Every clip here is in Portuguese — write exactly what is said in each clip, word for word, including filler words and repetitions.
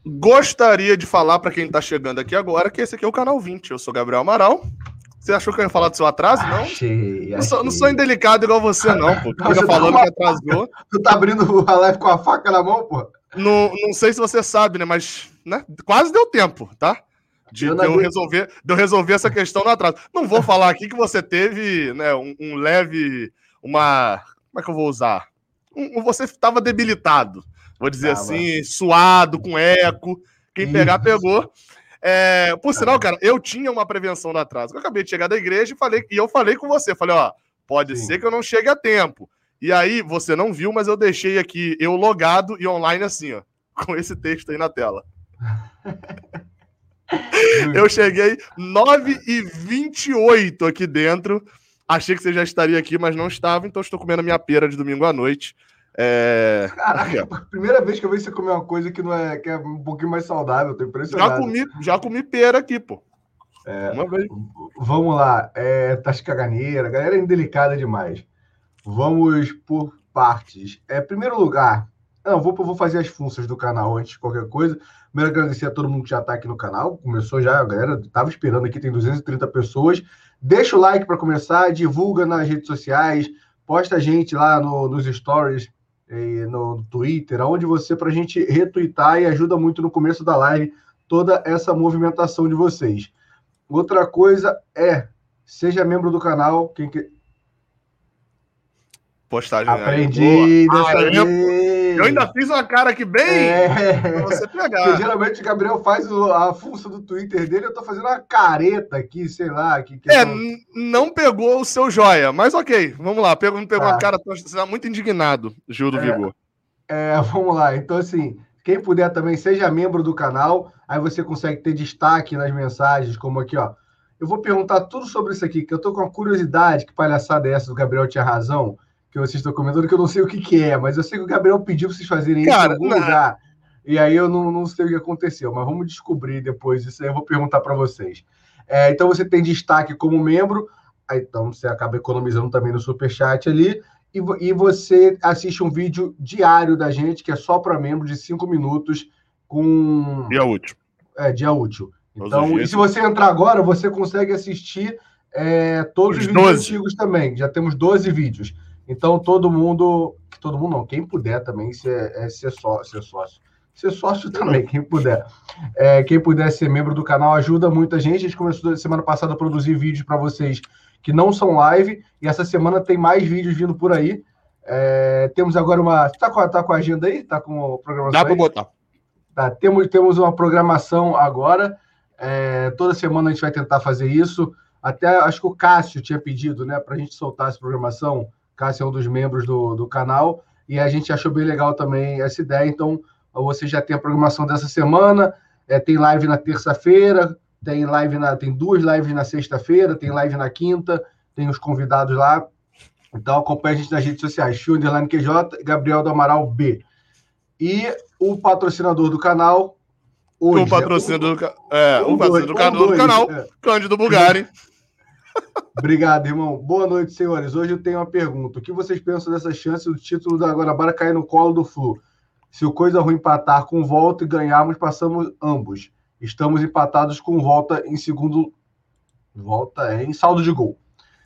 Gostaria de falar para quem tá chegando aqui agora que esse aqui é o Canal vinte. Eu sou Gabriel Amaral. Você achou que eu ia falar do seu atraso? Não. Achei, não, sou, não sou indelicado igual você, não, pô. Não, Fica falando tá que atrasou. Tu tá abrindo a live com a faca na mão, pô? Não, não sei se você sabe, né? Mas né, quase deu tempo, tá? De eu, de, eu resolver, de eu resolver essa questão no atraso. Não vou falar aqui que você teve né, um, um leve. Uma. Como é que eu vou usar? Um, você estava debilitado. Vou dizer ah, assim, mano. Suado, com eco. Quem Isso. pegar, pegou. É, por sinal, cara, eu tinha uma prevenção do atraso. Eu acabei de chegar da igreja e, falei, e eu falei com você. Falei, ó, pode Sim. ser que eu não chegue a tempo. E aí, você não viu, mas eu deixei aqui, eu logado e online assim, ó. Com esse texto aí na tela. Eu cheguei nove e vinte e oito aqui dentro. Achei que você já estaria aqui, mas não estava. Então estou comendo a minha pera de domingo à noite. É... Caraca, primeira vez que eu vejo você comer uma coisa que, não é, que é um pouquinho mais saudável. Tô impressionado. Já comi, já comi pera aqui, pô. É, uma vez. Vamos lá. É, tá de caganeira. A galera é indelicada demais. Vamos por partes. É, primeiro lugar, não, vou, vou fazer as funções do canal antes de qualquer coisa. Primeiro, agradecer a todo mundo que já está aqui no canal. Começou já, a galera estava esperando aqui, tem duzentas e trinta pessoas. Deixa o like para começar, divulga nas redes sociais, posta a gente lá no, nos stories, e no Twitter, aonde você, para a gente retweetar e ajuda muito no começo da live toda essa movimentação de vocês. Outra coisa é, seja membro do canal, quem que... Postagem Aprendi aí. dessa ah, vez. Eu, eu ainda fiz uma cara aqui bem é. pra você pegar. Porque, geralmente o Gabriel faz o, a função do Twitter dele, eu tô fazendo uma careta aqui, sei lá. Que, que é, não... não pegou o seu joia, mas ok, vamos lá. Pegou, pegou tá. uma cara, você tá muito indignado, Gil do é, Vigor. É, vamos lá. Então, assim, quem puder também, seja membro do canal, aí você consegue ter destaque nas mensagens, como aqui, ó. Eu vou perguntar tudo sobre isso aqui, que eu tô com uma curiosidade, que palhaçada é essa do Gabriel tinha razão, que vocês estão comentando, que eu não sei o que, que é, mas eu sei que o Gabriel pediu para vocês fazerem Cara, isso em algum não. lugar. E aí eu não, não sei o que aconteceu, mas vamos descobrir depois disso aí, eu vou perguntar para vocês. É, então você tem destaque como membro, aí, então você acaba economizando também no Superchat ali, e, e você assiste um vídeo diário da gente, que é só para membro, de cinco minutos, com... Dia útil. É, dia útil. Então, e se você entrar agora, você consegue assistir é, todos os, os vídeos antigos também. Já temos doze vídeos. Então, todo mundo... Todo mundo não, quem puder também ser, é, ser, só, ser sócio. Ser sócio também, quem puder. É, quem puder ser membro do canal ajuda muita gente. A gente começou semana passada a produzir vídeos para vocês que não são live. E essa semana tem mais vídeos vindo por aí. É, temos agora uma... Tá com, tá com a agenda aí? Tá com a programação Dá para botar. Tá, temos, temos uma programação agora. É, toda semana a gente vai tentar fazer isso. Até acho que o Cássio tinha pedido, né, para a gente soltar essa programação. Cássio é um dos membros do, do canal. E a gente achou bem legal também essa ideia. Então, você já tem a programação dessa semana. É, tem live na terça-feira. Tem live na, tem duas lives na sexta-feira. Tem live na quinta. Tem os convidados lá. Então, acompanha a gente nas redes sociais. Fio Underline Q J, Gabriel do Amaral B. E o patrocinador do canal... Hoje, o patrocinador, né? do, é, um, o patrocinador dois, do, um, do canal, é. Cândido Bugari. Obrigado, irmão. Boa noite, senhores. Hoje eu tenho uma pergunta. O que vocês pensam dessa chance do título da Guanabara cair no colo do Flu? Se o Coisa Ruim empatar com volta e ganharmos, passamos ambos. Estamos empatados com volta em segundo... Volta é, em saldo de gol.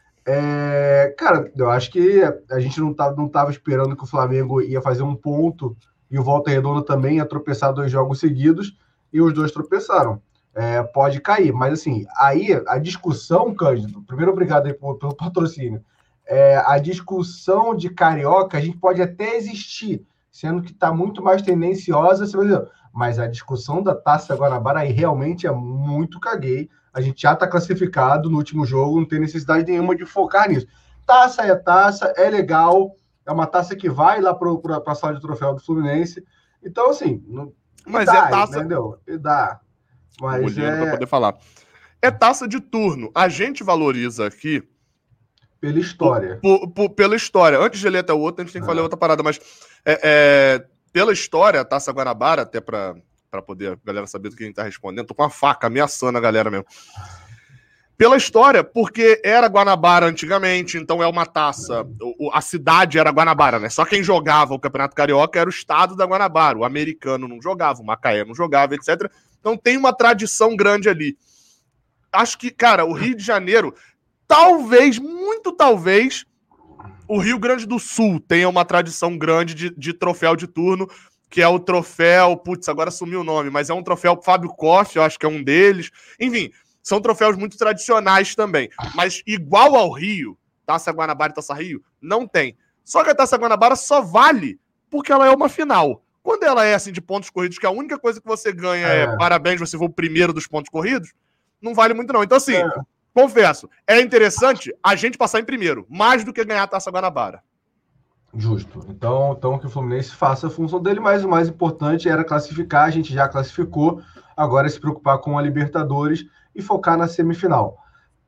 É, cara, eu acho que a gente não estava não tava esperando que o Flamengo ia fazer um ponto e o Volta Redonda também ia tropeçar dois jogos seguidos e os dois tropeçaram. É, pode cair, mas assim, aí a discussão, Cândido, primeiro obrigado aí pelo, pelo patrocínio, é, a discussão de Carioca, a gente pode até existir, sendo que está muito mais tendenciosa, mas a discussão da Taça Guanabara aí realmente é muito caguei. A gente já está classificado no último jogo, não tem necessidade nenhuma de focar nisso. Taça é taça, é legal, é uma taça que vai lá para a sala de troféu do Fluminense. Então, assim, não, mas dá, é taça. Entendeu? E dá. Mas é... para poder falar. É taça de turno. A gente valoriza aqui pela história. Por, por, por, pela história. Antes de ler até o outro, a gente tem que ah. falar outra parada, mas é, é, pela história, a Taça Guanabara, até para para poder a galera saber do que a gente tá respondendo, tô com uma faca ameaçando a galera mesmo. Pela história, porque era Guanabara antigamente, então é uma taça. O, a cidade era Guanabara, né? Só quem jogava o Campeonato Carioca era o estado da Guanabara. O americano não jogava, o Macaé não jogava, etcétera. Então tem uma tradição grande ali. Acho que, cara, o Rio de Janeiro, talvez, muito talvez, o Rio Grande do Sul tenha uma tradição grande de, de troféu de turno, que é o troféu, putz, agora sumiu o nome, mas é um troféu Fábio Koff, eu acho que é um deles. Enfim, são troféus muito tradicionais também. Mas igual ao Rio, Taça Guanabara e Taça Rio, não tem. Só que a Taça Guanabara só vale porque ela é uma final. Quando ela é assim de pontos corridos, que a única coisa que você ganha é, é parabéns, você foi o primeiro dos pontos corridos, não vale muito não. Então assim, é. confesso, é interessante a gente passar em primeiro, mais do que ganhar a Taça Guanabara. Justo. Então, então que o Fluminense faça a função dele, mas o mais importante era classificar, a gente já classificou, agora é se preocupar com a Libertadores e focar na semifinal.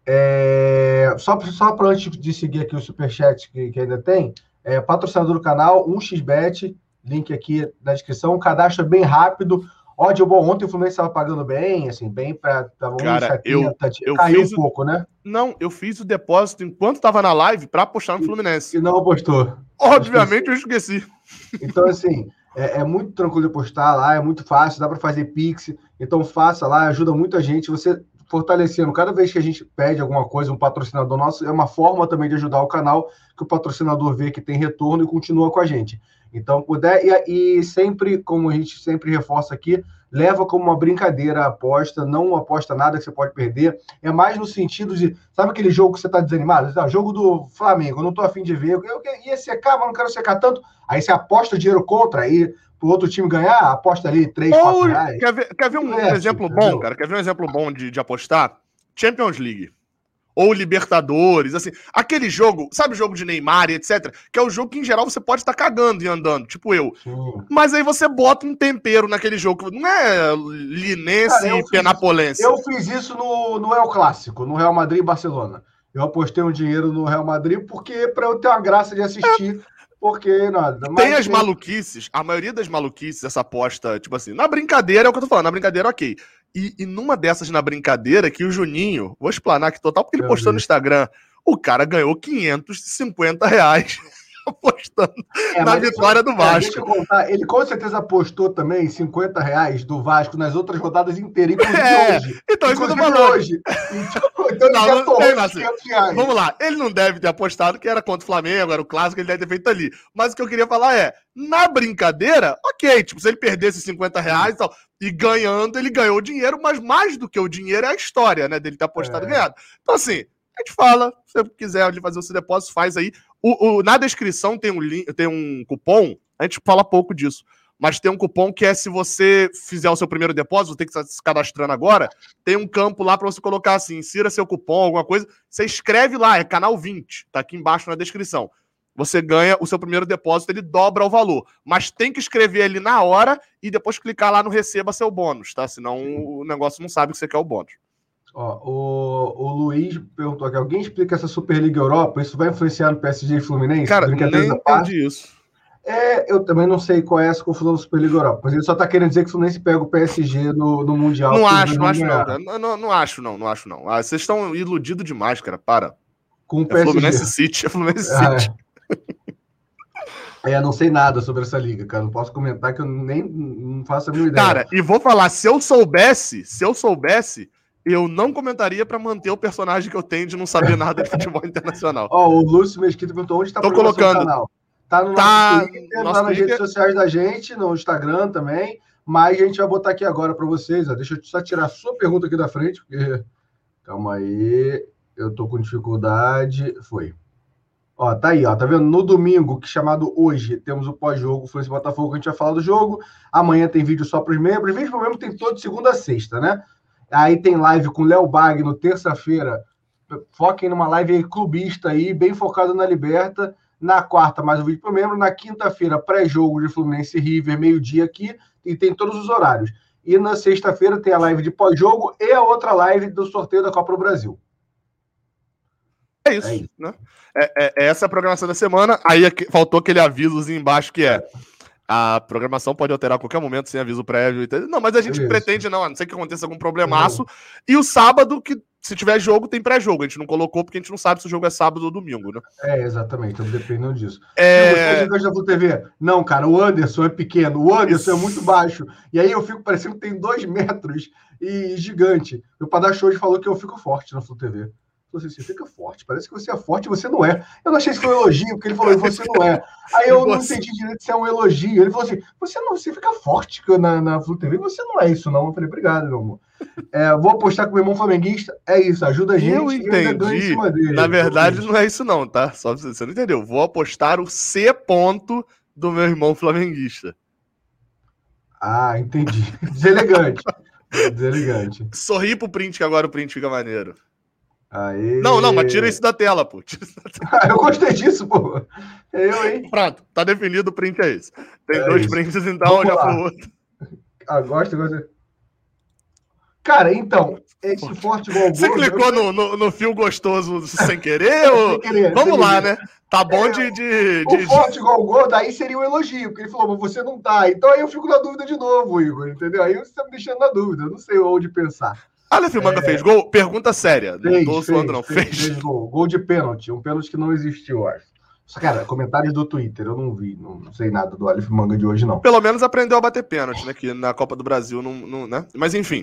É... Só, só para antes de seguir aqui o superchat que, que ainda tem, é, patrocinador do canal, um x bet, link aqui na descrição, o cadastro é bem rápido. Ódio, bom, ontem o Fluminense estava pagando bem, assim, bem para Cara, eu, eu caiu fiz um pouco, né? Não, eu fiz o depósito enquanto estava na live para apostar no Fluminense. E não apostou. Obviamente eu esqueci. Então, assim, é, é muito tranquilo de apostar lá, é muito fácil, dá para fazer Pix, então faça lá, ajuda muita gente. Você fortalecendo, cada vez que a gente pede alguma coisa, um patrocinador nosso, é uma forma também de ajudar o canal, que o patrocinador vê que tem retorno e continua com a gente. Então, puder, e, e sempre, como a gente sempre reforça aqui, leva como uma brincadeira a aposta, não aposta nada que você pode perder, é mais no sentido de, sabe aquele jogo que você tá desanimado? Ah, jogo do Flamengo, eu não tô afim de ver, eu, eu ia secar, mas não quero secar tanto, aí você aposta dinheiro contra, aí pro outro time ganhar, aposta ali três, quatro reais. Quer ver, quer ver um, um exemplo entendeu? bom, cara? Quer ver um exemplo bom de, de apostar? Champions League. Ou Libertadores, assim. Aquele jogo, sabe o jogo de Neymar e etcétera? Que é o jogo que, em geral, você pode estar cagando e andando, tipo eu. Sim. Mas aí você bota um tempero naquele jogo. Não é linense e penapolense. Eu fiz isso no, no El Clássico, no Real Madrid e Barcelona. Eu apostei um dinheiro no Real Madrid porque para eu ter uma graça de assistir... É. Porque nada. Tem as tem... maluquices, a maioria das maluquices, essa aposta, tipo assim, na brincadeira é o que eu tô falando, na brincadeira, ok. E, e numa dessas na brincadeira, que o Juninho, vou explanar aqui total, porque ele eu postou vi. no Instagram, o cara ganhou quinhentos e cinquenta reais apostando é, na vitória do Vasco. É, deixa eu contar, ele com certeza apostou também cinquenta reais do Vasco nas outras rodadas inteiras, inclusive é, hoje. Então, isso que eu tô falando. Hoje. Então, então não, ele não, não, assim, vamos lá, ele não deve ter apostado que era contra o Flamengo, era o clássico, ele deve ter feito ali. Mas o que eu queria falar é, na brincadeira, ok, tipo, se ele perdesse cinquenta reais e tal, e ganhando, ele ganhou dinheiro, mas mais do que o dinheiro é a história, né, dele ter apostado é. e ganhado. Então, assim, a gente fala, se você quiser fazer o seu depósito, faz aí. O, o, na descrição tem um, link, tem um cupom, a gente fala pouco disso, mas tem um cupom que é se você fizer o seu primeiro depósito, tem que estar se cadastrando agora, tem um campo lá para você colocar assim, insira seu cupom, alguma coisa, você escreve lá, é canal vinte, tá aqui embaixo na descrição. Você ganha o seu primeiro depósito, ele dobra o valor, mas tem que escrever ali na hora e depois clicar lá no receba seu bônus, tá? Senão o negócio não sabe que você quer o bônus. Ó, o, o Luiz perguntou aqui, alguém explica essa Superliga Europa? Isso vai influenciar no P S G e Fluminense? Cara, nem entendi isso. É, eu também não sei qual é essa confusão da Superliga Europa, mas ele só tá querendo dizer que o Fluminense pega o P S G no, no Mundial. Não acho, não acho não, não, não, não acho não, não acho não. Ah, vocês estão iludidos demais, cara, para. Com o P S G. É Fluminense City, é Fluminense City. É. É, não sei nada sobre essa liga, cara. Não posso comentar que eu nem não faço a minha ideia. Cara, e vou falar, se eu soubesse, se eu soubesse, eu não comentaria pra manter o personagem que eu tenho de não saber nada de futebol internacional. Ó, oh, o Lúcio Mesquita perguntou onde tá Tô colocando. Canal. Tá no tá, nosso Twitter, nosso tá nas Twitter. redes sociais da gente, no Instagram também, mas a gente vai botar aqui agora pra vocês, ó. Deixa eu só tirar a sua pergunta aqui da frente, porque... Calma aí, eu tô com dificuldade. Foi. Ó, tá aí, ó, tá vendo? No domingo, que é chamado hoje, temos o pós-jogo, Fluminense Botafogo, que a gente vai falar do jogo. Amanhã tem vídeo só pros membros. Vídeo pro membro tem todo de segunda a sexta, né? Aí tem live com o Léo Bagno, terça-feira. Foquem numa live aí, clubista aí, bem focado na Liberta. Na quarta, mais um vídeo pro membro. Na quinta-feira, pré-jogo de Fluminense e River, meio-dia aqui. E tem todos os horários. E na sexta-feira tem a live de pós-jogo e a outra live do sorteio da Copa do Brasil. É isso, é isso. Né? É, é, é essa a programação da semana. Aí faltou aquele avisozinho embaixo que é a programação pode alterar a qualquer momento sem aviso prévio. Não, mas a gente é pretende não, a não ser que aconteça algum problemaço. Uhum. E o sábado, que se tiver jogo, tem pré-jogo. A gente não colocou porque a gente não sabe se o jogo é sábado ou domingo, né? É, exatamente. Então dependendo disso. É... Você gigante da Flu T V? Não, cara, o Anderson é pequeno. O Anderson Isso. é muito baixo. E aí eu fico parecendo que tem dois metros e gigante. Meu Padachos falou que eu fico forte na Flu T V. Você, você fica forte. Parece que você é forte e você não é. Eu não achei que foi um elogio, porque ele falou, você não é. Aí eu não entendi direito se é um elogio. Ele falou assim, você não, você fica forte na, na Flu T V, você não é isso, não. Eu falei, obrigado, meu amor. É, vou apostar com o meu irmão flamenguista. É isso, ajuda a gente. Eu entendi. Em cima dele. Na verdade, não é isso, não, tá? Só você não entendeu. Vou apostar o C ponto do meu irmão flamenguista. Ah, entendi. Deselegante. Deselegante. Sorri pro print, que agora o print fica maneiro. Aê. Não, não, mas tira isso da tela, pô. Tira isso da tela. Ah, eu gostei disso, pô. Eu, hein? Pronto, tá definido, o print é esse. Tem é dois isso. Prints, então Vamos já foi o outro. Ah, gosto, gosto. Cara, então, esse forte, forte igual Você gol, clicou eu... no, no, no fio gostoso sem querer? ou... sem querer Vamos sem lá, querer. Né? Tá bom é, de, de, O de... forte igual gol, daí seria um elogio, porque ele falou, mas você não tá. Então aí eu fico na dúvida de novo, Igor, entendeu? Aí você tá me deixando na dúvida, eu não sei onde pensar. Aleph Manga é... fez gol? Pergunta séria. Fez, não tô falando, não. Fez, fez. fez gol. Gol de pênalti. Um pênalti que não existiu, acho. Cara, comentários do Twitter, eu não vi. Não, não sei nada do Aleph Manga de hoje, não. Pelo menos aprendeu a bater pênalti, né? Que na Copa do Brasil, não, não, né? Mas enfim.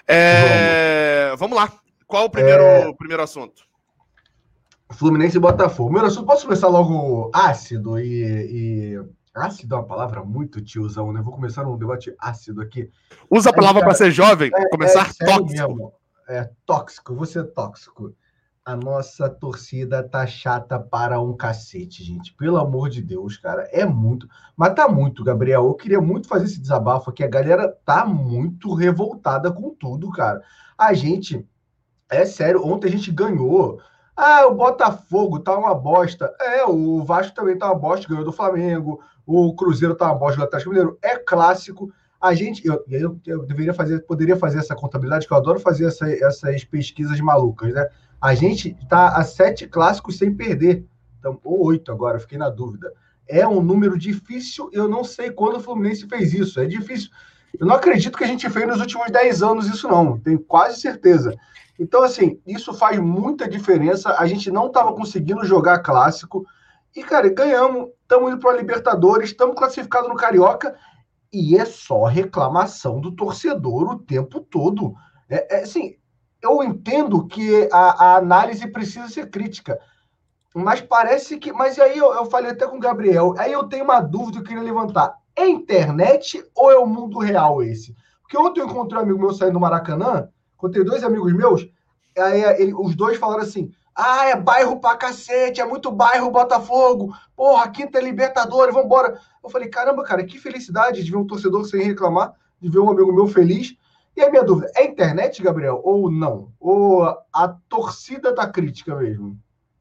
É... Vamos. Vamos lá. Qual o primeiro, é... primeiro assunto? Fluminense e Botafogo. Primeiro assunto, posso começar logo ácido e... e... Ácido é uma palavra muito tiozão, né? Vou começar um debate ácido aqui. Usa a palavra é, para ser jovem, é, começar é tóxico. Mesmo. É tóxico, você é tóxico. A nossa torcida tá chata para um cacete, gente. Pelo amor de Deus, cara. É muito. Mas tá muito, Gabriel. Eu queria muito fazer esse desabafo aqui. A galera tá muito revoltada com tudo, cara. A gente, é sério, ontem a gente ganhou. Ah, o Botafogo tá uma bosta. É, o Vasco também tá uma bosta, ganhou do Flamengo. O Cruzeiro tá uma bosta do Atlético Mineiro. É clássico. A gente, eu, eu, eu deveria fazer, poderia fazer essa contabilidade, que eu adoro fazer essa, essas pesquisas malucas, né? A gente tá a sete clássicos sem perder. Então, ou oito agora, fiquei na dúvida. É um número difícil, eu não sei quando o Fluminense fez isso. É difícil. Eu não acredito que a gente fez nos últimos dez anos isso, não. Tenho quase certeza. Então, assim, isso faz muita diferença. A gente não estava conseguindo jogar clássico. E, cara, ganhamos. Estamos indo para a Libertadores, estamos classificados no Carioca. E é só reclamação do torcedor o tempo todo. É, é assim, eu entendo que a, a análise precisa ser crítica. Mas parece que... Mas aí eu, eu falei até com o Gabriel. Aí eu tenho uma dúvida que eu queria levantar. É internet ou é o mundo real esse? Porque ontem eu encontrei um amigo meu saindo do Maracanã. Encontrei dois amigos meus. Aí ele, os dois falaram assim... Ah, é bairro pra cacete, é muito bairro Botafogo. Porra, quinta é Libertadores, vambora. Eu falei, caramba, cara, que felicidade de ver um torcedor sem reclamar, de ver um amigo meu feliz. E a minha dúvida, é internet, Gabriel, ou não? Ou a torcida tá crítica mesmo?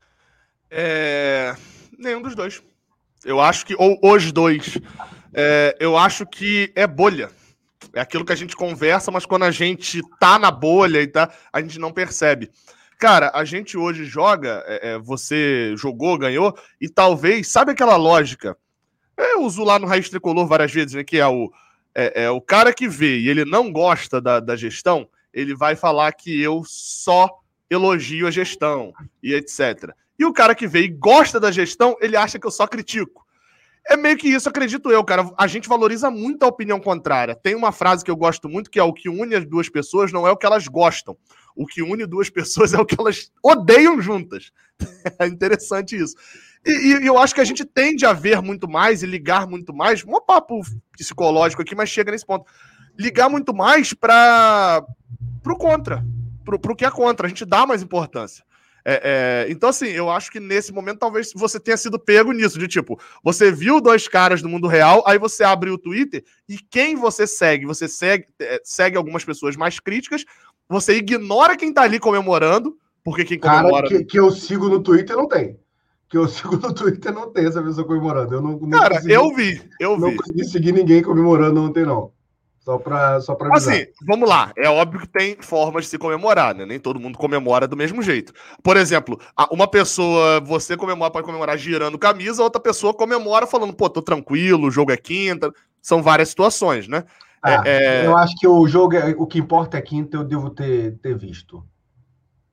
É... Nenhum dos dois. Eu acho que, ou os dois. É, eu acho que é bolha. É aquilo que a gente conversa, mas quando a gente tá na bolha e tá, a gente não percebe. Cara, a gente hoje joga, é, você jogou, ganhou, e talvez, sabe aquela lógica? Eu uso lá no Raiz Tricolor várias vezes, né, que é o, é, é o cara que vê e ele não gosta da, da gestão, ele vai falar que eu só elogio a gestão e etcétera. E o cara que vê e gosta da gestão, ele acha que eu só critico. É meio que isso, acredito eu, cara. A gente valoriza muito a opinião contrária. Tem uma frase que eu gosto muito, que é o que une as duas pessoas não é o que elas gostam. O que une duas pessoas é o que elas odeiam juntas. É interessante isso. E, e eu acho que a gente tende a ver muito mais e ligar muito mais, um papo psicológico aqui, mas chega nesse ponto. Ligar muito mais para o contra, para o que é contra. A gente dá mais importância. É, é, então, assim, eu acho que nesse momento talvez você tenha sido pego nisso, de tipo, você viu dois caras do mundo real, aí você abre o Twitter e quem você segue? Você segue, segue algumas pessoas mais críticas, você ignora quem tá ali comemorando, porque quem comemora... Cara, que, que eu sigo no Twitter não tem. Que eu sigo no Twitter não tem essa pessoa comemorando. Eu não, não Cara, consegui, eu vi, eu não vi. Não consegui seguir ninguém comemorando ontem, não. Só pra, só pra avisar. Assim, vamos lá. É óbvio que tem formas de se comemorar, né? Nem todo mundo comemora do mesmo jeito. Por exemplo, uma pessoa, você comemora, pode comemorar girando camisa, outra pessoa comemora falando, pô, tô tranquilo, o jogo é quinta. São várias situações, né? Ah, é, é... Eu acho que o jogo, é, o que importa é quinta, eu devo ter, ter visto.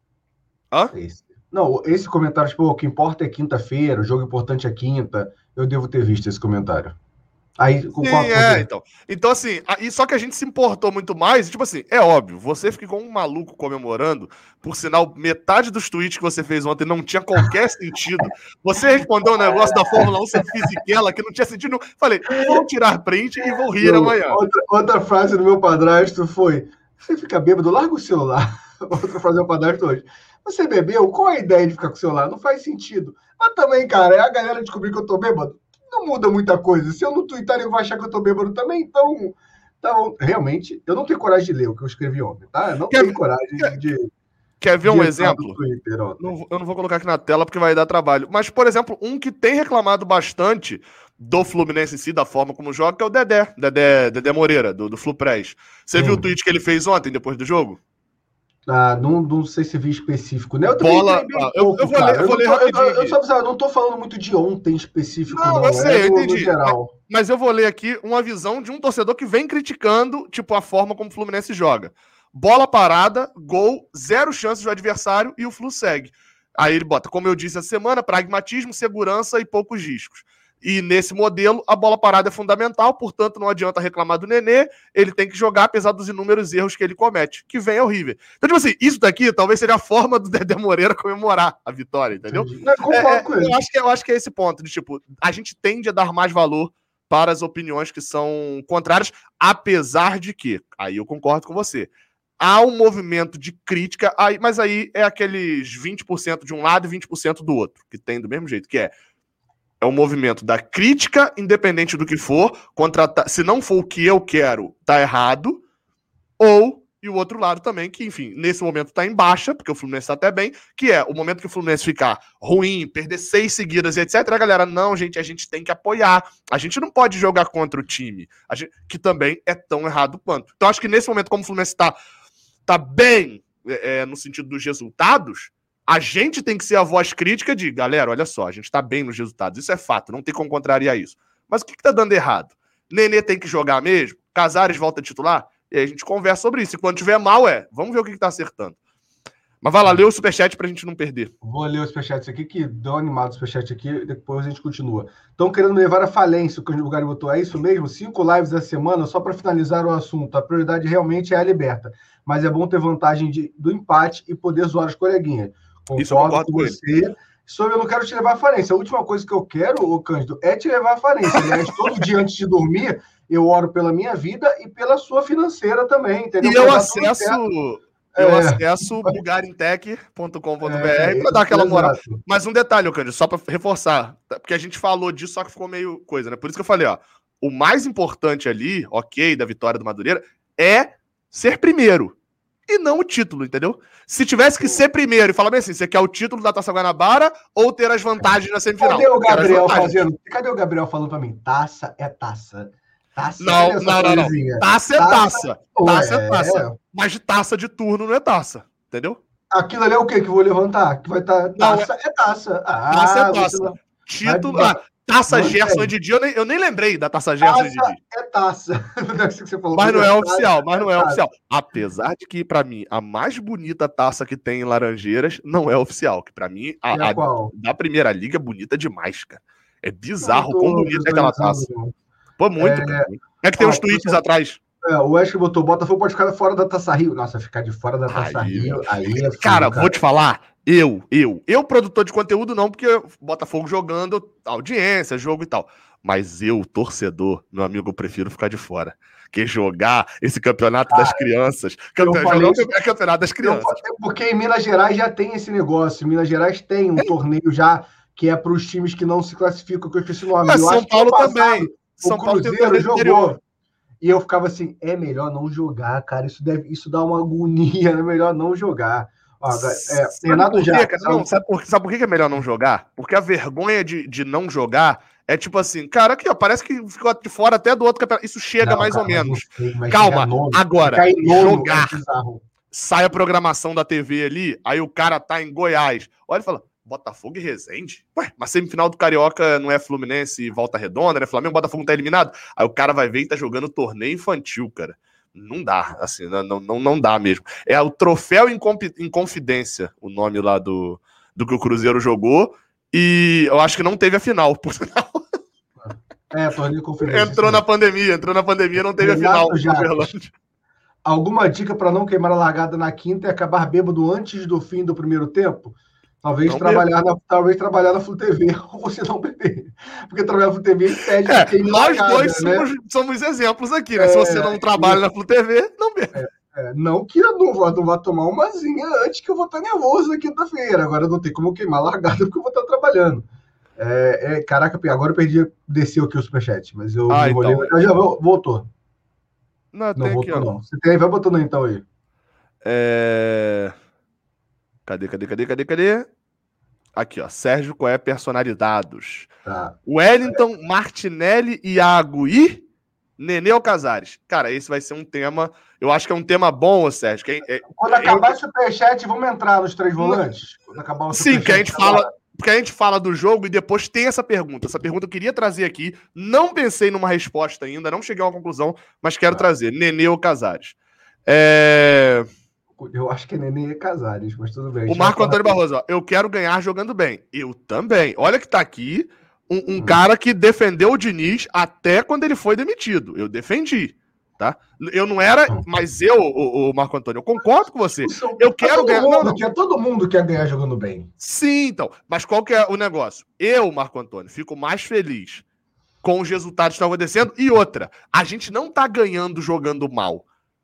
Hã? Esse. Não, esse comentário, tipo, o que importa é quinta-feira, o jogo importante é quinta. Eu devo ter visto esse comentário. Aí, Sim, concordo com é, você. então. Então, assim, aí, só que a gente se importou muito mais, tipo assim, é óbvio, você fica igual um maluco comemorando, por sinal, metade dos tweets que você fez ontem não tinha qualquer sentido. Você respondeu um negócio da Fórmula um sobre fisiquela que não tinha sentido. Falei, vou tirar print e vou rir Eu, amanhã. outra, outra frase do meu padrasto foi: você fica bêbado, larga o celular. Outra frase do meu padrasto hoje. Você bebeu? Qual a ideia de ficar com o celular? Não faz sentido. Mas também, cara, é a galera descobrir que eu tô bêbado. Não muda muita coisa. Se eu não twittar, eu vou achar que eu tô bêbado também. Então, então, realmente, eu não tenho coragem de ler o que eu escrevi ontem, tá? Eu não Quer, tenho coragem quer, de. quer ver de um entrar no exemplo? Twitter ontem. Não, eu não vou colocar aqui na tela porque vai dar trabalho. Mas, por exemplo, um que tem reclamado bastante do Fluminense em si, da forma como joga, que é o Dedé. Dedé, Dedé Moreira, do, do Flupress. Você hum. viu o tweet que ele fez ontem, depois do jogo? Ah, não, não sei se vi específico, né? Eu Bola. Bem Ah, pouco, eu, eu vou ler, eu vou ler tô, rapidinho. Eu, eu, eu, eu não tô falando muito de ontem específico, não. Não, eu sei, é eu no, entendi. no geral. Mas, mas eu vou ler aqui uma visão de um torcedor que vem criticando, tipo, a forma como o Fluminense joga. Bola parada, gol, zero chances do adversário e o Flu segue. Aí ele bota, como eu disse essa semana, pragmatismo, segurança e poucos riscos. E nesse modelo, a bola parada é fundamental, portanto, não adianta reclamar do Nenê, ele tem que jogar, apesar dos inúmeros erros que ele comete, que vem ao River. Então, tipo assim, isso daqui talvez seja a forma do Dedé Moreira comemorar a vitória, entendeu? Eu concordo é, com ele. Eu acho, que, eu acho que é esse ponto, de tipo, a gente tende a dar mais valor para as opiniões que são contrárias, apesar de que, aí eu concordo com você, há um movimento de crítica, aí, mas aí é aqueles vinte por cento de um lado e vinte por cento do outro, que tem do mesmo jeito, que é É um movimento da crítica, independente do que for, contra, se não for o que eu quero, tá errado, ou, e o outro lado também, que, enfim, nesse momento tá em baixa, porque o Fluminense tá até bem, que é o momento que o Fluminense ficar ruim, perder seis seguidas e etcétera, a galera, não, gente, a gente tem que apoiar, a gente não pode jogar contra o time, a gente, que também é tão errado quanto. Então, acho que nesse momento, como o Fluminense tá, tá bem, é, no sentido dos resultados, a gente tem que ser a voz crítica de, galera, olha só, a gente tá bem nos resultados, isso é fato, não tem como contrariar isso. Mas o que, que tá dando errado? Nenê tem que jogar mesmo? Casares volta a titular? E aí a gente conversa sobre isso. E quando tiver mal, é, vamos ver o que, que tá acertando. Mas vai lá, lê o superchat pra gente não perder. Vou ler o superchat aqui, que deu animado o superchat aqui, depois a gente continua. Estão querendo me levar à falência, o que o Gary botou. É isso mesmo? Cinco lives a semana, só para finalizar o assunto. A prioridade realmente é a liberta. Mas é bom ter vantagem de, do empate e poder zoar os coleguinhas. Concordo, Isso eu concordo com, com você. Sobre eu não quero te levar à falência. A última coisa que eu quero, ô Cândido, é te levar à falência. Aliás, todo dia antes de dormir, eu oro pela minha vida e pela sua financeira também, entendeu? E eu acesso, eu é. acesso bugarintech ponto com ponto b r é, para dar aquela moral. Exato. Mas um detalhe, ô Cândido, só para reforçar, porque a gente falou disso, só que ficou meio coisa, né? Por isso que eu falei, ó, o mais importante ali, ok, da vitória do Madureira, é ser primeiro. E não o título, entendeu? Se tivesse que ser primeiro e falar bem assim, você quer o título da Taça Guanabara ou ter as vantagens na semifinal? Cadê o Gabriel fazendo? Cadê o Gabriel falando pra mim? Taça é taça. Taça não, é não, não, não. Taça é taça. Taça é taça. Mas de taça de turno não é taça, entendeu? Aquilo ali é o quê que eu vou levantar? Que vai estar. Tá... Taça é... é taça. Ah, taça é taça. Não... Título. Vai... Ah, Taça não Gerson e Didi, eu nem, eu nem lembrei da Taça Gerson e Didi. É taça. que você falou, mas não é, é oficial, mas não é, é oficial. Apesar de que, pra mim, a mais bonita taça que tem em Laranjeiras não é oficial. Que pra mim, a, a, a da Primeira Liga é bonita demais, cara. É bizarro quão bonita é aquela taça. Não. Pô, muito, é... cara. É que tem ah, uns tweets pessoal... atrás. É, o Wesley botou, Botafogo pode ficar fora da Taça Rio. Nossa, ficar de fora da Taça aí, Rio, aí é fogo, cara, cara, vou te falar, eu, eu, eu produtor de conteúdo não, porque Botafogo jogando, audiência, jogo e tal. Mas eu, torcedor, meu amigo, eu prefiro ficar de fora. Que jogar esse campeonato ah, das crianças. Campeonato, é campeonato das crianças. Eu, porque em Minas Gerais já tem esse negócio. Em Minas Gerais tem um é. torneio já que é para os times que não se classificam, que eu esqueci o nome. Mas eu São acho Paulo que também. O São Cruzeiro Paulo jogou. Interior. E eu ficava assim, é melhor não jogar, cara. Isso, deve, isso dá uma agonia, é melhor não jogar. Ó, é, sabe Renato já. Quê, não, sabe por, sabe por que é melhor não jogar? Porque a vergonha de, de não jogar é tipo assim, cara, aqui, ó, parece que ficou de fora até do outro campeonato. Isso chega não, mais cara, ou menos. Sei, Calma, nono, agora, nono, jogar. É sai a programação da T V ali, aí o cara tá em Goiás. Olha e fala, Botafogo e Resende? Ué, mas semifinal do Carioca não é Fluminense e Volta Redonda, né? Flamengo, Botafogo não tá eliminado. Aí o cara vai ver e tá jogando torneio infantil, cara. não dá, assim, não, não, não dá mesmo. É o Troféu Inconfidência, o nome lá do, do que o Cruzeiro jogou, e eu acho que não teve a final, por sinal. É, torneio Confidência. Entrou na pandemia, entrou na pandemia, não teve Renato a final. Alguma dica para não queimar a largada na quinta e acabar bêbado antes do fim do primeiro tempo? Talvez, trabalhar na, talvez trabalhar na Flu T V, ou você não beber. Porque trabalhar na Flu T V impede é, que queime nós largada, dois né? somos, somos exemplos aqui, né? É, Se você não trabalha isso. na Flu T V, não bebe. É, é, não que eu não vá, não vá tomar umazinha antes que eu vou estar nervoso na quinta-feira. Agora não tem como queimar a largada porque eu vou estar trabalhando. É, é, caraca, agora eu perdi, desceu aqui o superchat, mas eu ah, me enrolei. Então, mas já voltou. Não, não voltou, aqui, não. Você tem aí, vai botando então aí. É... Cadê, cadê, cadê, cadê, cadê? Aqui, ó. Sérgio Coé Personalizados. Tá. Wellington, é. Martinelli, Iago e Nenê Casares. Cara, esse vai ser um tema... Eu acho que é um tema bom, Sérgio. Que é, Quando acabar eu... o superchat, vamos entrar nos três volantes? Quando acabar o Sim, que a gente fala... Porque a gente fala do jogo e depois tem essa pergunta. Essa pergunta eu queria trazer aqui. Não pensei numa resposta ainda, não cheguei a uma conclusão, mas quero ah. trazer. Nenê ou Casares? É... Eu acho que é Nenê e Casares, mas tudo bem. O Marco Antônio Barroso, ó, eu quero ganhar jogando bem. Eu também. Olha que tá aqui um, um hum. cara que defendeu o Diniz até quando ele foi demitido. Eu defendi. Tá? Eu não era, mas eu, o, o Marco Antônio, eu concordo com você. Eu quero todo ganhar. Mundo não, não. Quer, todo mundo quer ganhar jogando bem. Sim, então. Mas qual que é o negócio? Eu, Marco Antônio, fico mais feliz com os resultados que estão acontecendo. E outra, a gente não tá ganhando jogando mal.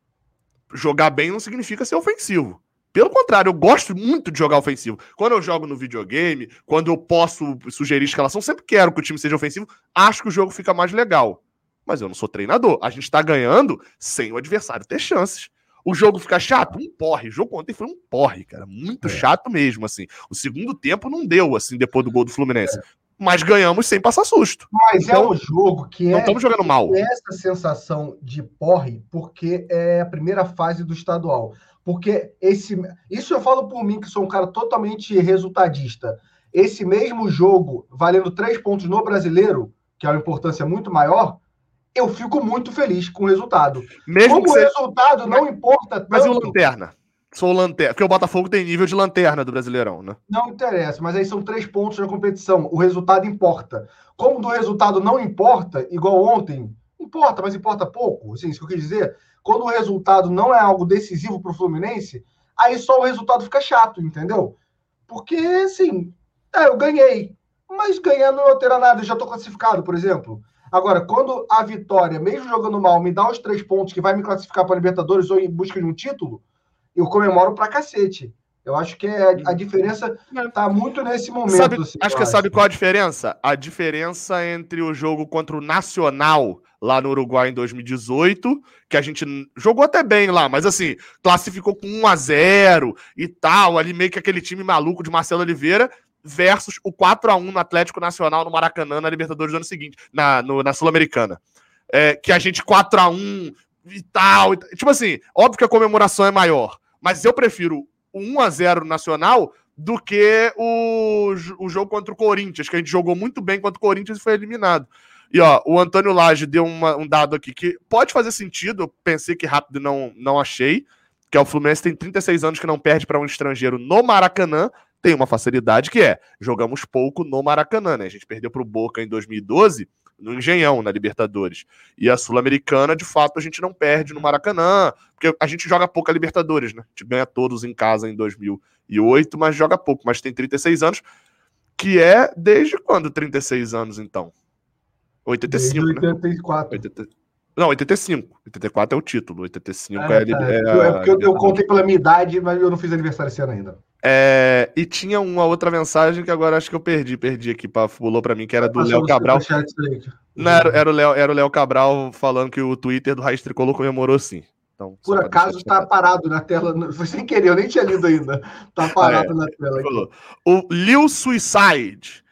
Jogar bem não significa ser ofensivo. Pelo contrário, eu gosto muito de jogar ofensivo. Quando eu jogo no videogame, quando eu posso sugerir escalação, sempre quero que o time seja ofensivo. Acho que o jogo fica mais legal. Mas eu não sou treinador. A gente tá ganhando sem o adversário ter chances. O jogo fica chato? Um porre. O jogo ontem foi um porre, cara. Muito é. chato mesmo, assim. O segundo tempo não deu, assim, depois do gol do Fluminense. É. Mas ganhamos sem passar susto. Mas então, é um jogo que não é... estamos jogando mal. É essa sensação de porre, porque é a primeira fase do estadual. Porque esse... Isso eu falo por mim, que sou um cara totalmente resultadista. Esse mesmo jogo, valendo três pontos no Brasileiro, que é uma importância muito maior, eu fico muito feliz com o resultado. Mesmo Como o você... resultado não importa tanto... Mas e o Lanterna? Sou o Lanterna. Porque o Botafogo tem nível de Lanterna do Brasileirão, né? Não interessa, mas aí são três pontos na competição. O resultado importa. Como do resultado não importa, igual ontem, importa, mas importa pouco. Assim, isso que eu quis dizer. Quando o resultado não é algo decisivo para o Fluminense, aí só o resultado fica chato, entendeu? Porque, assim, é, eu ganhei. Mas ganhar não altera nada, eu já estou classificado, por exemplo. Agora, quando a vitória, mesmo jogando mal, me dá os três pontos que vai me classificar para a Libertadores ou em busca de um título, eu comemoro pra cacete. Eu acho que é, a diferença tá muito nesse momento. Sabe, assim, acho que acho. sabe qual a diferença? A diferença entre o jogo contra o Nacional, lá no Uruguai em dois mil e dezoito, que a gente jogou até bem lá, mas assim, classificou com um a zero e tal, ali meio que aquele time maluco de Marcelo Oliveira, versus o quatro a um no Atlético Nacional no Maracanã, na Libertadores do ano seguinte, na, no, na Sul-Americana. É, que a gente quatro a um e tal. E, tipo assim, óbvio que a comemoração é maior, mas eu prefiro o um a zero Nacional do que o, o jogo contra o Corinthians, que a gente jogou muito bem contra o Corinthians e foi eliminado. E ó, o Antônio Lage deu uma, um dado aqui que pode fazer sentido, eu pensei que rápido não, não achei, que é o Fluminense tem trinta e seis anos que não perde para um estrangeiro no Maracanã. Tem uma facilidade que é, jogamos pouco no Maracanã, né? A gente perdeu pro Boca em dois mil e doze, no Engenhão, na Libertadores. E a Sul-Americana, de fato, a gente não perde no Maracanã, porque a gente joga pouco a Libertadores, né? A gente ganha todos em casa em dois mil e oito, mas joga pouco. Mas tem trinta e seis anos, que é desde quando trinta e seis anos, então? oitenta e cinco, desde oitenta e quatro. Né? oitenta... Não, oitenta e cinco. oitenta e quatro é o título, oitenta e cinco ah, é, tá. é, é, é porque eu, eu contei pela minha idade, mas eu não fiz aniversário esse ano ainda. É, e tinha uma outra mensagem que agora acho que eu perdi, perdi aqui, pulou pra mim, que era do Léo Cabral. Não, era, era o Léo, era o Léo Cabral falando que o Twitter do Raiz Tricolor comemorou sim. Então, por acaso tá parado na tela, foi sem querer, eu nem tinha lido ainda. Tá parado ah, é. na tela aqui. O Lil Suicide.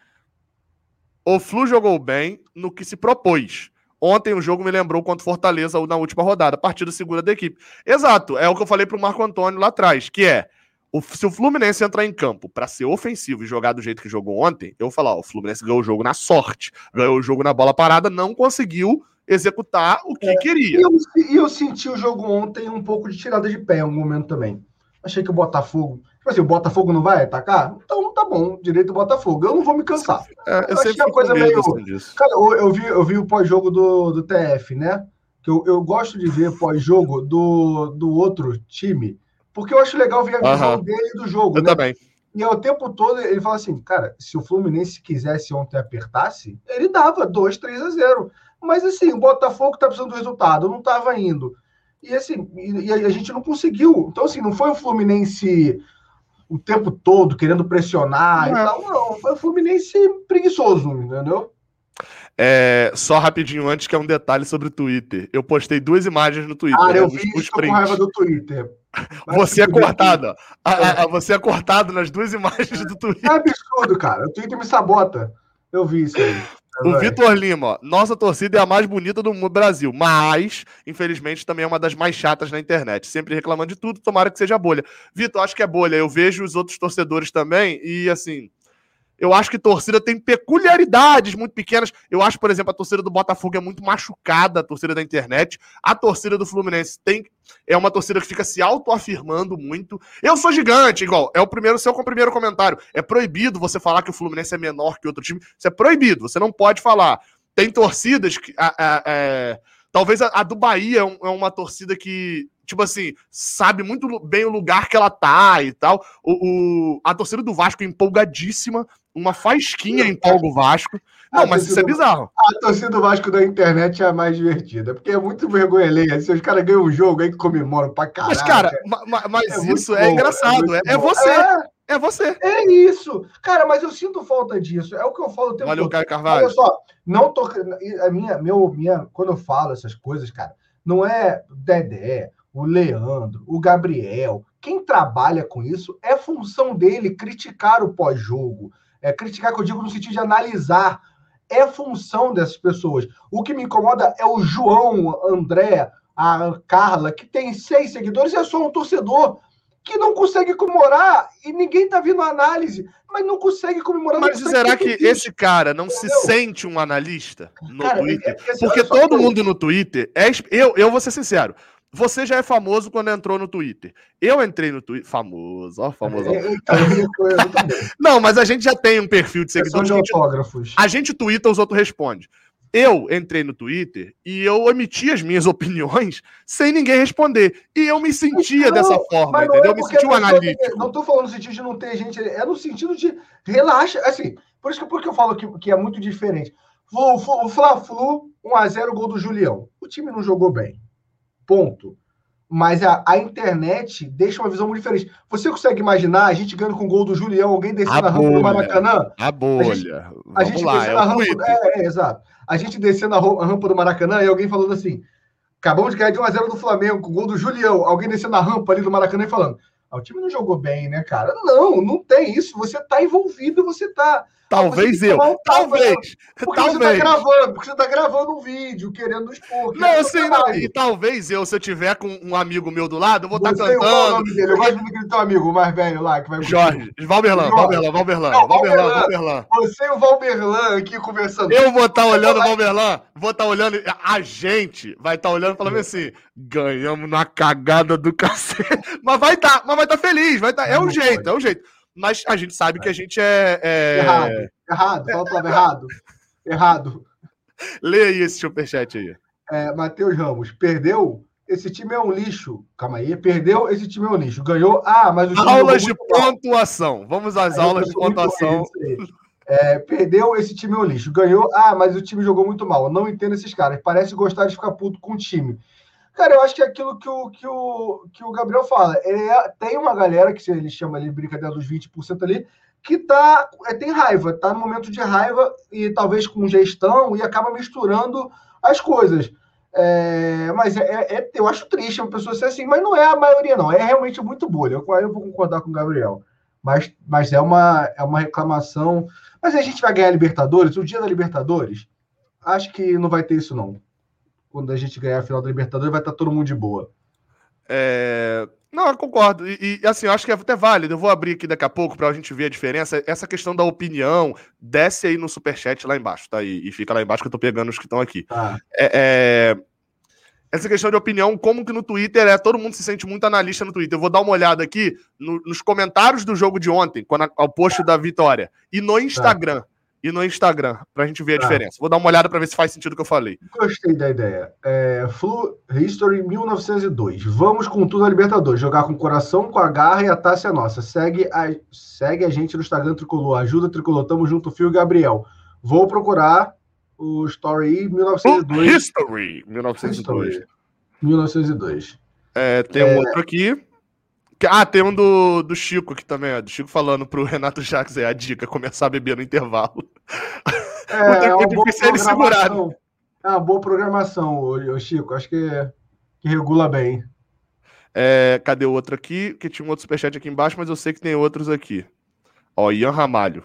O Flu jogou bem no que se propôs. Ontem o jogo me lembrou contra o Fortaleza na última rodada, partida segura da equipe. Exato, é o que eu falei pro Marco Antônio lá atrás, que é, o, se o Fluminense entrar em campo para ser ofensivo e jogar do jeito que jogou ontem, eu vou falar, ó, o Fluminense ganhou o jogo na sorte, ganhou o jogo na bola parada, não conseguiu executar o que é, queria. E eu, e eu senti o jogo ontem um pouco de tirada de pé em algum momento também. Achei que o Botafogo... Tipo assim, o Botafogo não vai atacar? Então tá bom, direito do Botafogo. Eu não vou me cansar. É, eu, eu sempre achei a coisa meio... assim, disso. Cara, eu, eu, vi, eu vi o pós-jogo do, do T F, né? Que eu, eu gosto de ver pós-jogo do, do outro time, porque eu acho legal ver a visão uhum. dele do jogo, eu né? Também. E ao tempo todo ele fala assim, cara, se o Fluminense quisesse ontem apertasse, ele dava dois, três a zero. Mas assim, o Botafogo tá precisando do resultado, não tava indo. E assim, e, e a gente não conseguiu. Então assim, não foi o Fluminense o tempo todo querendo pressionar não e é. tal, não. Foi o Fluminense preguiçoso, entendeu? É, só rapidinho antes, que é um detalhe sobre o Twitter. Eu postei duas imagens no Twitter. Ah, né, eu os, vi os isso, tô com raiva do Twitter. Você é cortado. A, a, a, você é cortado nas duas imagens do Twitter. É absurdo, cara. O Twitter me sabota. Eu vi isso aí. O Vitor Lima, ó, nossa torcida é a mais bonita do Brasil, mas, infelizmente, também é uma das mais chatas na internet. Sempre reclamando de tudo, tomara que seja bolha. Vitor, acho que é bolha. Eu vejo os outros torcedores também e, assim... Eu acho que torcida tem peculiaridades muito pequenas. Eu acho, por exemplo, a torcida do Botafogo é muito machucada, a torcida da internet. A torcida do Fluminense tem, é uma torcida que fica se autoafirmando muito. Eu sou gigante, igual. É o primeiro seu com o primeiro comentário. É proibido você falar que o Fluminense é menor que outro time. Isso é proibido, você não pode falar. Tem torcidas que... A, a, a, talvez a, a do Bahia é uma torcida que... tipo assim, sabe muito bem o lugar que ela tá e tal. O, o, a torcida do Vasco é empolgadíssima, uma faisquinha empolga o Vasco. Não, mas isso é bizarro. A torcida do Vasco da internet é a mais divertida, porque é muito vergonha alheia. Se os caras ganham um jogo aí que comemoram pra caralho. Mas, cara, mas, mas é isso é bom, engraçado. É, é, é você. É, é você. É isso. Cara, mas eu sinto falta disso. É o que eu falo o tempo Valeu, todo. Caio Carvalho. Olha só, não tô... A minha, meu, minha, quando eu falo essas coisas, cara, não é Dedé, o Leandro, o Gabriel, quem trabalha com isso, é função dele criticar o pós-jogo. É criticar, que eu digo no sentido de analisar. É função dessas pessoas. O que me incomoda é o João, André, a Carla, que tem seis seguidores e é só um torcedor que não consegue comemorar e ninguém tá vindo análise, mas não consegue comemorar. Mas será que esse cara não Entendeu? se sente um analista no cara, Twitter? É, é, é, Porque todo mundo no Twitter... É, eu, eu vou ser sincero. Você já é famoso quando entrou no Twitter. Eu entrei no Twitter... Famoso, ó, famoso. É, então, eu não, mas a gente já tem um perfil de seguidores. De autógrafos. A gente twitta, os outros respondem. Eu entrei no Twitter e eu emiti as minhas opiniões sem ninguém responder. E eu me sentia não, dessa forma, entendeu? É eu me sentia um analítico. Não tô falando no sentido de não ter gente... É no sentido de relaxa. Assim, por isso que, por que eu falo que, que é muito diferente. O, o, o Fla-Flu, um a zero, gol do Julião. O time não jogou bem. Ponto. Mas a, a internet deixa uma visão muito diferente. Você consegue imaginar a gente ganhando com o gol do Julião, alguém descendo a, a rampa do Maracanã? A bolha. A gente, a gente lá, descendo é a rampa... É, é, exato. A gente descendo a, a rampa do Maracanã e alguém falando assim, acabamos de ganhar de um a zero do Flamengo, com o gol do Julião, alguém descendo a rampa ali do Maracanã e falando, ah, o time não jogou bem, né, cara? Não, não tem isso. Você tá envolvido, você tá... Talvez você eu. Um talvez. Porque talvez. você tá gravando, porque você tá gravando um vídeo, querendo expor. Não, eu sei, não. E talvez eu, se eu tiver com um amigo meu do lado, eu vou estar tá cantando. Qual é o nome dele? Eu gosto muito do teu amigo, o mais velho lá, que vai... Jorge. Valberlan, Valberlan, Valberlan. Não, Valberlan, Valberlan. Você e o Valberlan aqui conversando. Eu vou estar tá olhando o Valberlan, vou estar tá olhando... A gente vai estar tá olhando e falando assim, ganhamos na cagada do cacete. Mas vai estar, tá, mas vai estar tá feliz, vai estar... Tá, é o jeito, é o jeito. Mas a gente sabe que a gente é... é... Errado, errado, fala a palavra errado. Errado. Lê aí esse superchat aí. É, Matheus Ramos, perdeu? Esse time é um lixo. Calma aí, perdeu? Esse time é um lixo. Ganhou? Ah, mas o time aulas de pontuação. Mal. Vamos às aí aulas de pontuação. É, perdeu? Esse time é um lixo. Ganhou? Ah, mas o time jogou muito mal. Eu não entendo esses caras. Parece gostar de ficar puto com o time. Cara, eu acho que é aquilo que o, que o, que o Gabriel fala. É, tem uma galera que ele chama ali, brincadeira dos vinte por cento ali, que tá, é, tem raiva, tá no momento de raiva e talvez com gestão e acaba misturando as coisas. É, mas é, é, eu acho triste uma pessoa ser assim, mas não é a maioria, não. É realmente muito bolha. Eu, eu vou concordar com o Gabriel. Mas, mas é, uma, é uma reclamação. Mas a gente vai ganhar a Libertadores, o dia da Libertadores, acho que não vai ter isso, não. Quando a gente ganhar a final da Libertadores, vai estar todo mundo de boa. É... Não, eu concordo. E, e assim, eu acho que é até válido. Eu vou abrir aqui daqui a pouco pra gente ver a diferença. Essa questão da opinião, desce aí no superchat lá embaixo, tá? E, e fica lá embaixo que eu tô pegando os que estão aqui. Ah. É, é... Essa questão de opinião, como que no Twitter é, todo mundo se sente muito analista no Twitter. Eu vou dar uma olhada aqui no, nos comentários do jogo de ontem, quando a, ao post da vitória. E no Instagram. Tá. E no Instagram, pra gente ver a tá. diferença. Vou dar uma olhada pra ver se faz sentido o que eu falei. Gostei da ideia. É, Flu History mil novecentos e dois. Vamos com tudo na Libertadores. Jogar com o coração, com a garra e a taça é nossa. Segue a, segue a gente no Instagram Tricolor. Ajuda Tricolor. Tamo junto, Fio e Gabriel. Vou procurar o Story mil novecentos e dois. History mil novecentos e dois. History mil novecentos e dois. É, tem é... um outro aqui. Ah, tem um do, do Chico aqui também, ó. Do Chico falando pro Renato Jacques, é a dica, começar a beber no intervalo. É, é uma boa programação. É uma boa programação, o Chico. Acho que, que regula bem. É, cadê o outro aqui? Que tinha um outro superchat aqui embaixo, mas eu sei que tem outros aqui. Ó, Ian Ramalho.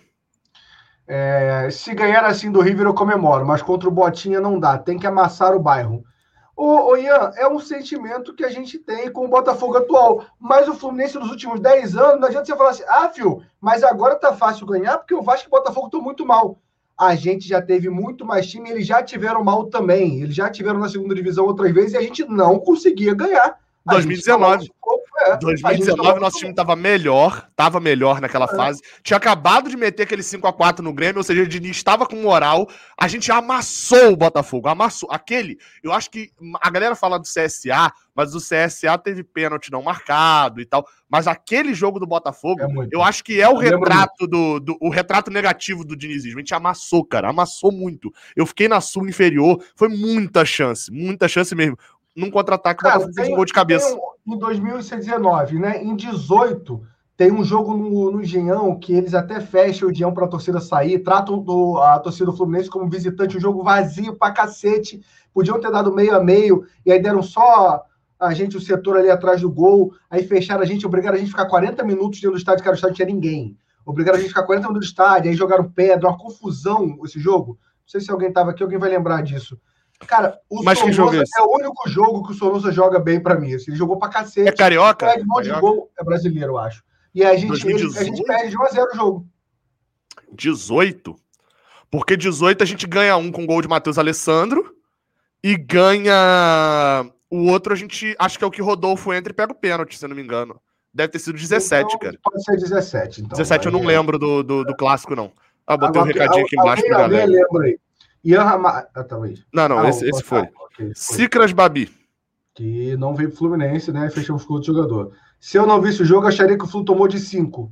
É, se ganhar assim do River eu comemoro, mas contra o Botinha não dá. Tem que amassar o bairro. Ô, ô Ian, é um sentimento que a gente tem com o Botafogo atual, mas o Fluminense nos últimos dez anos, não adianta você falar assim, ah, Fio, mas agora tá fácil ganhar porque o Vasco e o Botafogo estão muito mal. A gente já teve muito mais time, eles já tiveram mal também, eles já tiveram na segunda divisão outras vezes e a gente não conseguia ganhar. dois mil e dezenove. É, dois mil e dezenove, nosso time tava melhor, tava melhor naquela é. fase. Tinha acabado de meter aquele cinco a quatro no Grêmio, ou seja, o Diniz estava com moral. A gente amassou o Botafogo, amassou. Aquele, eu acho que a galera fala do C S A, mas o C S A teve pênalti não marcado e tal. Mas aquele jogo do Botafogo, é eu acho que é o retrato do, do o retrato negativo do dinizismo. A gente amassou, cara, amassou muito. Eu fiquei na sul inferior, foi muita chance, muita chance mesmo. Num contra-ataque, o Botafogo fez um gol de cabeça. Um, em dois mil e dezenove, né? Em dezoito, tem um jogo no, no Engenhão que eles até fecham o Engenhão para a torcida sair, tratam do, a torcida do Fluminense como visitante, um jogo vazio pra cacete. Podiam ter dado meio a meio, e aí deram só a gente, o setor ali atrás do gol, aí fecharam a gente, obrigaram a gente a ficar quarenta minutos dentro do estádio, que era o estádio, não tinha ninguém. Obrigaram a gente a ficar quarenta minutos no estádio, aí jogaram pedra, uma confusão esse jogo. Não sei se alguém estava aqui, alguém vai lembrar disso. Cara, o Mas que jogo é, esse? É o único jogo que o Souza joga bem pra mim. Assim, ele jogou pra cacete. É carioca? Perde um monte de gol. É brasileiro, eu acho. E a gente, ele, a gente perde de um a zero o jogo. dezoito? Porque dezoito a gente ganha um com gol de Matheus Alessandro e ganha o outro a gente, acho que é o que Rodolfo entra e pega o pênalti, se eu não me engano. Deve ter sido dezessete, então, cara. Pode ser dezessete, então. dezessete eu não é. lembro do, do, do clássico, não. Ah, botei Agora, um recadinho aqui embaixo alguém, pra galera. Alguém lembra aí. Ian Ramalho. Ah, talvez. Não, não, ah, esse, esse foi. Okay, foi. Cicras Babi. Que não veio pro Fluminense, né? Fechamos com o jogador. Se eu não visse o jogo, acharia que o Flu tomou de cinco.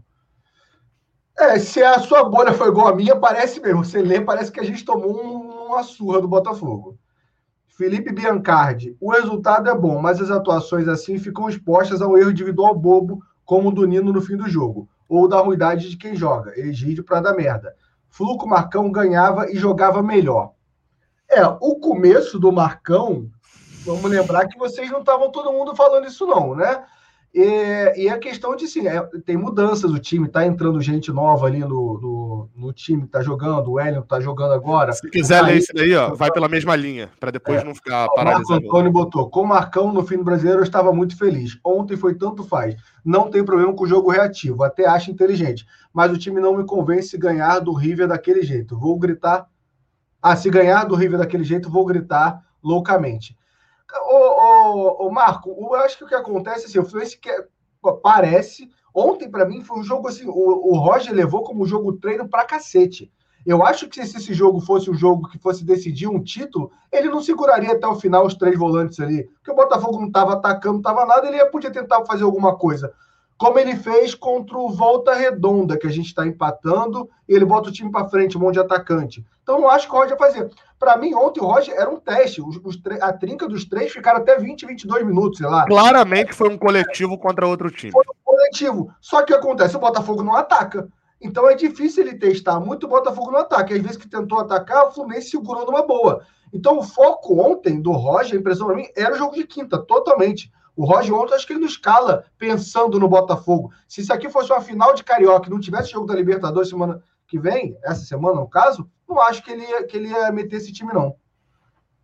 É, se a sua bolha foi igual a minha, parece mesmo. Você lê, parece que a gente tomou um, uma surra do Botafogo. Felipe Biancardi. O resultado é bom, mas as atuações assim ficam expostas ao erro individual bobo, como o do Nino no fim do jogo. Ou da ruindade de quem joga. Egídio pra dar merda. Flu com o Marcão ganhava e jogava melhor. É, o começo do Marcão, vamos lembrar que vocês não estavam todo mundo falando isso não, né? E, e a questão de, sim, é, tem mudanças do time, tá entrando gente nova ali no, no, no time que tá jogando, o Hélio tá jogando agora. Se quiser ler isso daí, ó, vai pela mesma linha, para depois é, não ficar paralisado. O Marco Antônio botou, com o Marcão no fim do Brasileiro eu estava muito feliz. Ontem foi tanto faz. Não tem problema com o jogo reativo, até acho inteligente. Mas o time não me convence ganhar do River daquele jeito. Vou gritar... Ah, se ganhar do River daquele jeito, vou gritar loucamente. Ô, ô, ô Marco, eu acho que o que acontece, assim, o Fluminense que parece... Ontem, para mim, foi um jogo assim... O, o Roger levou como jogo treino pra cacete. Eu acho que se esse jogo fosse um jogo que fosse decidir um título, ele não seguraria até o final os três volantes ali. Porque o Botafogo não estava atacando, não estava nada, ele ia podia tentar fazer alguma coisa. Como ele fez contra o Volta Redonda, que a gente está empatando, e ele bota o time para frente, um monte de atacante. Então, não acho que o Roger ia fazer. Para mim, ontem o Roger era um teste. Os, os, a trinca dos três ficaram até vinte, vinte e dois minutos, sei lá. Claramente foi um coletivo contra outro time. Foi um coletivo. Só que acontece, o Botafogo não ataca. Então é difícil ele testar muito o Botafogo no ataque. Às vezes que tentou atacar, o Fluminense segurou numa boa. Então o foco ontem do Roger, a impressão para mim, era o jogo de quinta, totalmente. O Roger ontem, acho que ele não escala pensando no Botafogo. Se isso aqui fosse uma final de Carioca e não tivesse jogo da Libertadores semana que vem, essa semana no caso, não acho que ele ia, que ele ia meter esse time, não.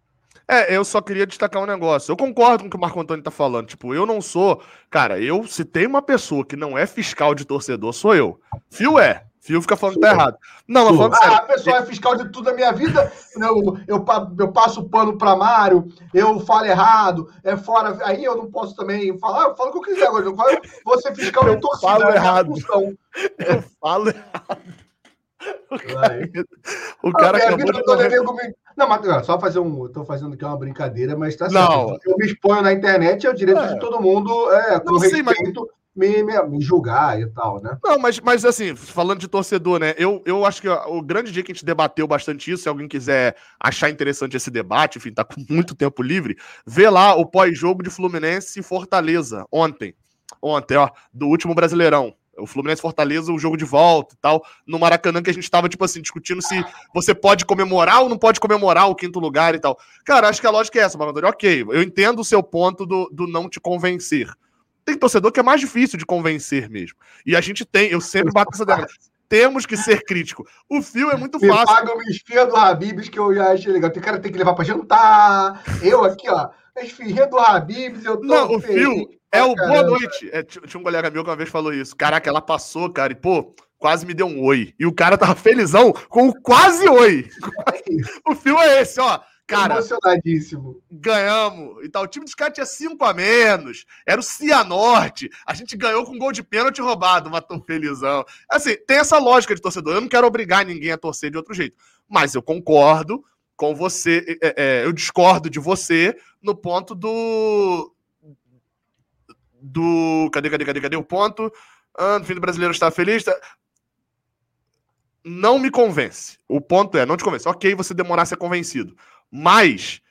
É, eu só queria destacar um negócio. Eu concordo com o que o Marco Antônio tá falando. Tipo, eu não sou... Cara, eu, se tem uma pessoa que não é fiscal de torcedor, sou eu. Fio é. Fio fica falando que tá errado. Não, mas falando sério. Ah, a pessoa é fiscal de tudo da minha vida. Eu, eu, eu passo pano pra Mário, eu falo errado, é fora. Aí eu não posso também falar, eu falo o que eu quiser agora. Eu falo, vou ser fiscal eu de torcida. Falo é errado. Eu falo errado. O cara, o cara ah, acabou de correr... Não, mas só fazer um. Estou fazendo aqui uma brincadeira, mas tá certo. Não. Eu me exponho na internet, é o direito é. de todo mundo, é, com não, respeito, sim, mas... me, me, me julgar e tal, né? Não, mas, mas assim, falando de torcedor, né? Eu, eu acho que o grande dia que a gente debateu bastante isso, se alguém quiser achar interessante esse debate, enfim, tá com muito tempo livre, vê lá o pós-jogo de Fluminense e Fortaleza, ontem. Ontem, ó, do último Brasileirão. O Fluminense Fortaleza, o jogo de volta e tal, no Maracanã, que a gente tava, tipo assim, discutindo se você pode comemorar ou não pode comemorar o quinto lugar e tal. Cara, acho que a lógica é essa, Marco Antônio. Ok, eu entendo o seu ponto do, do não te convencer. Tem torcedor que é mais difícil de convencer mesmo. E a gente tem, eu sempre bato essa ideia. Temos que ser crítico. O fio é muito me fácil. Paga uma esfirra do Habib's que eu já achei legal. Tem cara que tem que levar pra jantar. Eu aqui, ó, a esfirrinha do Habib's, eu tô Não, o feliz. fio é o boa noite. É, tinha um colega meu que uma vez falou isso. Caraca, ela passou, cara, e pô, quase me deu um oi. E o cara tava felizão com o quase oi. O fio é esse, ó. Cara, emocionadíssimo. Ganhamos. E tal. O time dos caras tinha cinco a menos. Era o Cianorte. A gente ganhou com um gol de pênalti roubado. Matou felizão. Assim, tem essa lógica de torcedor. Eu não quero obrigar ninguém a torcer de outro jeito. Mas eu concordo com você. É, é, eu discordo de você no ponto do... Do... Cadê, cadê, cadê, cadê o ponto? Ah, no fim do brasileiro está feliz. Tá... Não me convence. O ponto é, não te convence. Ok, você demorar a ser convencido. Mas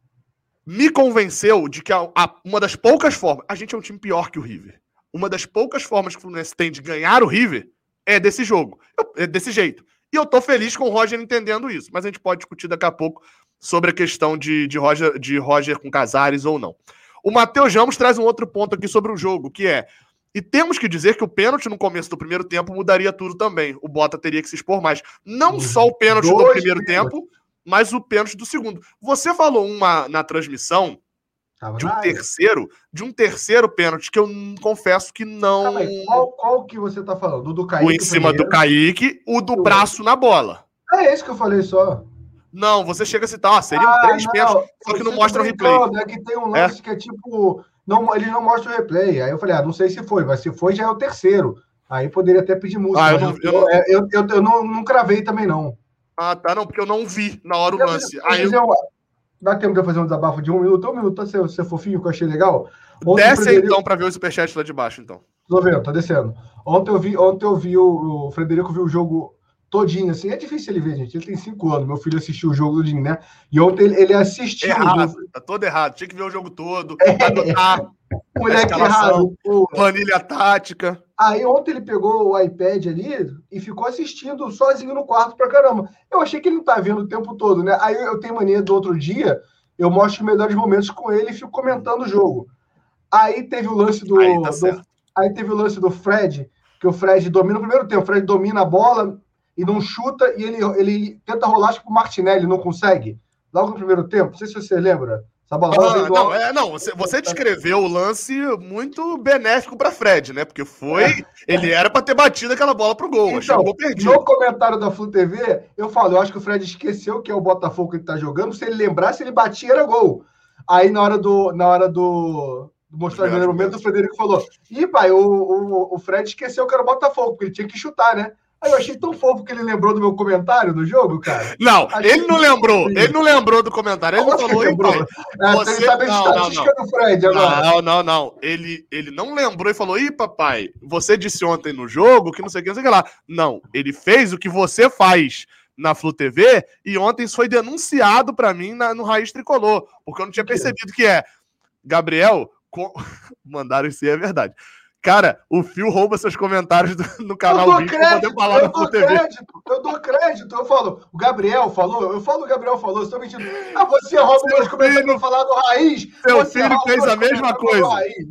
me convenceu de que a, a, uma das poucas formas... A gente é um time pior que o River. Uma das poucas formas que o Fluminense tem de ganhar o River é desse jogo. É desse jeito. E eu tô feliz com o Roger entendendo isso. Mas a gente pode discutir daqui a pouco sobre a questão de, de, Roger, de Roger com Casares ou não. O Matheus Ramos traz um outro ponto aqui sobre o jogo, que é... E temos que dizer que o pênalti no começo do primeiro tempo mudaria tudo também. O Bota teria que se expor mais. Não só o pênalti do primeiro tempo, mas o pênalti do segundo. Você falou uma na transmissão de um terceiro, de um terceiro pênalti que eu confesso que não... Ah, qual, qual que você tá falando? O do Kaique? O em cima primeiro. do Kaique, o do braço na bola. É esse que eu falei só. Não, você chega a citar, ó, seriam ah, três pênaltis, só que não mostra o replay. É que tem um lance é? que é tipo... Não, ele não mostra o replay. Aí eu falei, ah, não sei se foi, mas se foi, já é o terceiro. Aí poderia até pedir música. Ah, eu, não, eu, não... eu, eu, eu, eu não, não cravei também, não. Ah, tá, não, porque eu não vi na hora o eu, lance. Eu, Aí eu... Eu... Dá tempo de eu fazer um desabafo de um minuto? Um minuto, você, você fofinho, que eu achei legal. Ontem Desce Frederico... então para ver o superchat lá de baixo, então. Tô vendo, tá descendo. Ontem eu vi, ontem eu vi o, o Frederico viu o jogo todinho, assim. É difícil ele ver, gente. Ele tem cinco anos. Meu filho assistiu o jogo todinho, né? E ontem ele, ele assistiu. Errado, o... tá todo errado. Tinha que ver o jogo todo. É. Adotar moleque errado. Planilha tática. Aí ontem ele pegou o iPad ali e ficou assistindo sozinho no quarto pra caramba. Eu achei que ele não tá vendo o tempo todo, né? Aí eu tenho mania do outro dia, eu mostro os melhores momentos com ele e fico comentando o jogo. Aí teve o lance do... Aí, tá do aí teve o lance do Fred, que o Fred domina no primeiro tempo. O Fred domina a bola e não chuta, e ele, ele tenta rolar, acho que o Martinelli não consegue. Logo no primeiro tempo, não sei se você lembra. Essa bola ah, não, é, não, você, você descreveu o lance muito benéfico para Fred, né? Porque foi. É. Ele era para ter batido aquela bola pro gol. Então, gol perdido. No comentário da Flu T V, eu falo, eu acho que o Fred esqueceu que é o Botafogo que ele tá jogando. Se ele lembrasse, ele batia, era gol. Aí na hora do. Na hora do. Mostrar o primeiro momento, o Frederico falou: Ih, pai, o, o, o Fred esqueceu que era o Botafogo, porque ele tinha que chutar, né? Aí eu achei tão fofo que ele lembrou do meu comentário do jogo, cara. Não, achei ele não lembrou. Ele não lembrou do comentário. Ele não falou, ele lembrou. É, você... Ele sabe a estatística do Fred agora. Não, não, não. Ele, ele não lembrou e falou: Ih, papai, você disse ontem no jogo que não sei o que, não sei o que lá. Não, ele fez o que você faz na Flu T V e ontem isso foi denunciado pra mim na, no Raiz Tricolor, porque eu não tinha percebido que é. Gabriel, com... mandaram isso aí, é verdade. Cara, o Fio rouba seus comentários do, no canal eu dou crédito, poder falar eu dou crédito, eu dou crédito, eu falo, o Gabriel falou, eu falo o Gabriel falou, eu estou mentindo. Ah, você rouba meus comentários para falar do Raiz. Seu filho fez a mesma coisa.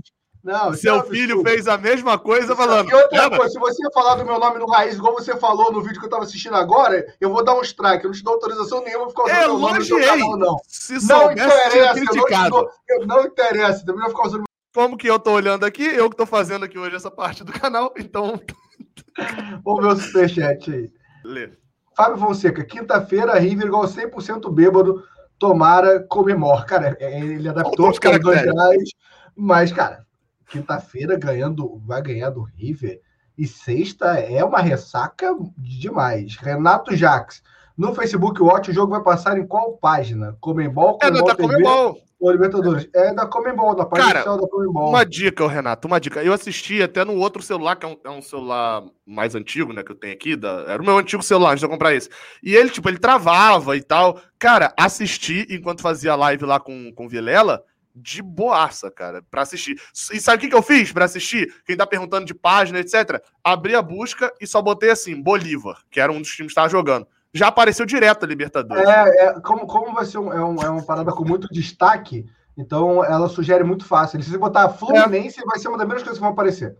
Não, seu é filho absurdo. Fez a mesma coisa falando. E outra coisa, se você falar do meu nome no Raiz, igual você falou no vídeo que eu tava assistindo agora, eu vou dar um strike. Eu não te dou autorização nenhuma pra ficar usando meu nome no seu canal, não. Se não interessa, eu não, te dou, eu não interessa. Também não ficar usando. Como que eu tô olhando aqui? Eu que tô fazendo aqui hoje essa parte do canal, então. Vamos ver o superchat aí. Lê. Fábio Fonseca, quinta-feira, River igual cem por cento bêbado, tomara, comemora. Cara, ele adaptou os dois reais, mas, cara, quinta-feira ganhando, vai ganhar do River, e sexta é uma ressaca demais. Renato Jaques, no Facebook Watch, o jogo vai passar em qual página? Comembol, Comembol é, T V Comembol. ou Libertadores? É da Comembol, da página oficial da Comembol. Uma dica, Renato, uma dica. Eu assisti até no outro celular, que é um, é um celular mais antigo, né, que eu tenho aqui, da, era o meu antigo celular, antes de eu comprar esse. E ele, tipo, ele travava e tal. Cara, assisti enquanto fazia live lá com o Vilela, de boaça, cara, pra assistir. E sabe o que, que eu fiz pra assistir? Quem tá perguntando de página, etcétera. Abri a busca e só botei assim, Bolívar, que era um dos times que tava jogando. Já apareceu direto a Libertadores. É, é como, como vai ser um, é, um, é uma parada com muito destaque, então ela sugere muito fácil. Se você botar Fluminense, é. vai ser uma das primeiras coisas que vão aparecer.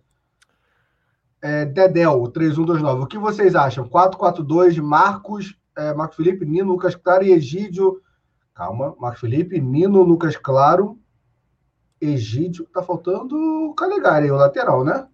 É, Dedel, três um dois nove. O que vocês acham? quatro quatro dois, Marcos, é, Marcos Felipe, Nino, Lucas Claro e Egídio. Calma, Marcos Felipe, Nino, Lucas Claro, Egídio. Tá faltando o Calegari, o lateral, né?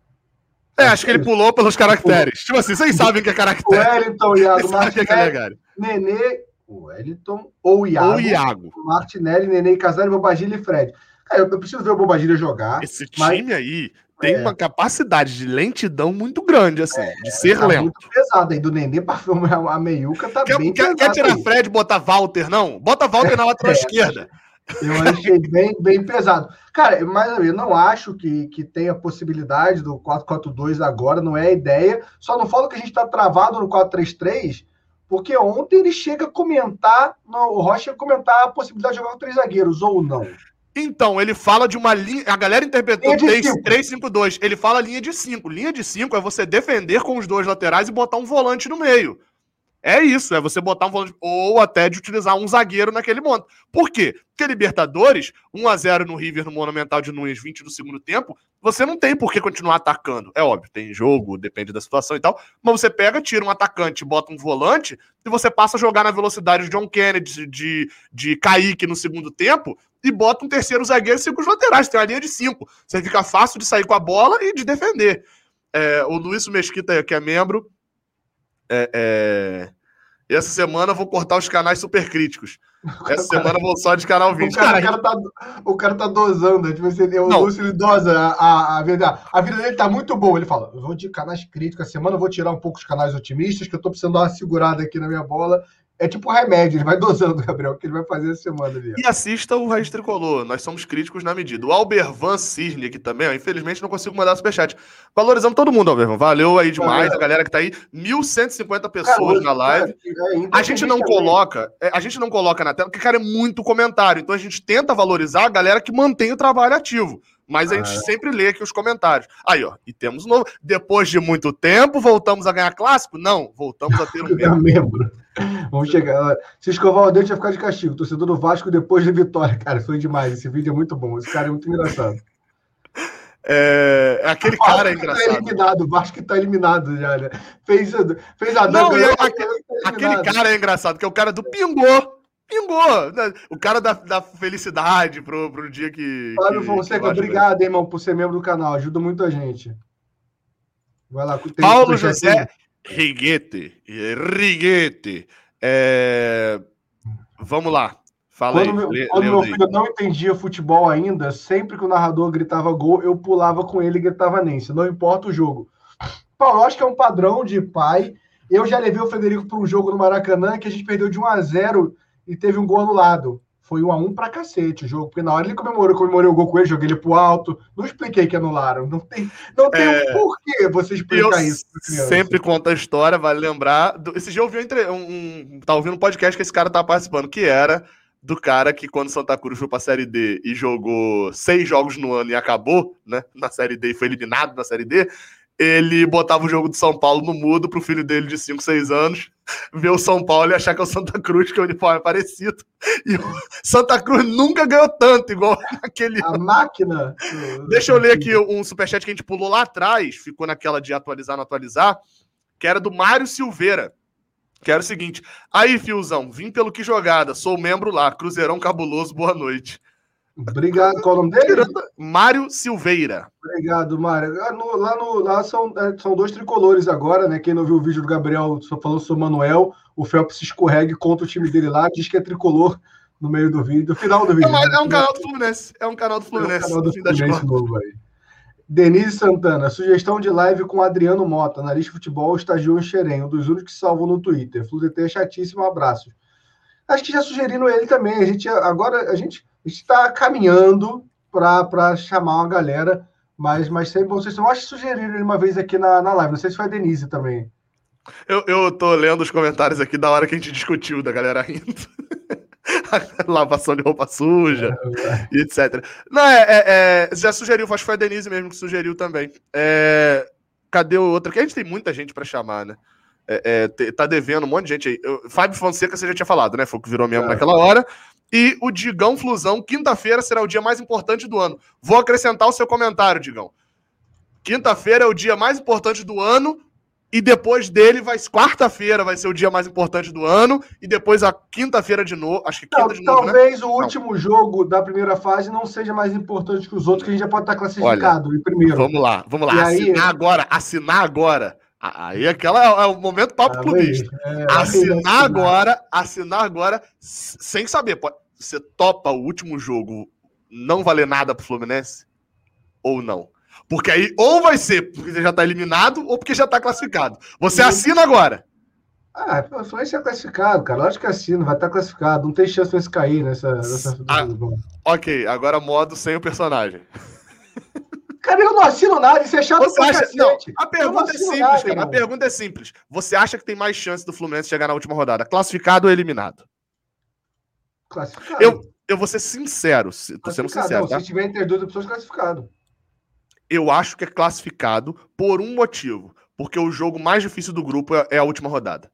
É, acho que ele pulou pelos caracteres. Tipo assim, vocês sabem que é caractere. O Wellington, Iago, Martinelli, Nenê, o Wellington ou o Iago. Ou Iago. Martinelli, Nenê, Casares, Bobagilha e Fred. Cara, eu preciso ver o Bobagilha jogar. Esse time mas... aí tem é. uma capacidade de lentidão muito grande, assim, é, de ser tá lento. Muito pesado aí, do Nenê para a meiuca tá quer, bem quer, pesado. Quer tirar aí. Fred e botar Walter, não? Bota Walter é, na lateral é. esquerda. Eu achei bem, bem pesado. Cara, mas eu não acho que, que tenha possibilidade do quatro quatro dois agora, não é a ideia. Só não falo que a gente está travado no quatro três três, porque ontem ele chega a comentar, no, o Rocha chega a comentar a possibilidade de jogar com três zagueiros, ou não. Então, ele fala de uma linha... A galera interpretou três cinco dois. Ele fala linha de cinco. Linha de cinco é você defender com os dois laterais e botar um volante no meio. É isso, é você botar um volante, ou até de utilizar um zagueiro naquele monte. Por quê? Porque Libertadores, um a zero no River no Monumental de Nunes, vinte do segundo tempo, você não tem por que continuar atacando. É óbvio, tem jogo, depende da situação e tal, mas você pega, tira um atacante, bota um volante, e você passa a jogar na velocidade de John Kennedy, de, de Kaique no segundo tempo, e bota um terceiro zagueiro e cinco os laterais, tem uma linha de cinco. Você fica fácil de sair com a bola e de defender. É, o Luiz Mesquita, que é membro, É, é... E essa semana eu vou cortar os canais super críticos. Essa cara, semana eu vou só de canal vinte. O cara, cara, o cara, tá, o cara tá dosando. Tipo, você, o Lúcio ele dosa a, a, a vida. A vida dele tá muito boa. Ele fala: eu vou de canais críticos. Essa semana eu vou tirar um pouco os canais otimistas, que eu tô precisando dar uma segurada aqui na minha bola. É tipo remédio, ele vai dosando, Gabriel, o que ele vai fazer essa semana ali. E assista o Raiz Tricolor, nós somos críticos na medida. O Albervan Cisne aqui também, ó, infelizmente não consigo mandar superchat. Valorizamos todo mundo, Albervan, valeu aí demais, é. a galera que tá aí, mil cento e cinquenta pessoas cara, na live. Cara, é, a gente não coloca, a gente não coloca na tela, porque, cara, é muito comentário, então a gente tenta valorizar a galera que mantém o trabalho ativo. Mas a gente ah, sempre lê aqui os comentários. Aí, ó, e temos um novo. Depois de muito tempo, voltamos a ganhar clássico? Não, voltamos a ter um membro. membro. Vamos chegar. Se escovar o dente, vai ficar de castigo. Torcedor do Vasco depois da vitória. Cara, foi demais. Esse vídeo é muito bom. Esse cara é muito engraçado. É, aquele cara é engraçado. Tá eliminado, o Vasco tá eliminado já, né? Fez, fez a Não, ganhou, aquele, tá aquele cara é engraçado, que é o cara do Pingou. Pingou! Né? O cara da, da felicidade pro, pro dia que. Fábio Fonseca, obrigado, hein, irmão, por ser membro do canal. Ajuda muito a gente. Vai lá. Paulo José Riguete. Riguete. É... Vamos lá. Fala quando aí. Meu, lê, quando lê meu filho não entendia futebol ainda, sempre que o narrador gritava gol, eu pulava com ele e gritava Nense. Não importa o jogo. Paulo, acho que é um padrão de pai. Eu já levei o Frederico para um jogo no Maracanã que a gente perdeu de um a zero e teve um gol anulado. Foi um a um pra cacete o jogo, porque na hora ele comemorou, comemorei o gol com ele, joguei ele pro alto. Não expliquei que anularam. Não tem, não tem é... um porquê você explicar eu isso. Sempre conta a história, vale lembrar. Do... Esse dia eu vi um, entre... um, um... Tá ouvindo um podcast que esse cara tá participando, que era do cara que quando Santa Cruz foi pra Série D e jogou seis jogos no ano e acabou, né, na Série D e foi eliminado na Série D, ele botava o jogo do São Paulo no mudo pro filho dele de cinco, seis anos ver o São Paulo e achar que é o Santa Cruz, que o uniforme é parecido. E o Santa Cruz nunca ganhou tanto, igual aquele... A máquina... Deixa eu ler aqui um superchat que a gente pulou lá atrás, ficou naquela de atualizar, não atualizar, que era do Mário Silveira, que era o seguinte: aí, Fiozão, vim pelo Que Jogada, sou membro lá, Cruzeirão Cabuloso, boa noite. Obrigado, qual o nome dele? Mário Silveira. Obrigado, Mário. Lá, no, lá, no, lá são, é, são dois tricolores agora, né? Quem não viu o vídeo do Gabriel só falou sobre o Manuel, o Felps se escorrega contra o time dele lá, diz que é tricolor no meio do vídeo, no final do vídeo. É, né? É um canal do Fluminense, é um canal do Fluminense. É um canal do Fluminense novo aí. Denise Santana, sugestão de live com Adriano Mota, analista de futebol, estagiou em Xerém, um dos únicos que salvou no Twitter. Flu D T é chatíssimo, um abraço. Acho que já sugeriram ele também. A gente agora a gente está caminhando para chamar uma galera, mas, mas sempre vocês eu acho que sugeriram ele uma vez aqui na, na live. Não sei se foi a Denise também. Eu, eu tô lendo os comentários aqui da hora que a gente discutiu, da galera rindo. Lavação de roupa suja, é, e etcétera. Não, é, é, é, já sugeriu, acho que foi a Denise mesmo que sugeriu também. É, cadê o outro? Porque a gente tem muita gente para chamar, né? É, é, tá devendo um monte de gente aí. Eu, Fábio Fonseca, você já tinha falado, né? Foi o que virou mesmo é. naquela hora. E o Digão Flusão, quinta-feira será o dia mais importante do ano. Vou acrescentar o seu comentário, Digão. Quinta-feira é o dia mais importante do ano. E depois dele, vai quarta-feira vai ser o dia mais importante do ano. E depois a quinta-feira de novo. Acho que quinta não, de novo, talvez né? o último não. jogo da primeira fase não seja mais importante que os outros, que a gente já pode estar classificado Olha, em primeiro. Vamos lá, vamos lá. E assinar aí... agora, assinar agora. Aí aquela é o momento papo ah, clubista. É, assinar, assinar agora, assinar agora, sem saber. Você topa o último jogo não valer nada pro Fluminense? Ou não? Porque aí, ou vai ser porque você já tá eliminado, ou porque já tá classificado. Você assina agora. Ah, o Fluminense é classificado, cara. Lógico que assina, vai estar tá classificado. Não tem chance de cair nessa... nessa... Ah, ok, agora modo sem o personagem. Cara, eu não assino nada, isso é chato Você pra acha... cacete. Não, a pergunta é simples, nada, cara. irmão. A pergunta é simples. Você acha que tem mais chance do Fluminense chegar na última rodada? Classificado ou eliminado? Classificado. Eu, eu vou ser sincero. Tô sendo sincero, não, tá? Se tiver entre duas opções, classificado. Eu acho que é classificado por um motivo. Porque o jogo mais difícil do grupo é a última rodada.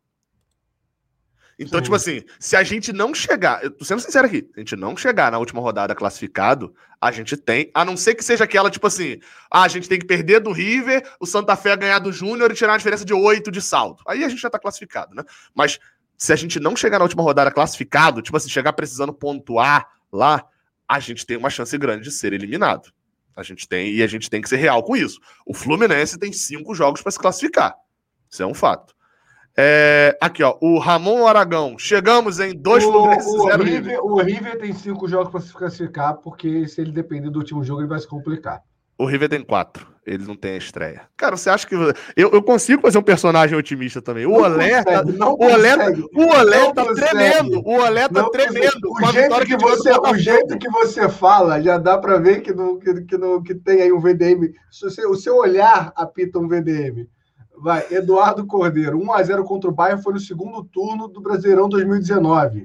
Então, Sim. tipo assim, se a gente não chegar... Eu tô sendo sincero aqui. Se a gente não chegar na última rodada classificado, a gente tem... A não ser que seja aquela, tipo assim... Ah, a gente tem que perder do River, o Santa Fé ganhar do Júnior e tirar uma diferença de oito de saldo. Aí a gente já tá classificado, né? Mas se a gente não chegar na última rodada classificado, tipo assim, chegar precisando pontuar lá, a gente tem uma chance grande de ser eliminado. A gente tem, e a gente tem que ser real com isso. O Fluminense tem cinco jogos para se classificar. Isso é um fato. É, aqui, ó, o Ramon Aragão. Chegamos em dois o, Fluminense o zero River, River. O River tem cinco jogos para se classificar, porque se ele depender do último jogo, ele vai se complicar. O River tem quatro. Ele não tem a estreia. Cara, você acha que... Eu, eu consigo fazer um personagem otimista também. O Olé tá... O Olé tá, o Olé tá tremendo. O Olé tá tremendo. O jeito que, você, o jeito que você fala, já dá para ver que, no, que, que, no, que tem aí um V D M. O seu olhar apita um V D M. Vai, Eduardo Cordeiro. um a zero contra o Bayern foi no segundo turno do Brasileirão dois mil e dezenove.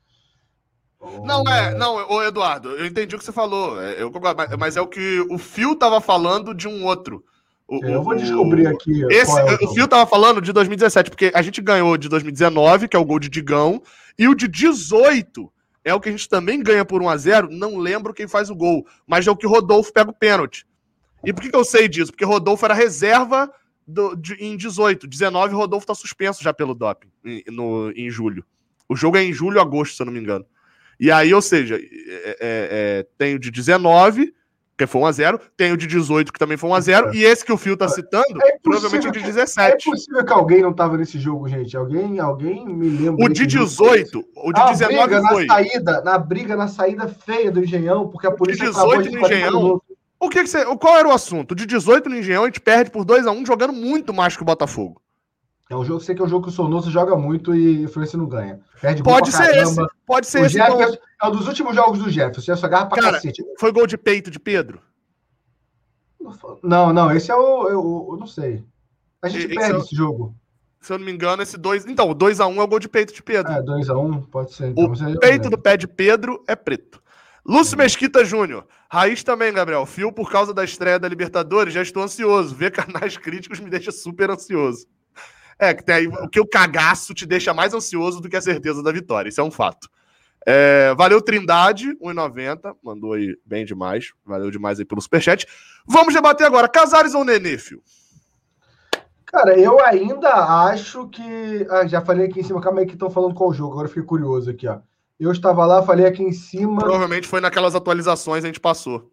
Não, é, não, ô Eduardo, eu entendi o que você falou, eu, mas é o que o Fio tava falando de um outro. O, eu vou descobrir aqui. Esse, é o, o Fio tava falando de dois mil e dezessete, porque a gente ganhou de dois mil e dezenove, que é o gol de Digão, e o de dezoito é o que a gente também ganha por um a zero, não lembro quem faz o gol, mas é o que o Rodolfo pega o pênalti. E por que, que eu sei disso? Porque Rodolfo era reserva do, de, em dezoito, dezenove Rodolfo tá suspenso já pelo doping, em, no, em julho. O jogo é em julho ou agosto, se eu não me engano. E aí, ou seja, é, é, é, tem o de dezenove, que foi um a zero, tem o de dezoito, que também foi um a zero, é. e esse que o Fio tá citando, é provavelmente o de dezessete. É possível que alguém não tava nesse jogo, gente. Alguém, alguém me lembra. O de dezoito, o de a dezenove briga foi. Na, saída, na briga, na saída feia do Engenhão, porque a polícia o de dezoito no Engenhão. O que que você, qual era o assunto? O de dezoito no Engenhão, a gente perde por dois a um, jogando muito mais que o Botafogo. É um jogo, sei que é um jogo que o Sonoso joga muito e o Fluminense não ganha. Perde pode ser esse, pode ser o esse. Jefferson, é um dos últimos jogos do Jefferson, você agarra pra Cara, cacete. Foi gol de peito de Pedro? Não, não, esse é o, eu, eu não sei. A gente esse perde é o, esse jogo. Se eu não me engano, esse dois, então, o dois a um é o gol de peito de Pedro. É, dois a um, pode ser. Então, o peito do pé de Pedro é preto. Lúcio Mesquita Júnior. Raiz também, Gabriel. Fio, por causa da estreia da Libertadores, já estou ansioso. Ver canais críticos me deixa super ansioso. É, que tem aí, o que o cagaço te deixa mais ansioso do que a certeza da vitória. Isso é um fato. É, valeu, Trindade, um real e noventa. Mandou aí bem demais. Valeu demais aí pelo superchat. Vamos debater agora. Casares ou Nenê, Fio? Cara, eu ainda acho que... Ah, já falei aqui em cima. Calma aí que estão falando qual jogo. Agora eu fiquei curioso aqui, ó. Eu estava lá, falei aqui em cima... Provavelmente foi naquelas atualizações, a gente passou.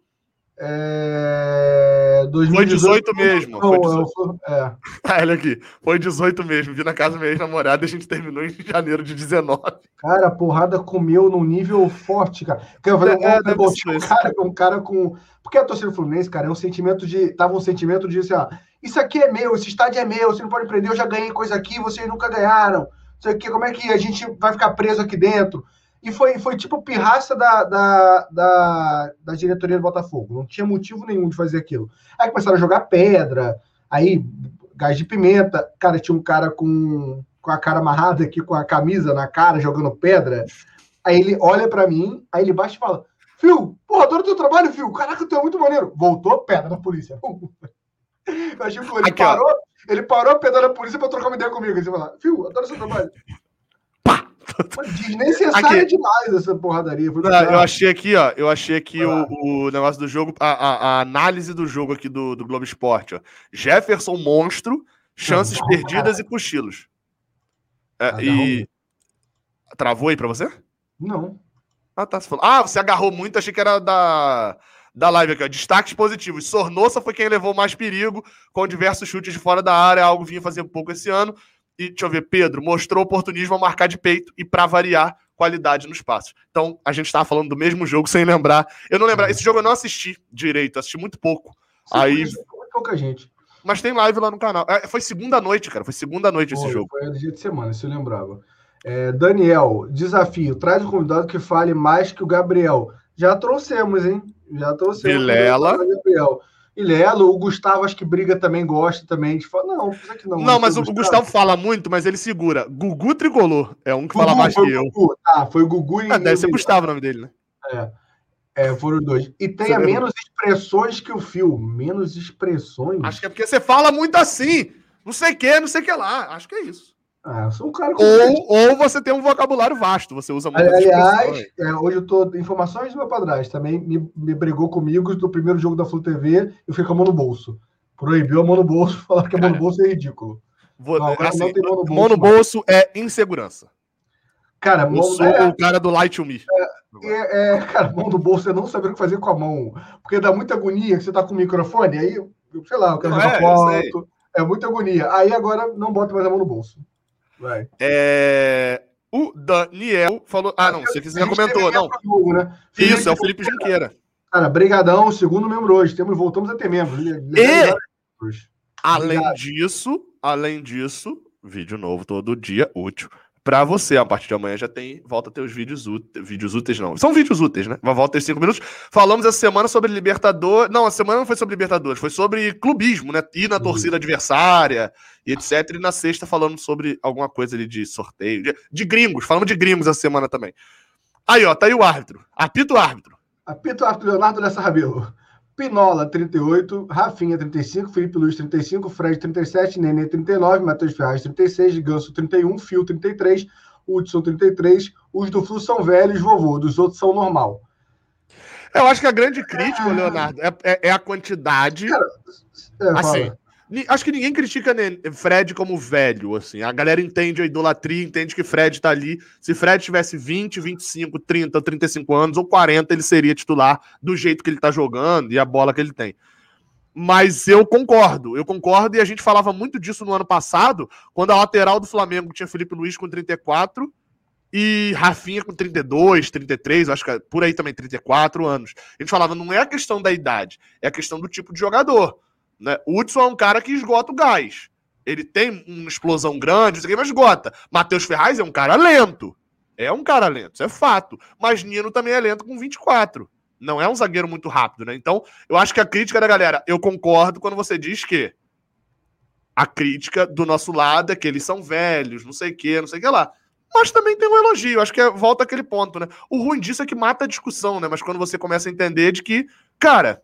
É... dois mil e dezoito, foi dezoito mesmo. Não, foi dezoito. Eu, é. Ah, olha aqui. Foi dezoito mesmo. Vi na casa da minha ex-namorada e a gente terminou em janeiro de dezenove. Cara, a porrada comeu num nível forte, cara. Eu falei, é, um, um, um, cara, um cara com... Porque a torcida do Fluminense, cara, é um sentimento de... Tava um sentimento de, assim, ó, isso aqui é meu, esse estádio é meu, você não pode prender, eu já ganhei coisa aqui, vocês nunca ganharam. Isso aqui, como é que a gente vai ficar preso aqui dentro? E foi, foi tipo pirraça da, da, da, da diretoria do Botafogo. Não tinha motivo nenhum de fazer aquilo. Aí começaram a jogar pedra, aí gás de pimenta. Cara, tinha um cara com, com a cara amarrada aqui, com a camisa na cara, jogando pedra. Aí ele olha pra mim, aí ele baixa e fala, Fio, porra, adoro teu trabalho, Fio. Caraca, tu é muito maneiro. Voltou pedra na polícia. Eu achei que ele, aqui, parou, ele parou a pedra na polícia pra trocar uma ideia comigo. Ele falou, Fio, adoro seu trabalho. Desnecessária aqui. Demais essa porradaria. Não, eu achei aqui, ó. Eu achei aqui o, o negócio do jogo, a, a, a análise do jogo aqui do, do Globo Esporte. Ó. Jefferson monstro, chances não, perdidas cara. E cochilos. É, ah, e. Travou aí pra você? Não. Ah, tá. Você falou... Ah, você agarrou muito, achei que era da, da live aqui, ó. Destaques positivos. Sornosa foi quem levou mais perigo, com diversos chutes de fora da área, algo vinha fazer pouco esse ano. E, deixa eu ver, Pedro, mostrou oportunismo ao marcar de peito e, pra variar, qualidade nos passos. Então, a gente estava falando do mesmo jogo sem lembrar. Eu não lembrar. Esse jogo eu não assisti direito, assisti muito pouco. Sim, aí pouca gente. Mas tem live lá no canal. É, foi segunda noite, cara. Foi segunda noite esse foi, jogo. Foi dia de semana, se eu lembrava. É, Daniel, desafio. Traz um convidado que fale mais que o Gabriel. Já trouxemos, hein? Já trouxemos. Vilela. O Gabriel. Ilelo, o Gustavo acho que briga também, gosta também de falar. Não, que não. Não, mas o Gustavo. Gustavo fala muito, mas ele segura. Gugu Tricolor é um que Gugu, fala mais que eu. Gugu. Ah, foi o Gugu e. Ah, deve ser Gustavo o nome dele, né? É. É, foram os dois. E tem a menos expressões que o Fio. Menos expressões? Acho que é porque você fala muito assim. Não sei o que, não sei o que lá. Acho que é isso. Ah, eu sou um cara com... ou, ou você tem um vocabulário vasto, você usa muito. Aliás, é, hoje eu tô. Informações do meu padrasto também me, me brigou comigo do primeiro jogo da Flu T V. Eu fiquei com a mão no bolso. Proibiu a mão no bolso, falar que a mão no bolso é ridículo. Vou, não, assim, não tem mão no bolso. Mão no bolso é insegurança. Cara, mão, eu sou é, o cara do Light to Me. É, é, é, cara, mão no bolso é não saber o que fazer com a mão. Porque dá muita agonia que você tá com o microfone, aí, sei lá, eu quero jogar foto. É muita agonia. Aí agora não bota mais a mão no bolso. Vai. É... O Daniel falou... Ah, não, você já comentou, não. Jogo, né? Felipe, isso, é o Felipe Junqueira. Cara, brigadão, segundo membro hoje. Temos, voltamos a ter membros. E, além Obrigado. disso, além disso, vídeo novo todo dia, útil. Pra você, a partir de amanhã já tem, volta a ter os vídeos úteis, vídeos úteis não, são vídeos úteis, né? Volta a ter cinco minutos. Falamos essa semana sobre Libertadores, não, a semana não foi sobre Libertadores, foi sobre clubismo, né? Ir na torcida uhum. adversária e etcétera. E na sexta falando sobre alguma coisa ali de sorteio, de, de gringos, falamos de gringos essa semana também. Aí, ó, tá aí o árbitro, apita o árbitro. Apita o árbitro, Leonardo Lessa Rabelo. Pinola, trinta e oito, Rafinha, trinta e cinco, Felipe Luiz, trinta e cinco, Fred, trinta e sete, Nenê, trinta e nove, Matheus Ferraz, trinta e seis, Ganso, trinta e um, Fio, trinta e três, Hudson, trinta e três, os do Flu são velhos, vovô, dos outros são normal. Eu acho que a grande crítica, ah, Leonardo, é, é, é a quantidade... Cara, é, assim, acho que ninguém critica Fred como velho, assim, a galera entende a idolatria, entende que Fred tá ali, se Fred tivesse vinte, vinte e cinco, trinta, trinta e cinco anos, ou quarenta, ele seria titular do jeito que ele tá jogando e a bola que ele tem. Mas eu concordo, eu concordo, e a gente falava muito disso no ano passado, quando a lateral do Flamengo tinha Felipe Luiz com trinta e quatro e Rafinha com trinta e dois, trinta e três, acho que por aí também, trinta e quatro anos. A gente falava, não é a questão da idade, é a questão do tipo de jogador. Né? O Hudson é um cara que esgota o gás. Ele tem uma explosão grande, mas esgota. Matheus Ferraz é um cara lento. É um cara lento, isso é fato. Mas Nino também é lento com vinte e quatro. Não é um zagueiro muito rápido, né? Então, eu acho que a crítica da galera, eu concordo quando você diz que a crítica do nosso lado é que eles são velhos, não sei o que, não sei o que lá. mas também tem um elogio. Acho que é, volta aquele ponto, né? O ruim disso é que mata a discussão, né? Mas quando você começa a entender de que, cara,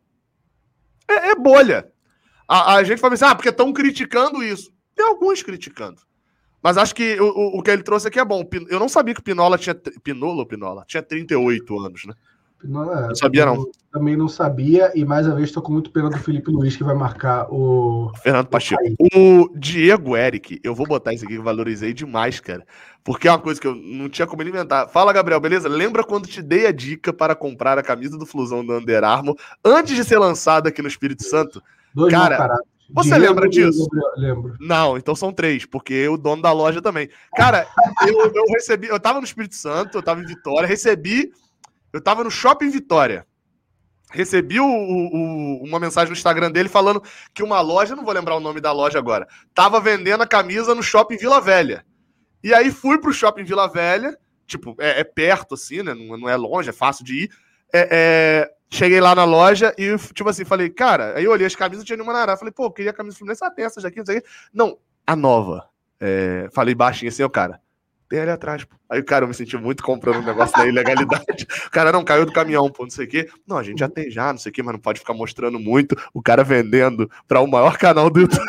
é, é bolha. A, a gente fala assim, ah, porque estão criticando isso. Tem alguns criticando. Mas acho que o, o, o que ele trouxe aqui é bom. Eu não sabia que o Pinola tinha... Pinola ou Pinola? Tinha trinta e oito anos, né? Não, é, não sabia, não. Também não sabia, e mais uma vez estou com muito pena do Felipe Luiz, que vai marcar o... Fernando Pacheco. O Diego Eric, eu vou botar isso aqui que eu valorizei demais, cara. Porque é uma coisa que eu não tinha como alimentar. Fala, Gabriel, beleza? Lembra quando te dei a dica para comprar a camisa do Flusão do Under Armour antes de ser lançada aqui no Espírito Santo? Dois cara, você Diego, lembra disso? Lembro. Não, então são três, porque o dono da loja também. Cara, eu, eu recebi... Eu tava no Espírito Santo, eu tava em Vitória, recebi... Eu tava no Shopping Vitória. Recebi o, o, uma mensagem no Instagram dele falando que uma loja, não vou lembrar o nome da loja agora, tava vendendo a camisa no Shopping Vila Velha. E aí fui pro Shopping Vila Velha, tipo, é, é perto assim, né? Não, não é longe, é fácil de ir. É, é, cheguei lá na loja e, tipo assim, falei, cara, aí eu olhei as camisas, não tinha nenhuma na área. Falei, pô, eu queria a camisa do Fluminense, ah, tem essas daqui, não sei o quê. Não, a nova. É, falei baixinho assim, ó, cara. Tem ali atrás, pô. Aí, cara, eu me senti muito comprando um negócio da ilegalidade. O cara não caiu do caminhão, pô, não sei o quê. Não, a gente já tem já, não sei o quê, mas não pode ficar mostrando muito. O cara vendendo para o maior canal do YouTube.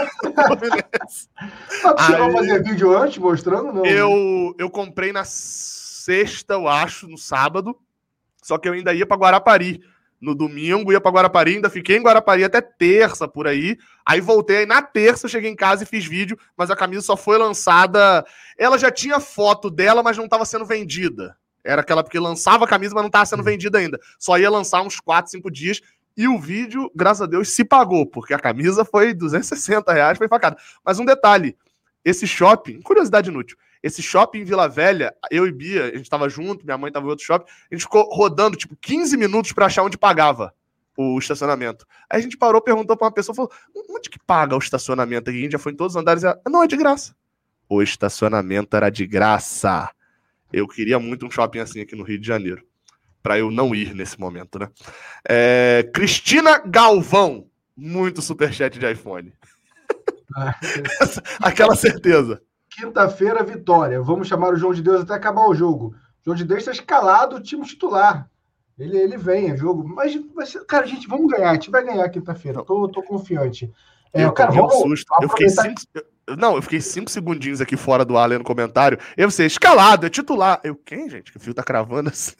Mas você chegou a fazer vídeo antes mostrando? Não, eu, eu comprei na sexta, eu acho, no sábado. Só que eu ainda ia para Guarapari. No domingo, ia para Guarapari, ainda fiquei em Guarapari até terça, por aí. Aí voltei, aí na terça eu cheguei em casa e fiz vídeo, mas a camisa só foi lançada... Ela já tinha foto dela, mas não estava sendo vendida. Era aquela porque lançava a camisa, mas não estava sendo vendida ainda. Só ia lançar uns quatro, cinco dias. E o vídeo, graças a Deus, se pagou, porque a camisa foi duzentos e sessenta reais, foi facada. Mas um detalhe, esse shopping, curiosidade inútil, esse shopping em Vila Velha, eu e Bia, a gente tava junto, minha mãe tava em outro shopping, a gente ficou rodando, tipo, quinze minutos pra achar onde pagava o estacionamento. Aí a gente parou, perguntou pra uma pessoa, falou, onde que paga o estacionamento aqui? A gente já foi em todos os andares, ela, não, é de graça. O estacionamento era de graça. Eu queria muito um shopping assim aqui no Rio de Janeiro, pra eu não ir nesse momento, né? É, Cristina Galvão, muito superchat de iPhone. Aquela certeza. Quinta-feira, vitória. Vamos chamar o João de Deus até acabar o jogo. João de Deus está escalado, o time titular. Ele, ele vem, é jogo. Mas, mas, cara, gente, vamos ganhar. A gente vai ganhar quinta-feira. Tô, tô confiante. É, eu cara, vamos um susto. Eu fiquei cinco, eu, não, eu fiquei cinco segundinhos aqui fora do ar lendo comentário. Eu sei, escalado, é titular. Eu, quem, gente? Que o fio tá cravando assim.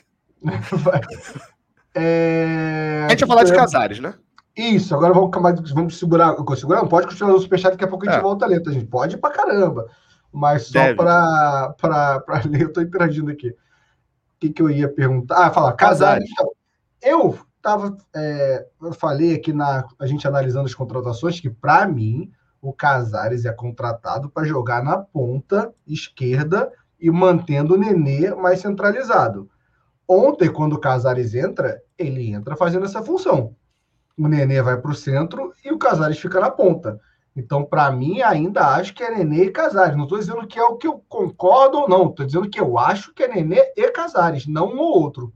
é... A gente vai falar de Casares, né? Isso, agora vamos, vamos segurar. Segurar não pode continuar no superchat, daqui a pouco a gente é. volta a ler, tá, gente? Pode ir pra caramba. Mas só para ler, eu tô interagindo aqui. O que, que eu ia perguntar? Ah, falar, Casares. Então, eu tava. É, eu falei aqui na a gente analisando as contratações que, para mim, o Casares é contratado para jogar na ponta esquerda e mantendo o Nenê mais centralizado. Ontem, quando o Casares entra, ele entra fazendo essa função. O Nenê vai para o centro e o Casares fica na ponta. Então, para mim, ainda acho que é Nenê e Casares. Não estou dizendo que é o que eu concordo ou não. Estou dizendo que eu acho que é Nenê e Casares, não um ou outro.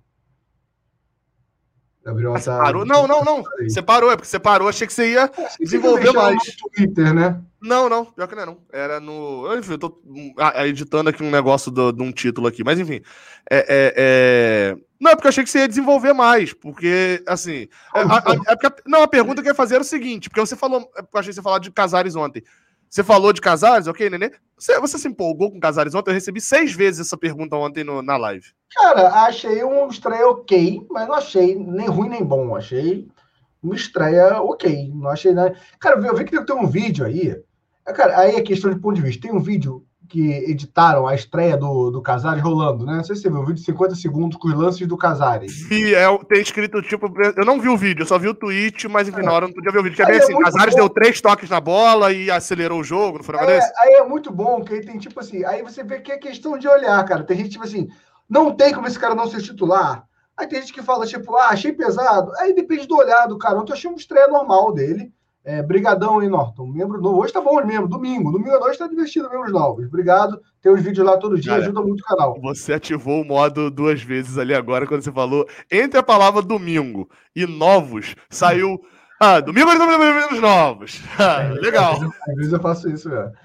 Gabriel, tá... Separou? Não, não, não. Você parou, é porque você parou. Achei que você ia é, desenvolver mais. No Twitter, né? Não, não. Pior que não é, não. Era no... Enfim, eu tô editando aqui um negócio do, de um título aqui. Mas, enfim. É... é, é... Não, é porque eu achei que você ia desenvolver mais, porque, assim... É, a, a, a, não, a pergunta que eu ia fazer era o seguinte, porque você falou... Eu achei que você falou de Casares ontem. Você falou de Casares, ok, Nenê? Você, você se empolgou com Casares ontem? Eu recebi seis vezes essa pergunta ontem no, na live. Cara, achei uma estreia ok, mas não achei nem ruim nem bom. Achei uma estreia ok. Não achei nada... Cara, eu vi que tem um vídeo aí... Cara, aí é questão de ponto de vista. Tem um vídeo... que editaram a estreia do, do Casares rolando, né? Não sei se você viu, um vídeo de cinquenta segundos com os lances do Casares. Vi, é, tem escrito, tipo, eu não vi o vídeo, eu só vi o tweet, mas enfim, é. na hora eu não podia ver o vídeo. Que é bem assim, é Casares bom. Deu três toques na bola e acelerou o jogo, não foi nada é, desse? Aí é muito bom, que aí tem tipo assim, aí você vê que é questão de olhar, cara. Tem gente tipo assim, não tem como esse cara não ser titular. Aí tem gente que fala, tipo, ah, achei pesado. Aí depende do olhar do cara. Ontem eu achei uma estreia normal dele. É, brigadão aí, Norton. Membro novo. Hoje tá bom mesmo, domingo. Domingo à noite tá divertido, membros novos. Obrigado. Tem os vídeos lá todo dia, cara, ajuda muito o canal. Você ativou o modo duas vezes ali agora, quando você falou, entre a palavra domingo e novos, saiu... Ah, domingo e domingos novos. Ah, legal. Às vezes eu faço isso, velho.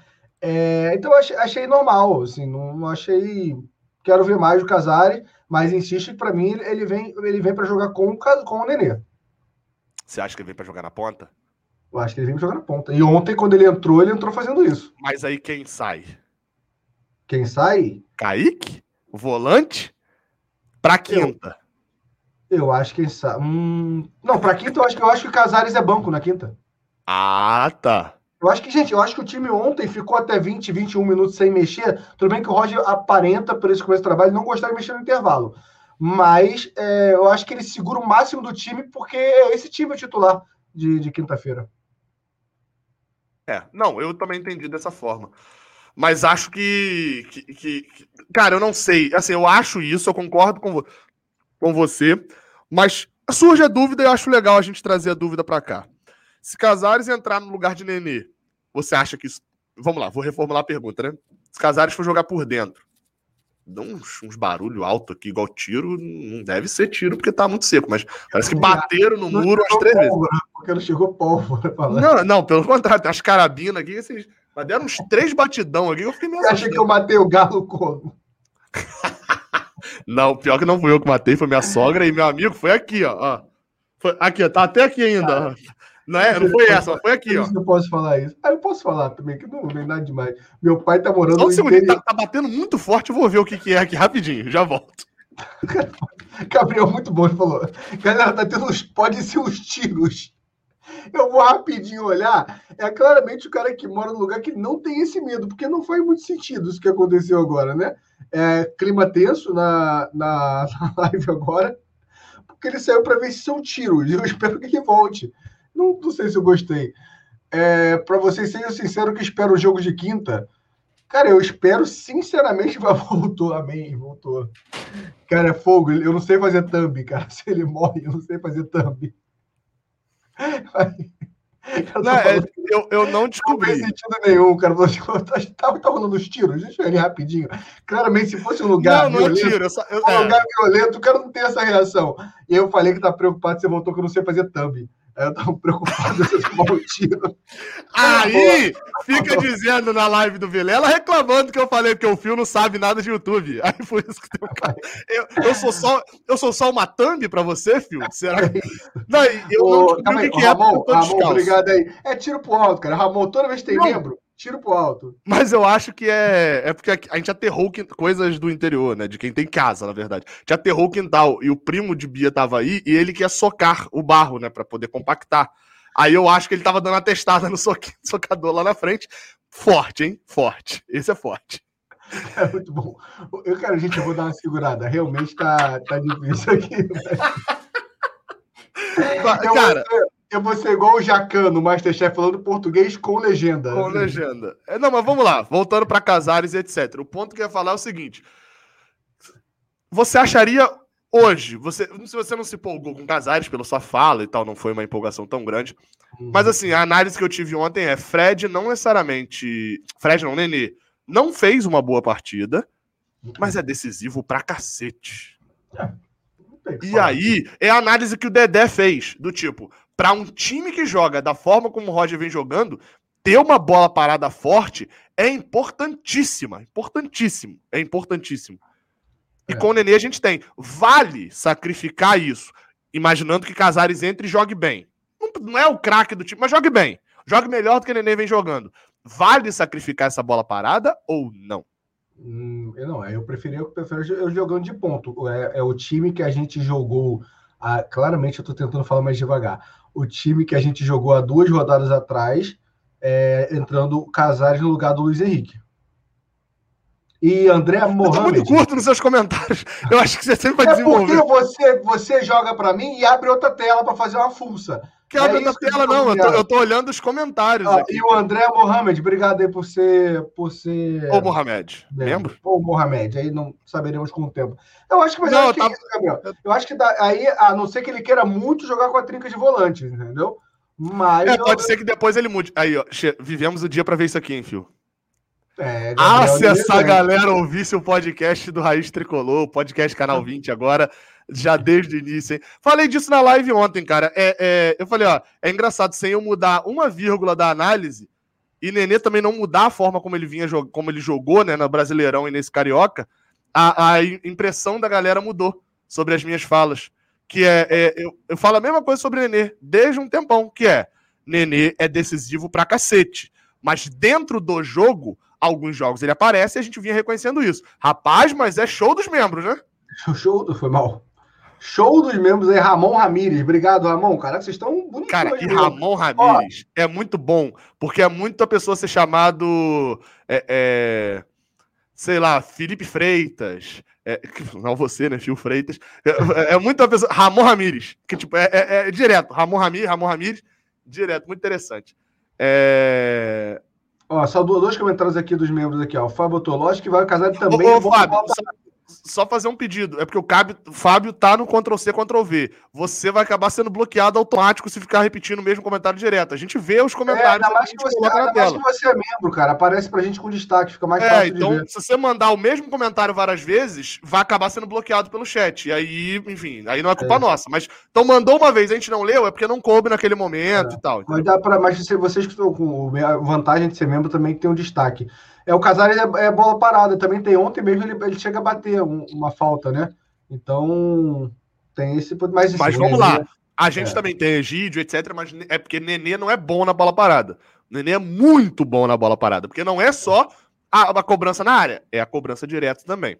É, então, eu achei, achei normal, assim, não, não achei... Quero ver mais o Casares, mas insisto que, para mim, ele vem, ele vem para jogar com, com o Nenê. Você acha que ele vem para jogar na ponta? Eu acho que ele vem pra jogar na ponta. E ontem, quando ele entrou, ele entrou fazendo isso. Mas aí quem sai? Quem sai? Kaique? Volante? Pra quinta? Eu, eu acho que quem sai... Hum... Não, pra quinta, eu acho, que, eu acho que o Casares é banco na quinta. Ah, tá. Eu acho que, gente, eu acho que o time ontem ficou até vinte, vinte e um minutos sem mexer. Tudo bem que o Roger aparenta, por esse começo do trabalho, não gostar de mexer no intervalo. Mas é, eu acho que ele segura o máximo do time, porque esse time é o titular de, de quinta-feira. É, não, eu também entendi dessa forma. Mas acho que, que, que, que... Cara, eu não sei. Assim, eu acho isso, eu concordo com, vo... com você. Mas surge a dúvida e eu acho legal a gente trazer a dúvida pra cá. Se Casares entrar no lugar de Nenê, você acha que isso... Vamos lá, vou reformular a pergunta, né? Se Casares for jogar por dentro, dá uns, uns barulhos altos aqui, igual tiro, não deve ser tiro, porque tá muito seco, mas parece que bateram no muro umas três vezes. Porque não chegou pólvora. Não, não, pelo contrário, tem as carabinas aqui, esses... mas deram uns três batidão aqui, eu fiquei meio Você acha que eu matei o galo como? Não, pior que não fui eu que matei, foi minha sogra e meu amigo, foi aqui, ó. ó. Foi aqui, ó, tá até aqui ainda. Ó. Não, é, não foi essa, foi aqui, ó. Eu posso falar isso. Ah, eu posso falar também, que não vem nada demais. Meu pai tá morando Só um no segundinho, interior. tá, tá batendo muito forte, eu vou ver o que, que é aqui rapidinho, já volto. Gabriel, muito bom, ele falou. Galera, tá tendo uns, pode ser uns tiros. Eu vou rapidinho olhar. É claramente o cara que mora num lugar que não tem esse medo, porque não faz muito sentido isso que aconteceu agora, né? É, clima tenso na, na, na live agora, porque ele saiu para ver se são tiros. Eu espero que ele volte. Não, não sei se eu gostei. É, para vocês serem sinceros, que espero o jogo de quinta. Cara, eu espero sinceramente que voltou. Amém, voltou. Cara, é fogo. Eu não sei fazer thumb, cara. Se ele morre, eu não sei fazer thumb. Eu, não, é, eu, eu não descobri. Não fez sentido nenhum, cara. Tá, tá rolando os tiros? Deixa eu ir rapidinho. Claramente, se fosse um lugar não, violento, não é tiro, eu só, eu, um é. lugar violento, o cara não tem essa reação. E aí eu falei que tá preocupado, você voltou que eu não sei fazer thumb. Aí eu tava preocupado se eu tomar um tiro. Aí, fica dizendo na live do Vilela, reclamando que eu falei que o Fio não sabe nada de YouTube. Aí por isso que tem um cara. Eu, eu, sou, só, eu sou só uma thumb pra você, Fio? Será que. Não, eu não descobri o que, que é. Ramon, Ramon, obrigado aí. É tiro pro alto, cara. Ramon, toda vez que tem não. membro, tiro pro alto. Mas eu acho que é. É porque a gente aterrou coisas do interior, né? De quem tem casa, na verdade. A gente aterrou o quintal. E o primo de Bia tava aí e ele quer socar o barro, né? Pra poder compactar. Aí eu acho que ele tava dando a testada no socador lá na frente. Forte, hein? Forte. Esse é forte. É muito bom. Eu, cara, gente, eu vou dar uma segurada. Realmente tá, tá difícil aqui. Eu, cara, vou ser, eu vou ser igual o Jacan no Masterchef falando português com legenda. Com assim. legenda. É, não, mas vamos lá. Voltando para Casares e etcétera. O ponto que eu ia falar é o seguinte. Você acharia hoje, você, se você não se empolgou com Casares pela sua fala e tal, não foi uma empolgação tão grande, hum. mas assim, a análise que eu tive ontem é Fred não necessariamente... Fred não, Nenê, não fez uma boa partida, mas é decisivo pra cacete. É. E aí, é a análise que o Dedé fez, do tipo, para um time que joga da forma como o Roger vem jogando, ter uma bola parada forte é importantíssima, importantíssimo, é importantíssimo. E é. com o Nenê a gente tem. Vale sacrificar isso, imaginando que Casares entre e jogue bem. Não, não é o craque do time, mas jogue bem. Jogue melhor do que o Nenê vem jogando. Vale sacrificar essa bola parada ou não? Hum, eu não, eu preferi eu prefiro eu jogando de ponto. É, é o time que a gente jogou. A, claramente, eu tô tentando falar mais devagar. O time que a gente jogou há duas rodadas atrás, é, entrando Casares no lugar do Luiz Henrique. E André Mohamed... Eu tô muito curto nos seus comentários. Eu acho que você sempre vai é desenvolver. É porque você, você joga para mim e abre outra tela para fazer uma fuça. Que abre é na tela, não. Eu tô, eu tô olhando os comentários ah, aqui. E o André Mohamed, obrigado aí por ser... Por ser... Ou Mohamed, lembra? Ou Mohamed, aí não saberemos com o tempo. Eu acho que, mas não, eu acho tá... que é isso, Gabriel. Eu acho que dá, aí, a não ser que ele queira muito jogar com a trinca de volante, entendeu? Mas... É, pode eu... ser que depois ele mude. Aí, ó, vivemos o dia para ver isso aqui, hein, Fio? É, ah, se essa galera ouvisse o podcast do Raiz Tricolor, o podcast Canal vinte agora, já desde o início, hein? Falei disso na live ontem, cara. É, é, eu falei, ó, é engraçado, sem eu mudar uma vírgula da análise, e Nenê também não mudar a forma como ele vinha, como ele jogou, né, no Brasileirão e nesse Carioca, a, a impressão da galera mudou sobre as minhas falas. Que é, é eu, eu falo a mesma coisa sobre Nenê desde um tempão, que é Nenê é decisivo pra cacete. Mas dentro do jogo, alguns jogos ele aparece e a gente vinha reconhecendo isso. Rapaz, mas é show dos membros, né? Show do... Foi mal. Show dos membros aí, Ramon Ramírez. Obrigado, Ramon. Caraca, vocês estão bonitos. Cara, e Ramon Ramírez é muito bom, porque é muito a pessoa ser chamado, é, é, sei lá, Felipe Freitas, é, não você, né, Fio Freitas, é, é muito a pessoa, Ramon Ramírez, que tipo, é, é, é direto, Ramon Ramírez, Ramon Ramírez, direto, muito interessante. É... Ó, só dois comentários aqui dos membros aqui, ó. O Fábio Tológi, que vai casar também. Ô, ô Fábio, só, só fazer um pedido. É porque o, Cabe, o Fábio tá no control C, control V. Você vai acabar sendo bloqueado automático se ficar repetindo o mesmo comentário direto. A gente vê os comentários. É, ainda mais, que você, ainda mais que você é membro, cara. Aparece pra gente com destaque, fica mais é, fácil então, de ver. Se você mandar o mesmo comentário várias vezes, vai acabar sendo bloqueado pelo chat. E aí, enfim, aí não é culpa é. nossa. Mas, então mandou uma vez, a gente não leu, é porque não coube naquele momento é. e tal. Mas dá pra, mas se vocês que estão com a vantagem de ser membro também que tem um destaque. É, o Casares é, é bola parada, também tem. Ontem mesmo ele, ele chega a bater um, uma falta, né? Então, tem esse... Mas, mas vamos lá. A gente é. também tem Egídio, etcétera, mas é porque Nenê não é bom na bola parada. Nenê é muito bom na bola parada, porque não é só a, a cobrança na área, é a cobrança direta também.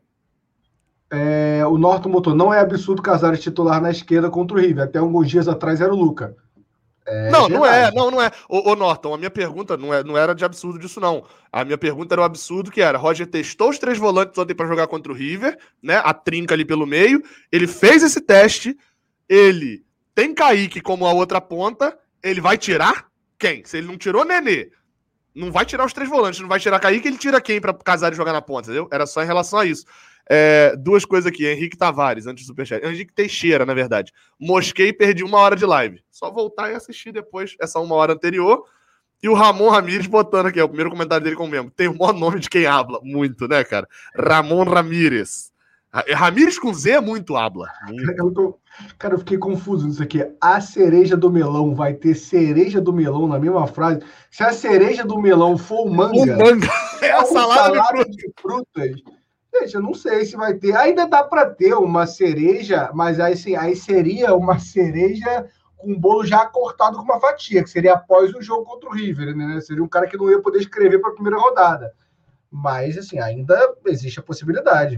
É, o Norton botou, não é absurdo Casares titular na esquerda contra o River. Até alguns dias atrás era o Luca. É não, não é, não, não é. Ô, ô, Norton, a minha pergunta não, é, não era de absurdo disso, não. A minha pergunta era o absurdo que era, Roger testou os três volantes ontem para jogar contra o River, né, a trinca ali pelo meio, ele fez esse teste, ele tem Kaique como a outra ponta, ele vai tirar quem? Se ele não tirou Nenê, não vai tirar os três volantes, não vai tirar Kaique, ele tira quem para Casares jogar na ponta, entendeu? Era só em relação a isso. É, duas coisas aqui, Henrique Tavares, antes do superchat. Henrique Teixeira, na verdade. Mosquei e perdi uma hora de live. Só voltar e assistir depois essa uma hora anterior. E o Ramon Ramírez botando aqui, é o primeiro comentário dele como membro. Tem o maior nome de quem habla. Muito, né, cara? Ramon Ramírez. Ramírez com Z é muito habla. Muito. Eu tô... Cara, eu fiquei confuso nisso aqui. A cereja do melão vai ter cereja do melão na mesma frase. Se a cereja do melão for o manga... O manga é a salada, salada de, de frutas. Gente, eu não sei se vai ter. Ainda dá para ter uma cereja, mas aí, assim, aí seria uma cereja com um bolo já cortado com uma fatia, que seria após o jogo contra o River, né? Seria um cara que não ia poder escrever para a primeira rodada. Mas, assim, ainda existe a possibilidade.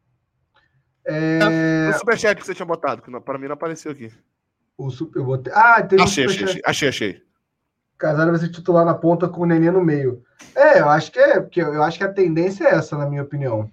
É... O superchat que você tinha botado, que para mim não apareceu aqui. O super... eu botei... Ah, tem achei, um achei, achei, achei. Casares vai ser titular na ponta com o Nenê no meio. É, eu acho que é, porque eu acho que a tendência é essa, na minha opinião.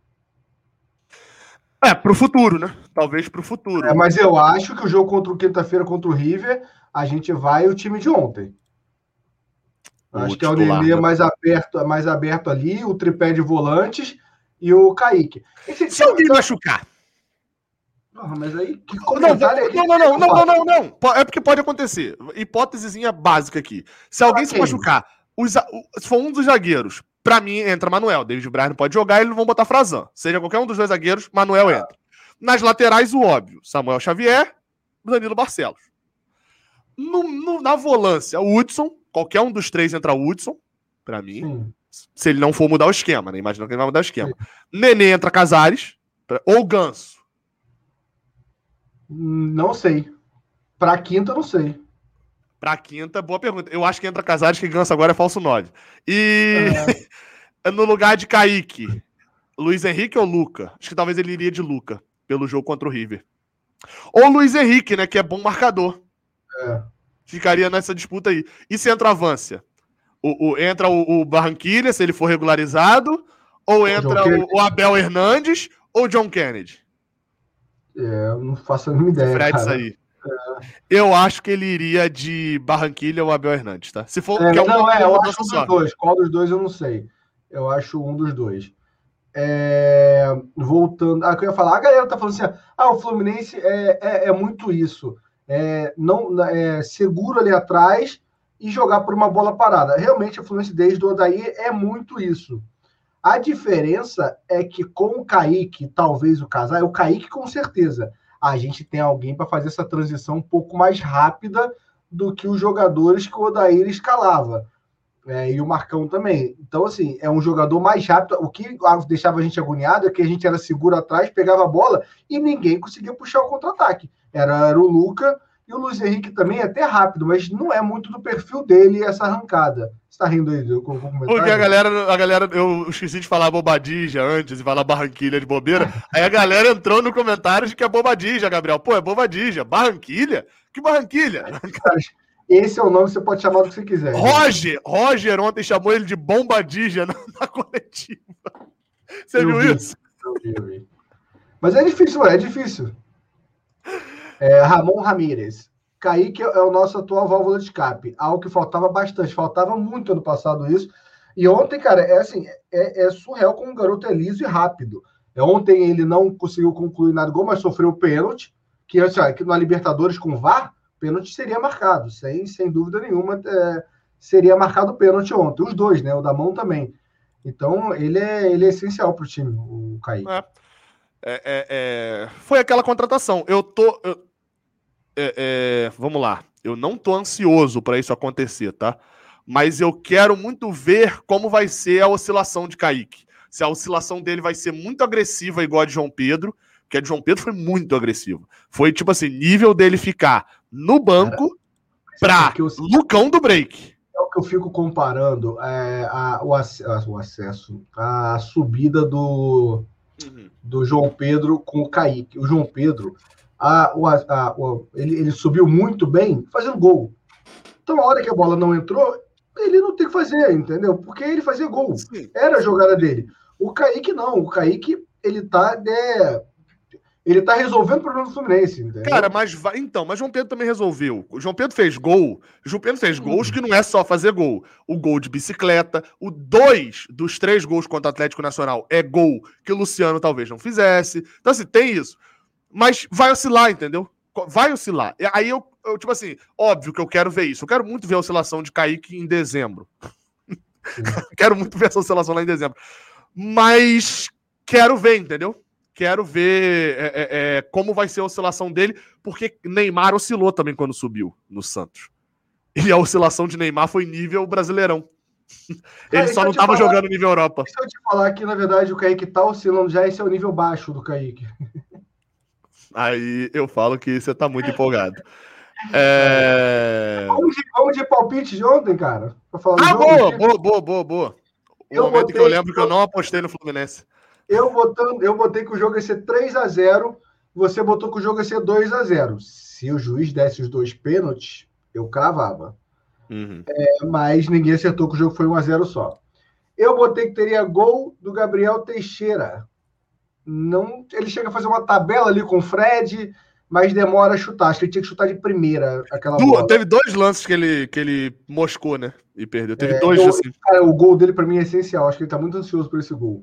É, pro futuro, né? Talvez pro futuro. É, mas eu acho que o jogo contra o quinta-feira contra o River, a gente vai o time de ontem. O acho que é o Nenê né? mais, aberto, mais aberto ali, o tripé de volantes e o Kaique. Esse Se alguém machucar. Não, mas aí. Que não, não, não, não, não, não, não. É porque pode acontecer. Hipótesezinha básica aqui. Se alguém okay. se machucar, os, se for um dos zagueiros. Pra mim, entra Manuel. David Braz não pode jogar, eles não vão botar Frazan. Seja qualquer um dos dois zagueiros, Manuel ah. entra. Nas laterais, o óbvio. Samuel Xavier, Danilo Barcelos. No, no, na volância, o Hudson. Qualquer um dos três entra o Hudson, pra mim. Sim. Se ele não for mudar o esquema, né? Imagina que ele vai mudar o esquema. Sim. Nenê entra Casares. Pra, ou Ganso. Não sei. Pra quinta, não sei. Pra quinta, boa pergunta. Eu acho que entra Casares, que Ganso agora é falso nove. E é. no lugar de Kaique, Luiz Henrique ou Luca? Acho que talvez ele iria de Luca, pelo jogo contra o River. Ou Luiz Henrique, né, que é bom marcador. É. Ficaria nessa disputa aí. E centroavância? O, o, entra o, o Barranquilla, se ele for regularizado, ou entra o, o Abel Hernandes ou o John Kennedy? É, eu não faço a mínima ideia, Fred, cara. Isso aí. É. Eu acho que ele iria de Barranquilla ou Abel Hernandes, tá? Se for é, que é um não, é, eu acho um dos dois. Qual dos dois eu não sei. Eu acho um dos dois. É, voltando... Ah, que eu ia falar, a galera tá falando assim, ah, o Fluminense é, é, é muito isso. É, não, é seguro ali atrás e jogar por uma bola parada. Realmente, o Fluminense desde o Odair é muito isso. A diferença é que com o Kaique, talvez o Casares, o Kaique com certeza, a gente tem alguém para fazer essa transição um pouco mais rápida do que os jogadores que o Odair escalava. É, e o Marcão também. Então, assim, é um jogador mais rápido. O que deixava a gente agoniado é que a gente era seguro atrás, pegava a bola e ninguém conseguia puxar o contra-ataque. Era, era o Luca e o Luiz Henrique também é até rápido, mas não é muito do perfil dele essa arrancada. Você tá rindo aí do comentário? Porque a galera, a galera, eu esqueci de falar Bobadilla antes e falar Barranquilha de bobeira. Aí a galera entrou no comentário de que é Bobadilla, Gabriel. Pô, é Bobadilla. Barranquilha? Que Barranquilha? Cara, esse é o nome, você pode chamar do que você quiser. Roger, gente. Roger ontem chamou ele de Bombadilla na, na coletiva. Você eu viu vi, isso? Eu vi, eu vi. Mas é difícil, é difícil. É, Ramon Ramírez. Kaique é o nosso atual válvula de escape. Algo que faltava bastante. Faltava muito ano passado isso. E ontem, cara, é assim, é, é surreal como o garoto é liso e rápido. É, ontem ele não conseguiu concluir nada gol, mas sofreu o pênalti, que, assim, que na Libertadores com V A R, pênalti seria marcado. Sem, sem dúvida nenhuma, é, seria marcado o pênalti ontem. Os dois, né? O da mão também. Então, ele é, ele é essencial para o time, o Kaique. É. É, é, é... Foi aquela contratação. Eu tô... Eu... É, é, vamos lá, eu não tô ansioso para isso acontecer, tá? Mas eu quero muito ver como vai ser a oscilação de Kaique. Se a oscilação dele vai ser muito agressiva, igual a de João Pedro, porque a de João Pedro foi muito agressiva. Foi tipo assim, nível dele ficar no banco para eu... Lucão do break. É o que eu fico comparando é, a, o, ac o acesso, a subida do, uhum. do João Pedro com o Kaique. O João Pedro... A, a, a, a, ele, ele subiu muito bem fazendo gol. Então, a hora que a bola não entrou, ele não tem que fazer, entendeu? Porque ele fazia gol. Sim. Era a jogada dele. O Kaique não. O Kaique, ele tá, é, ele tá resolvendo o problema do Fluminense, entendeu? Cara, mas vai, então, mas João Pedro também resolveu. O João Pedro fez gol. O João Pedro fez hum. gols que não é só fazer gol. O gol de bicicleta, o dois dos três gols contra o Atlético Nacional é gol que o Luciano talvez não fizesse. Então, assim, tem isso. Mas vai oscilar, entendeu? Vai oscilar. E aí eu, eu, tipo assim, óbvio que eu quero ver isso. Eu quero muito ver a oscilação de Kaique em dezembro. Quero muito ver essa oscilação lá em dezembro. Mas quero ver, entendeu? Quero ver é, é, é, como vai ser a oscilação dele, porque Neymar oscilou também quando subiu no Santos. E a oscilação de Neymar foi nível Brasileirão. Ele Cara, só não estava jogando nível Europa. Se eu te falar que, na verdade, o Kaique tá oscilando já, esse é o nível baixo do Kaique. Aí eu falo que você tá muito empolgado. É... Vamos, de, vamos de palpite de ontem, cara. Pra falar ah, boa, boa, boa, boa, boa. O eu momento botei, que eu lembro que eu não apostei no Fluminense. Eu, botando, eu botei que o jogo ia ser três a zero, você botou que o jogo ia ser dois a zero. Se o juiz desse os dois pênaltis, eu cravava. Uhum. É, mas ninguém acertou que o jogo foi um a zero só. Eu botei que teria gol do Gabriel Teixeira. Não, ele chega a fazer uma tabela ali com o Fred, mas demora a chutar. Acho que ele tinha que chutar de primeira aquela du, bola. Teve dois lances que ele, que ele moscou, né? E perdeu. Teve é, dois eu, assim. Cara, o gol dele, para mim, é essencial. Acho que ele tá muito ansioso por esse gol.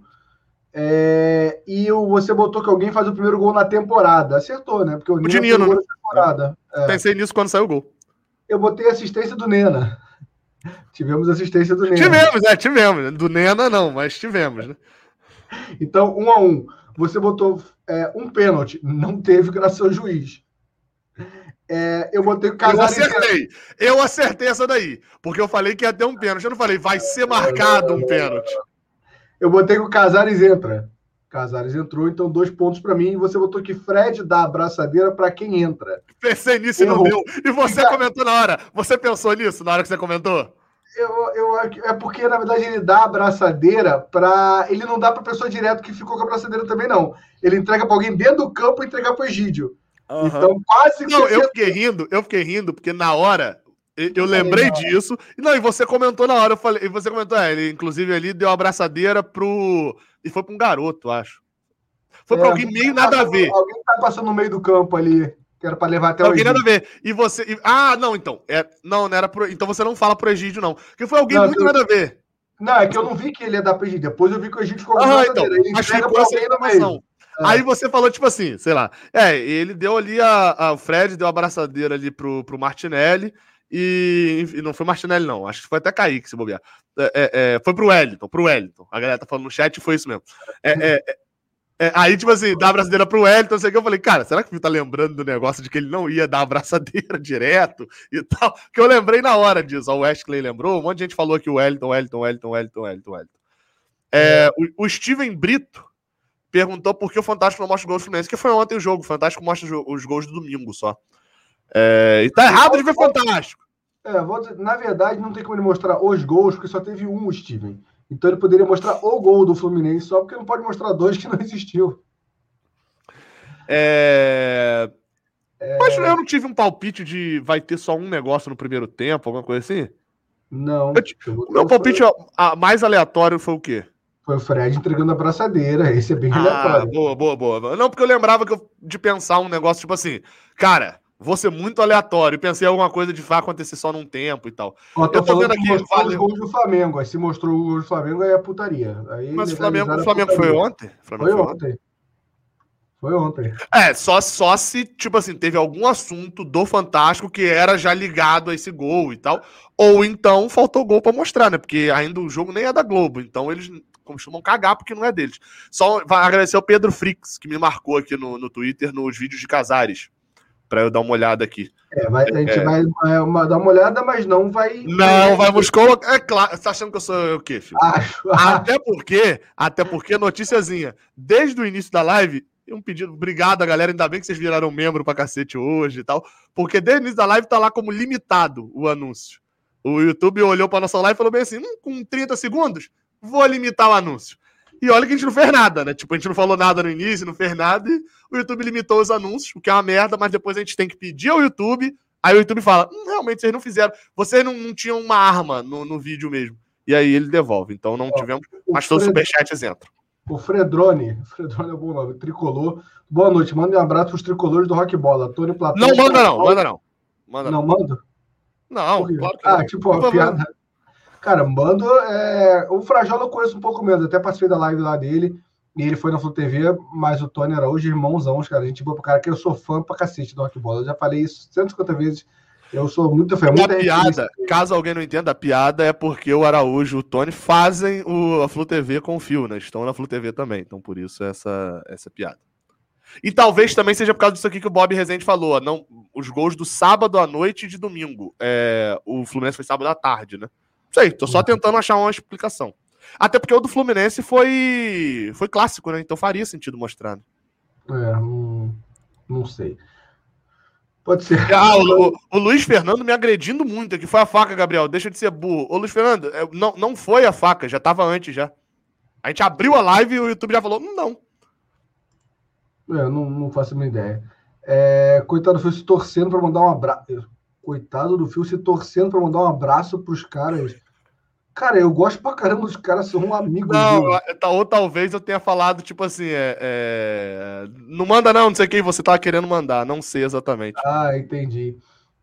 É, e o, você botou que alguém faz o primeiro gol na temporada. Acertou, né? Porque o, o Nina Dinino, gol né? na temporada. É. Pensei nisso quando saiu o gol. Eu botei assistência do Nena. Tivemos assistência do Nena. Tivemos, é, tivemos. Do Nena não, mas tivemos, né? Então, um a um. Você botou é, um pênalti. Não teve graças ao juiz. É, eu botei o Casares. Eu acertei. Eu acertei essa daí. Porque eu falei que ia ter um pênalti. Eu não falei, vai ser marcado um pênalti. Eu botei que o Casares entra. Casares entrou, então dois pontos para mim. E você botou que Fred dá a braçadeira para quem entra. Pensei nisso e não deu. E você e, comentou na hora. Você pensou nisso na hora que você comentou? Eu, eu, é porque, na verdade, ele dá a braçadeira para... Ele não dá para a pessoa direto que ficou com a braçadeira também, não. Ele entrega para alguém dentro do campo e entregar para o Egídio. Uhum. Então, quase que... Não, eu fiquei rindo, eu fiquei rindo, porque na hora... Eu, eu lembrei disso. E não, e você comentou na hora, eu falei, e você comentou, é, ele inclusive ali deu a braçadeira pro... E foi para um garoto, acho. Foi é, para alguém meio nada a ver. Alguém tá passando no meio do campo ali, que era para levar até alguém o Alguém nada a ver. E você... E, ah, não, então. É, não, não era pro, então você não fala pro Egídio, não. Porque foi alguém não, muito eu, nada a ver. Não, é que eu não vi que ele ia dar pro Egídio. Depois eu vi que o Egídio ficou com ah, então, ele entrega pra alguém no meio. É. Aí você falou, tipo assim, sei lá. É, ele deu ali a... a o Fred deu a braçadeira ali pro, pro Martinelli. E, e não foi Martinelli, não. Acho que foi até Kaique, se bobear. É, é, é, foi pro Wellington, pro Wellington. A galera tá falando no chat, foi isso mesmo. É, é, É, aí, tipo assim, dá a abraçadeira pro Wellington, não sei o que. Eu falei, cara, será que o Fio tá lembrando do negócio de que ele não ia dar a abraçadeira direto e tal? Que eu lembrei na hora disso. Ó, o Wesley lembrou, um monte de gente falou que o Wellington, Wellington, Wellington, Wellington, Wellington, Wellington. É, o, o Steven Brito perguntou por que o Fantástico não mostra os gols do Fluminense, que foi ontem o jogo. O Fantástico mostra os gols do domingo só. É, e tá errado de ver Fantástico. É, vou dizer, na verdade, não tem como ele mostrar os gols, porque só teve um, o Steven. Então ele poderia mostrar o gol do Fluminense, só porque não pode mostrar dois que não existiu. É... É... Mas eu não tive um palpite de vai ter só um negócio no primeiro tempo, alguma coisa assim? Não. Eu, o meu palpite foi... a, mais aleatório foi o quê? Foi o Fred entregando a abraçadeira. Esse é bem ah, aleatório. Boa, boa, boa. Não, porque eu lembrava que eu, de pensar um negócio tipo assim, cara, vou ser muito aleatório. Pensei em alguma coisa de vai acontecer só num tempo e tal. Eu tô, eu tô vendo aqui. Mostrou valeu. Os gols do Flamengo. Aí se mostrou os gols do Flamengo, aí é putaria. Aí Mas o Flamengo, o Flamengo foi ontem? Flamengo foi, foi ontem. ontem. Foi ontem. É, só, só se, tipo assim, teve algum assunto do Fantástico que era já ligado a esse gol e tal. Ou então faltou gol pra mostrar, né? Porque ainda o jogo nem é da Globo. Então eles costumam cagar porque não é deles. Só vai agradecer ao Pedro Frix, que me marcou aqui no, no Twitter, nos vídeos de Casares. Pra eu dar uma olhada aqui. É, vai, a gente é... vai é, uma, dar uma olhada, mas não vai... Não, vai buscar... É claro, você tá achando que eu sou o quê, filho? Acho. Até porque, até porque, noticiazinha, desde o início da live, um pedido, obrigado, galera, ainda bem que vocês viraram membro pra cacete hoje e tal, porque desde o início da live tá lá como limitado o anúncio. O YouTube olhou pra nossa live e falou bem assim, hum, com trinta segundos, vou limitar o anúncio. E olha que a gente não fez nada, né? Tipo, a gente não falou nada no início, não fez nada, e o YouTube limitou os anúncios, o que é uma merda, mas depois a gente tem que pedir ao YouTube, aí o YouTube fala, hum, realmente, vocês não fizeram, vocês não, não tinham uma arma no, no vídeo mesmo. E aí ele devolve, então não tivemos, mas todos os superchats entram. O Fredrone, Fredrone é um bom nome, tricolor. Boa noite, manda um abraço para os tricolores do Rock Bola. Antônio Platão. Não, manda não, manda não. Manda não, manda? Não, claro que ah, não. tipo, a piada. Cara, mando. É... O Frajola eu conheço um pouco menos, até participei da live lá dele, e ele foi na Flu T V, mas o Tony Araújo, irmãozão, cara. A gente boa pro cara que eu sou fã pra cacete do Rock Bola. Eu já falei isso cento e cinquenta vezes. Eu sou muito fã. A piada, caso alguém não entenda, a piada é porque o Araújo e o Tony fazem o, a Flu T V com o Fio, né? Estão na Flu T V também, então por isso essa, essa piada. E talvez também seja por causa disso aqui que o Bob Rezende falou, ó, não, os gols do sábado à noite e de domingo. É, o Fluminense foi sábado à tarde, né? Não sei, tô só tentando achar uma explicação. Até porque o do Fluminense foi, foi clássico, né? Então faria sentido mostrar. Né? É, não, não sei. Pode ser. Ah, o, o Luiz Fernando me agredindo muito aqui. Foi a faca, Gabriel. Deixa de ser burro. Ô, Luiz Fernando, não, não foi a faca. Já tava antes, já. A gente abriu a live e o YouTube já falou, não. É, não, não faço a minha ideia. É, coitado do Fio se torcendo para mandar um abraço. Coitado do Fio se torcendo para mandar um abraço pros caras. Cara, eu gosto pra caramba dos caras, são amigos. Não, ou talvez eu tenha falado, tipo assim, é, é... não manda não, não sei quem você tava querendo mandar, não sei exatamente. Ah, entendi.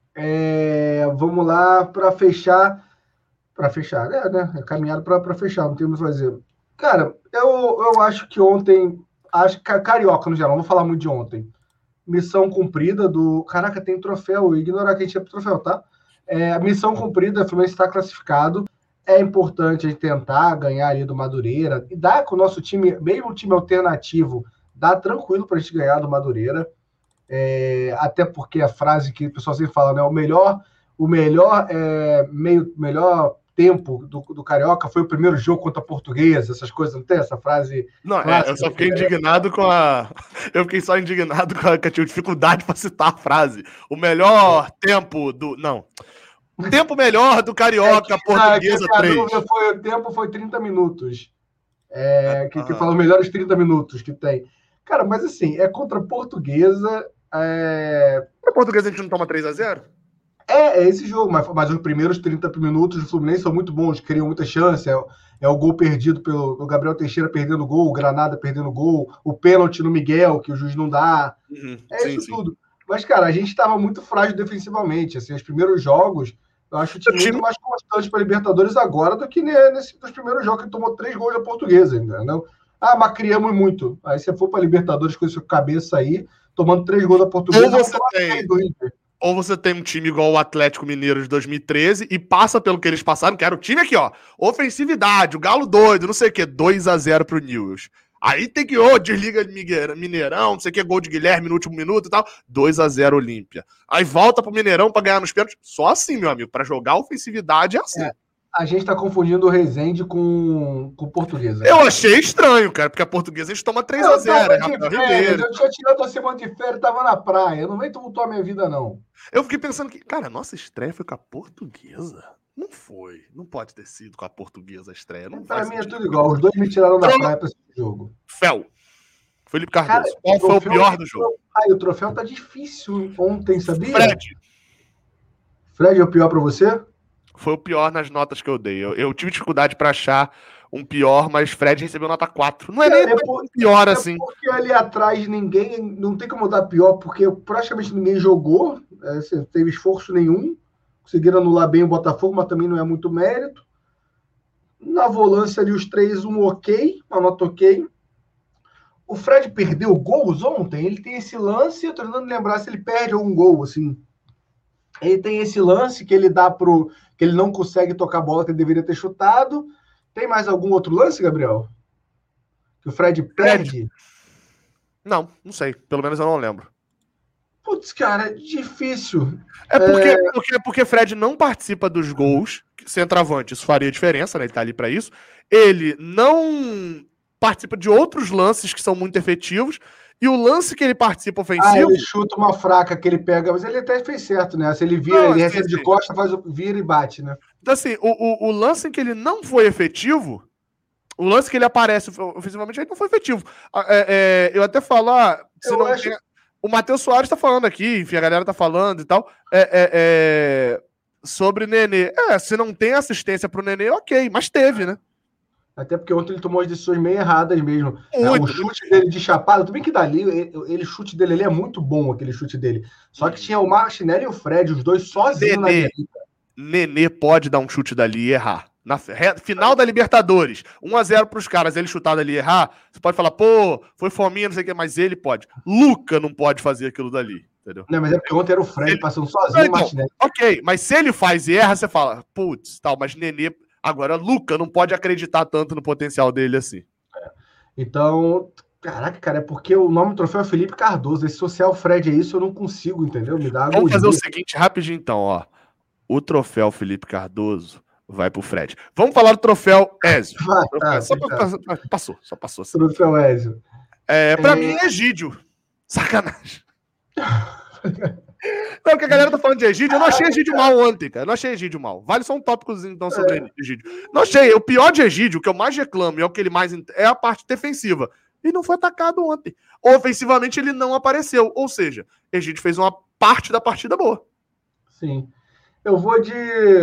É, vamos lá, para fechar, para fechar, é, né, é caminhado para fechar, não tem o que fazer. Cara, eu, eu acho que ontem, acho que Carioca no geral, não vou falar muito de ontem, missão cumprida do, caraca, tem troféu, ignorar que a gente é pro troféu, tá? É, missão cumprida, o Fluminense está classificado. É importante a gente tentar ganhar ali do Madureira e dar com o nosso time, mesmo o time alternativo, dá tranquilo para a gente ganhar do Madureira. É, até porque a frase que o pessoal sempre fala, né? O melhor, o melhor, é, meio, melhor tempo do, do Carioca foi o primeiro jogo contra a Portuguesa, essas coisas, não tem essa frase? Não, é, eu só fiquei indignado com a. Eu fiquei só indignado com a que eu tive dificuldade para citar a frase. O melhor tempo do. Não. O tempo melhor do Carioca, é que, Portuguesa ah, três. Foi, o tempo foi trinta minutos. É, que, que fala os melhores trinta minutos que tem. Cara, mas assim, é contra a Portuguesa. É... A Portuguesa a gente não toma três a zero? É, é esse jogo, mas, mas os primeiros trinta minutos do Fluminense são muito bons, criam muita chance. É, é o gol perdido pelo o Gabriel Teixeira perdendo gol, o Granada perdendo gol, o pênalti no Miguel, que o juiz não dá. Uhum, é sim, isso sim. tudo. Mas, cara, a gente estava muito frágil defensivamente. Assim, os primeiros jogos, eu acho o time, o time... muito mais constante para Libertadores agora do que nesse, nos primeiros jogos, que tomou três gols da Portuguesa, entendeu? Ah, mas criamos muito. Aí você for para Libertadores com essa cabeça aí, tomando três gols da Portuguesa... Ou você, tem, ou você tem um time igual o Atlético Mineiro de dois mil e treze e passa pelo que eles passaram, que era o time aqui, ó, ofensividade, o Galo doido, não sei o quê, dois a zero pro Newell's. Aí tem que, ô, oh, desliga Mineirão, não sei o que, gol de Guilherme no último minuto e tal. dois a zero Olímpia. Aí volta pro Mineirão pra ganhar nos pênaltis. Só assim, meu amigo. Pra jogar ofensividade é assim. É, a gente tá confundindo o Resende com o Portuguesa. Eu achei estranho, cara, porque a Portuguesa a gente toma três a zero. Eu, eu tinha tirado a semana de férias e tava na praia. Eu não vem tumultuar a minha vida, não. Eu fiquei pensando que, cara, nossa estreia foi com a Portuguesa? Não foi. Não pode ter sido com a Portuguesa a estreia. Não pra mim é tudo igual. Os dois me tiraram da praia pra esse jogo. Fel. Felipe Cardoso. Cara, qual foi o pior do jogo? Ai, o troféu tá difícil ontem, sabia? Fred. Fred é o pior pra você? Foi o pior nas notas que eu dei. Eu, eu tive dificuldade pra achar um pior, mas Fred recebeu nota quatro. Não é, é nem é por, pior é assim. Porque ali atrás ninguém, não tem como dar pior, porque praticamente ninguém jogou, é, não teve esforço nenhum. Conseguiram anular bem o Botafogo, mas também não é muito mérito. Na volância ali, os três, um ok, uma nota ok. O Fred perdeu gols ontem, ele tem esse lance, eu tô tentando lembrar se ele perde algum gol, assim. Ele tem esse lance que ele dá pro... que ele não consegue tocar a bola que ele deveria ter chutado. Tem mais algum outro lance, Gabriel? Que o Fred perde? Não, não sei. Pelo menos eu não lembro. Putz, cara, é difícil. É porque, é... porque, porque Fred não participa dos gols, centroavante, isso faria diferença, né? Ele tá ali pra isso. Ele não participa de outros lances que são muito efetivos, e o lance que ele participa ofensivo... Ah, ele chuta uma fraca que ele pega, mas ele até fez certo, né? Se ele vira, não, ele assim, recebe de assim, costa, faz o... vira e bate, né? Então, assim, o, o, o lance em que ele não foi efetivo, o lance que ele aparece ofensivamente, ele não foi efetivo. É, é, eu até falar... Se eu não acho... tem... O Matheus Soares tá falando aqui, enfim, a galera tá falando e tal, é, é, é, sobre Nenê. É, se não tem assistência pro Nenê, ok, mas teve, né? Até porque ontem ele tomou as decisões meio erradas mesmo. Muito, o chute muito. dele de chapado, tudo bem que dali, ele, ele chute dele ele é muito bom, aquele chute dele. Só que tinha o Martinelli e o Fred, os dois sozinhos na direita. Nenê pode dar um chute dali e errar. Na final da Libertadores, um a zero pros caras, ele chutar dali e errar, você pode falar, pô, foi fominha, não sei o que, mas ele pode. Luca não pode fazer aquilo dali, entendeu? Não, mas é porque ontem era o Fred ele... passando sozinho, então, Martinelli. Ok, mas se ele faz e erra, você fala, putz, tal, mas Nenê... Agora, Luca não pode acreditar tanto no potencial dele assim. É. Então, caraca, cara, é porque o nome do troféu é Felipe Cardoso. Esse social Fred é isso, eu não consigo, entendeu? Me dá Vamos fazer o seguinte, rapidinho então, ó. O troféu Felipe Cardoso vai pro Fred. Vamos falar do troféu Ézio. Ah, tá, só tá. Passou, passou, só passou. Assim. Troféu Ézio. É, pra é... mim é Egídio. Sacanagem. Não, porque a galera tá falando de Egídio, eu não achei Egídio mal ontem, cara. Eu não achei Egídio mal. Vale só um tópicozinho então sobre é. Egídio. Não achei. O pior de Egídio, o que eu mais reclamo e é o que ele mais é a parte defensiva. Ele não foi atacado ontem. Ofensivamente ele não apareceu. Ou seja, Egídio fez uma parte da partida boa. Sim. Eu vou de...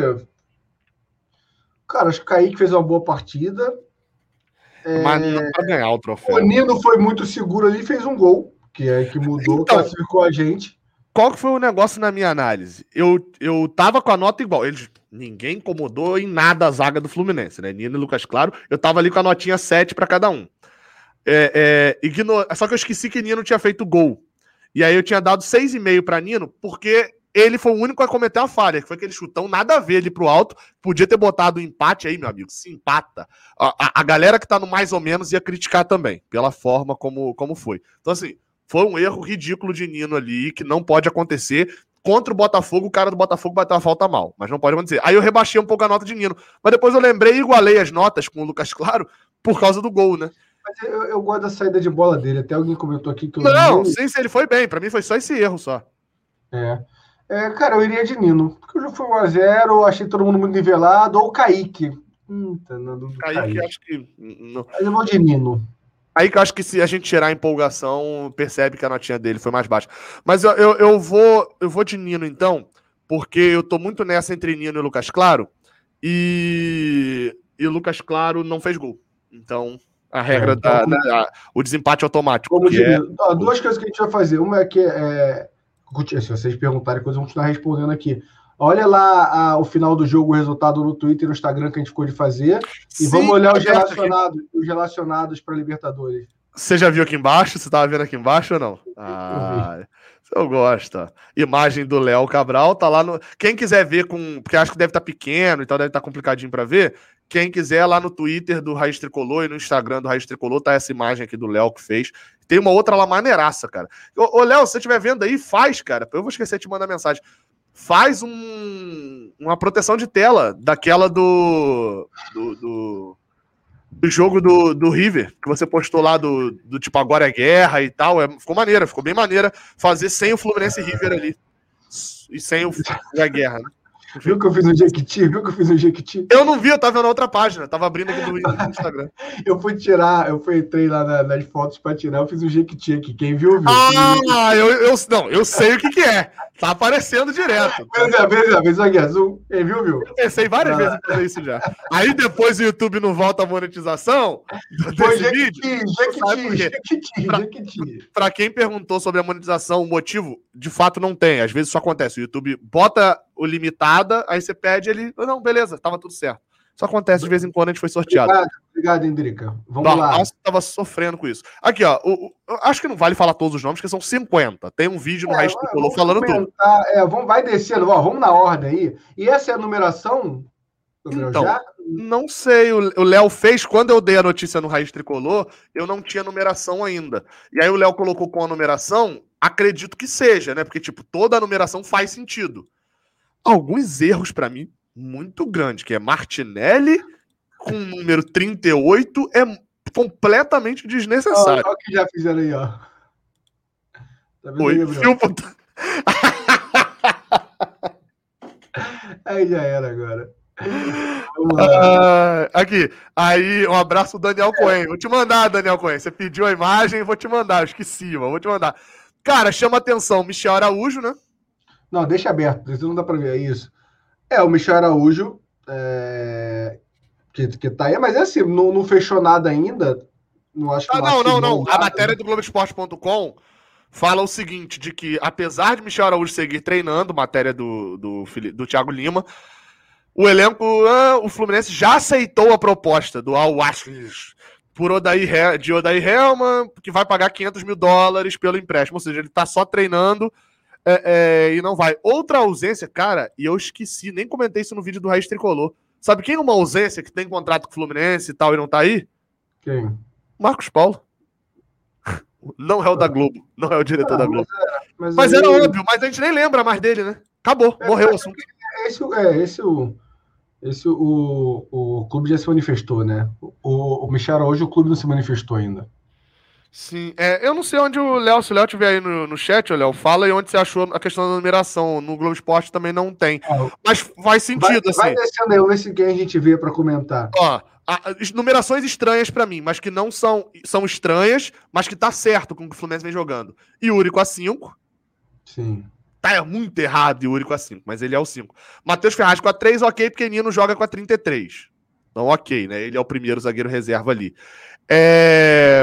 Cara, acho que o Kaique fez uma boa partida. Mas é... não pra ganhar o troféu. O Nino foi muito seguro ali e fez um gol, que é que mudou, então, classificou a gente. Qual que foi o negócio na minha análise? Eu, eu tava com a nota igual. Eles, ninguém incomodou em nada a zaga do Fluminense, né? Nino e Lucas Claro. Eu tava ali com a notinha sete para cada um. É, é, ignor... Só que eu esqueci que Nino tinha feito gol. E aí eu tinha dado seis e meio para Nino, porque ele foi o único a cometer a falha, que foi aquele chutão nada a ver ali pro alto. Podia ter botado um empate aí, meu amigo. Se empata. A, a, a galera que tá no mais ou menos ia criticar também, pela forma como, como foi. Então, assim, foi um erro ridículo de Nino ali, que não pode acontecer. Contra o Botafogo, o cara do Botafogo bateu uma falta mal, mas não pode acontecer. Aí eu rebaixei um pouco a nota de Nino. Mas depois eu lembrei e igualei as notas com o Lucas Claro por causa do gol, né? Mas eu, eu gosto da saída de bola dele. Até alguém comentou aqui que eu não... Não, sim, ele foi bem. Pra mim foi só esse erro, só. É. é cara, eu iria de Nino. Porque o jogo foi um a zero, achei todo mundo muito nivelado. Ou o Kaique. Hum, tá andando do Kaique, Kaique, acho que... Não. Mas eu vou de Nino. Aí que eu acho que se a gente tirar a empolgação, percebe que a notinha dele foi mais baixa. Mas eu, eu, eu, vou, eu vou de Nino, então, porque eu tô muito nessa entre Nino e Lucas Claro, e, e o Lucas Claro não fez gol. Então, a regra é, então, da... Como... Né, o desempate automático. Como que é... ah, duas coisas que a gente vai fazer. Uma é que, é... se vocês perguntarem, depois eu vou continuar respondendo aqui. Olha lá a, o final do jogo, o resultado no Twitter e no Instagram que a gente ficou de fazer. E Sim, vamos olhar os relacionados, os relacionados para Libertadores. Você já viu aqui embaixo? Você estava vendo aqui embaixo ou não? Ah, Eu gosto. Ó. Imagem do Léo Cabral tá lá no. Quem quiser ver com. Porque acho que deve estar tá pequeno, então deve estar tá complicadinho para ver. Quem quiser lá no Twitter do Raiz Tricolor e no Instagram do Raiz Tricolor, tá essa imagem aqui do Léo que fez. Tem uma outra lá maneiraça, cara. Ô, ô Léo, se você estiver vendo aí, faz, cara. Eu vou esquecer de te mandar mensagem. Faz um, uma proteção de tela daquela do. do, do... do jogo do, do River, que você postou lá do, do tipo Agora é Guerra e tal, é, ficou maneira, ficou bem maneira fazer sem o Fluminense River ali, e sem o a Guerra, né? Viu que eu fiz um Jequiti? Viu que eu fiz um Jequiti? Eu não vi, eu tava vendo outra página, tava abrindo aqui do, do Instagram. Eu fui tirar, eu fui entrei lá na, nas fotos pra tirar, eu fiz um Jequiti aqui, quem viu, viu. Ah, eu, eu, não, eu sei o que que é, tá aparecendo direto. Veja, veja, veja aqui, azul, quem viu, viu. Eu pensei várias ah. vezes em fazer isso já. Aí depois o YouTube não volta a monetização desse Jequiti, vídeo. Jequiti, Jequiti, pra, Jequiti. Pra quem perguntou sobre a monetização, o motivo, de fato, não tem. Às vezes isso acontece. O YouTube bota o limitada, aí você pede ele. Não, beleza, tava tudo certo. Isso acontece de vez em quando, a gente foi sorteado. Obrigado, obrigado, Endrica. Vamos Não, lá. Nossa, tava sofrendo com isso. Aqui, ó. O, o, acho que não vale falar todos os nomes, porque são cinquenta. Tem um vídeo no é, Raiz Tricolor falando tudo. É, vamos, vai descendo, ó, vamos na ordem aí. E essa é a numeração? Então, já? Não sei. O Léo fez, quando eu dei a notícia no Raiz Tricolor, eu não tinha numeração ainda. E aí o Léo colocou com a numeração, acredito que seja, né? Porque, tipo, toda a numeração faz sentido. Alguns erros, pra mim, muito grande, que é Martinelli com o número trinta e oito é completamente desnecessário. Olha o que já fizeram aí, ó. Tá vendo? Oi, aí, fio... Aí já era agora. Uh, aqui, aí um abraço do Daniel Cohen. Vou te mandar, Daniel Cohen. Você pediu a imagem, vou te mandar. Esqueci, mas vou te mandar. Cara, chama atenção, Michel Araújo, né? Não, deixa aberto, não dá pra ver, é isso. É, o Michel Araújo, é... que, que tá aí, mas é assim, não, não fechou nada ainda. Não acho que ah, não, não, não. Nada, a matéria né? do Globo Esporte ponto com fala o seguinte, de que apesar de Michel Araújo seguir treinando, matéria do, do, do Thiago Lima, o elenco, ah, o Fluminense já aceitou a proposta do Al-Waslis por Odair, de Odair Helman, que vai pagar quinhentos mil dólares pelo empréstimo. Ou seja, ele tá só treinando é, é, e não vai. Outra ausência, cara, e eu esqueci, nem comentei isso no vídeo do Raiz Tricolor. Sabe quem é uma ausência que tem contrato com o Fluminense e tal e não tá aí? Quem? Marcos Paulo. Não é o da Globo, não é o diretor ah, da Globo. Mas, é, mas, mas aí... era óbvio, mas a gente nem lembra mais dele, né? Acabou, é, morreu o assunto. Esse, é, esse, o, esse o, o clube já se manifestou, né? O, o Michel Araújo, o clube não se manifestou ainda. Sim, é, eu não sei onde o Léo, se o Léo estiver aí no, no chat, o Léo, fala e onde você achou a questão da numeração. No Globo Esporte também não tem. É, mas faz sentido, vai, assim. Vai descendo aí, vamos ver se quem a gente vê para comentar. Ó, a, numerações estranhas para mim, mas que não são, são estranhas, mas que tá certo com o que o Fluminense vem jogando. Yuri com a cinco. Sim. Tá muito errado Yuri com a cinco, mas ele é o cinco. Matheus Ferraz com a três, ok, porque Nino joga com a trinta e três. Então, ok, né? Ele é o primeiro zagueiro reserva ali. É...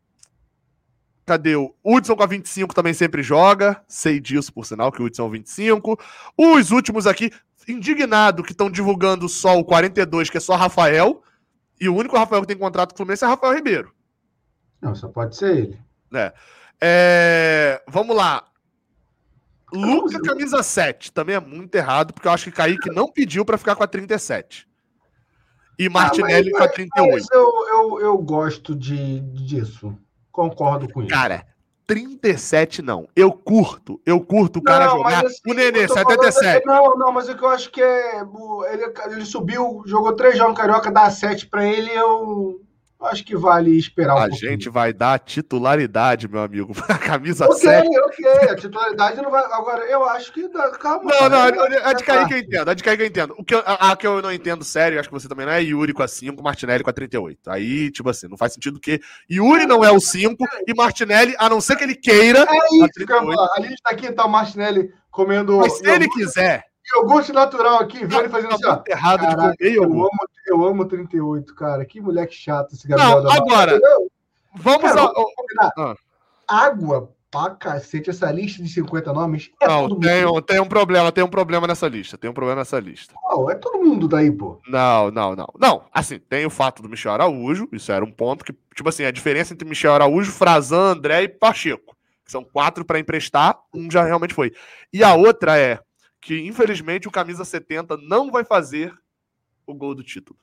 Cadê o Hudson com a vinte e cinco também sempre joga. Sei disso, por sinal, que o Hudson é o vinte e cinco. Os últimos aqui, indignado, que estão divulgando só o quarenta e dois, que é só Rafael. E o único Rafael que tem contrato com o Fluminense é Rafael Ribeiro. Não, só pode ser ele. É. É... Vamos lá. Luca, camisa sete. Também é muito errado, porque eu acho que Kaique não pediu para ficar com a trinta e sete. E Martinelli ah, mas, com a trinta e oito. Mas eu, eu, eu gosto de, disso. Concordo com isso. Cara, trinta e sete não. Eu curto. Eu curto o cara não, jogar. Assim, o Nenê, setenta e sete. Não, não, mas o que eu acho que é... Ele, ele subiu, jogou três jogos no Carioca, dá sete para ele, eu... Acho que vale esperar um a pouquinho. A gente vai dar titularidade, meu amigo, pra camisa okay, sete. Ok, ok. A titularidade não vai... Agora, eu acho que... Dá... Calma. Não, não, a, a de Kaique que eu entendo. A de Kaique que eu entendo. O que eu, a, a que eu não entendo sério, acho que você também não é Yuri com a cinco, Martinelli com a trinta e oito. Aí, tipo assim, não faz sentido que Yuri não é o cinco e Martinelli, a não ser que ele queira... É isso, que eu falar. A gente tá aqui, tá o Martinelli comendo... Mas se ele quiser... Iogurte natural aqui, viu ele fazendo assim, ó. Errado. Caraca, de comer eu, amo, eu amo trinta e oito, cara. Que moleque chato esse Gabriel. Não, da agora, vamos cara, ao... ah. Água pra cacete, essa lista de cinquenta nomes é não, tem um, tem um problema, tem um problema nessa lista, tem um problema nessa lista. Não, é todo mundo daí, pô. Não, não, não. Não, assim, tem o fato do Michel Araújo, isso era um ponto que, tipo assim, a diferença entre Michel Araújo, Frazan, André e Pacheco. São quatro para emprestar, um já realmente foi. E a outra é que, infelizmente, o camisa setenta não vai fazer o gol do título.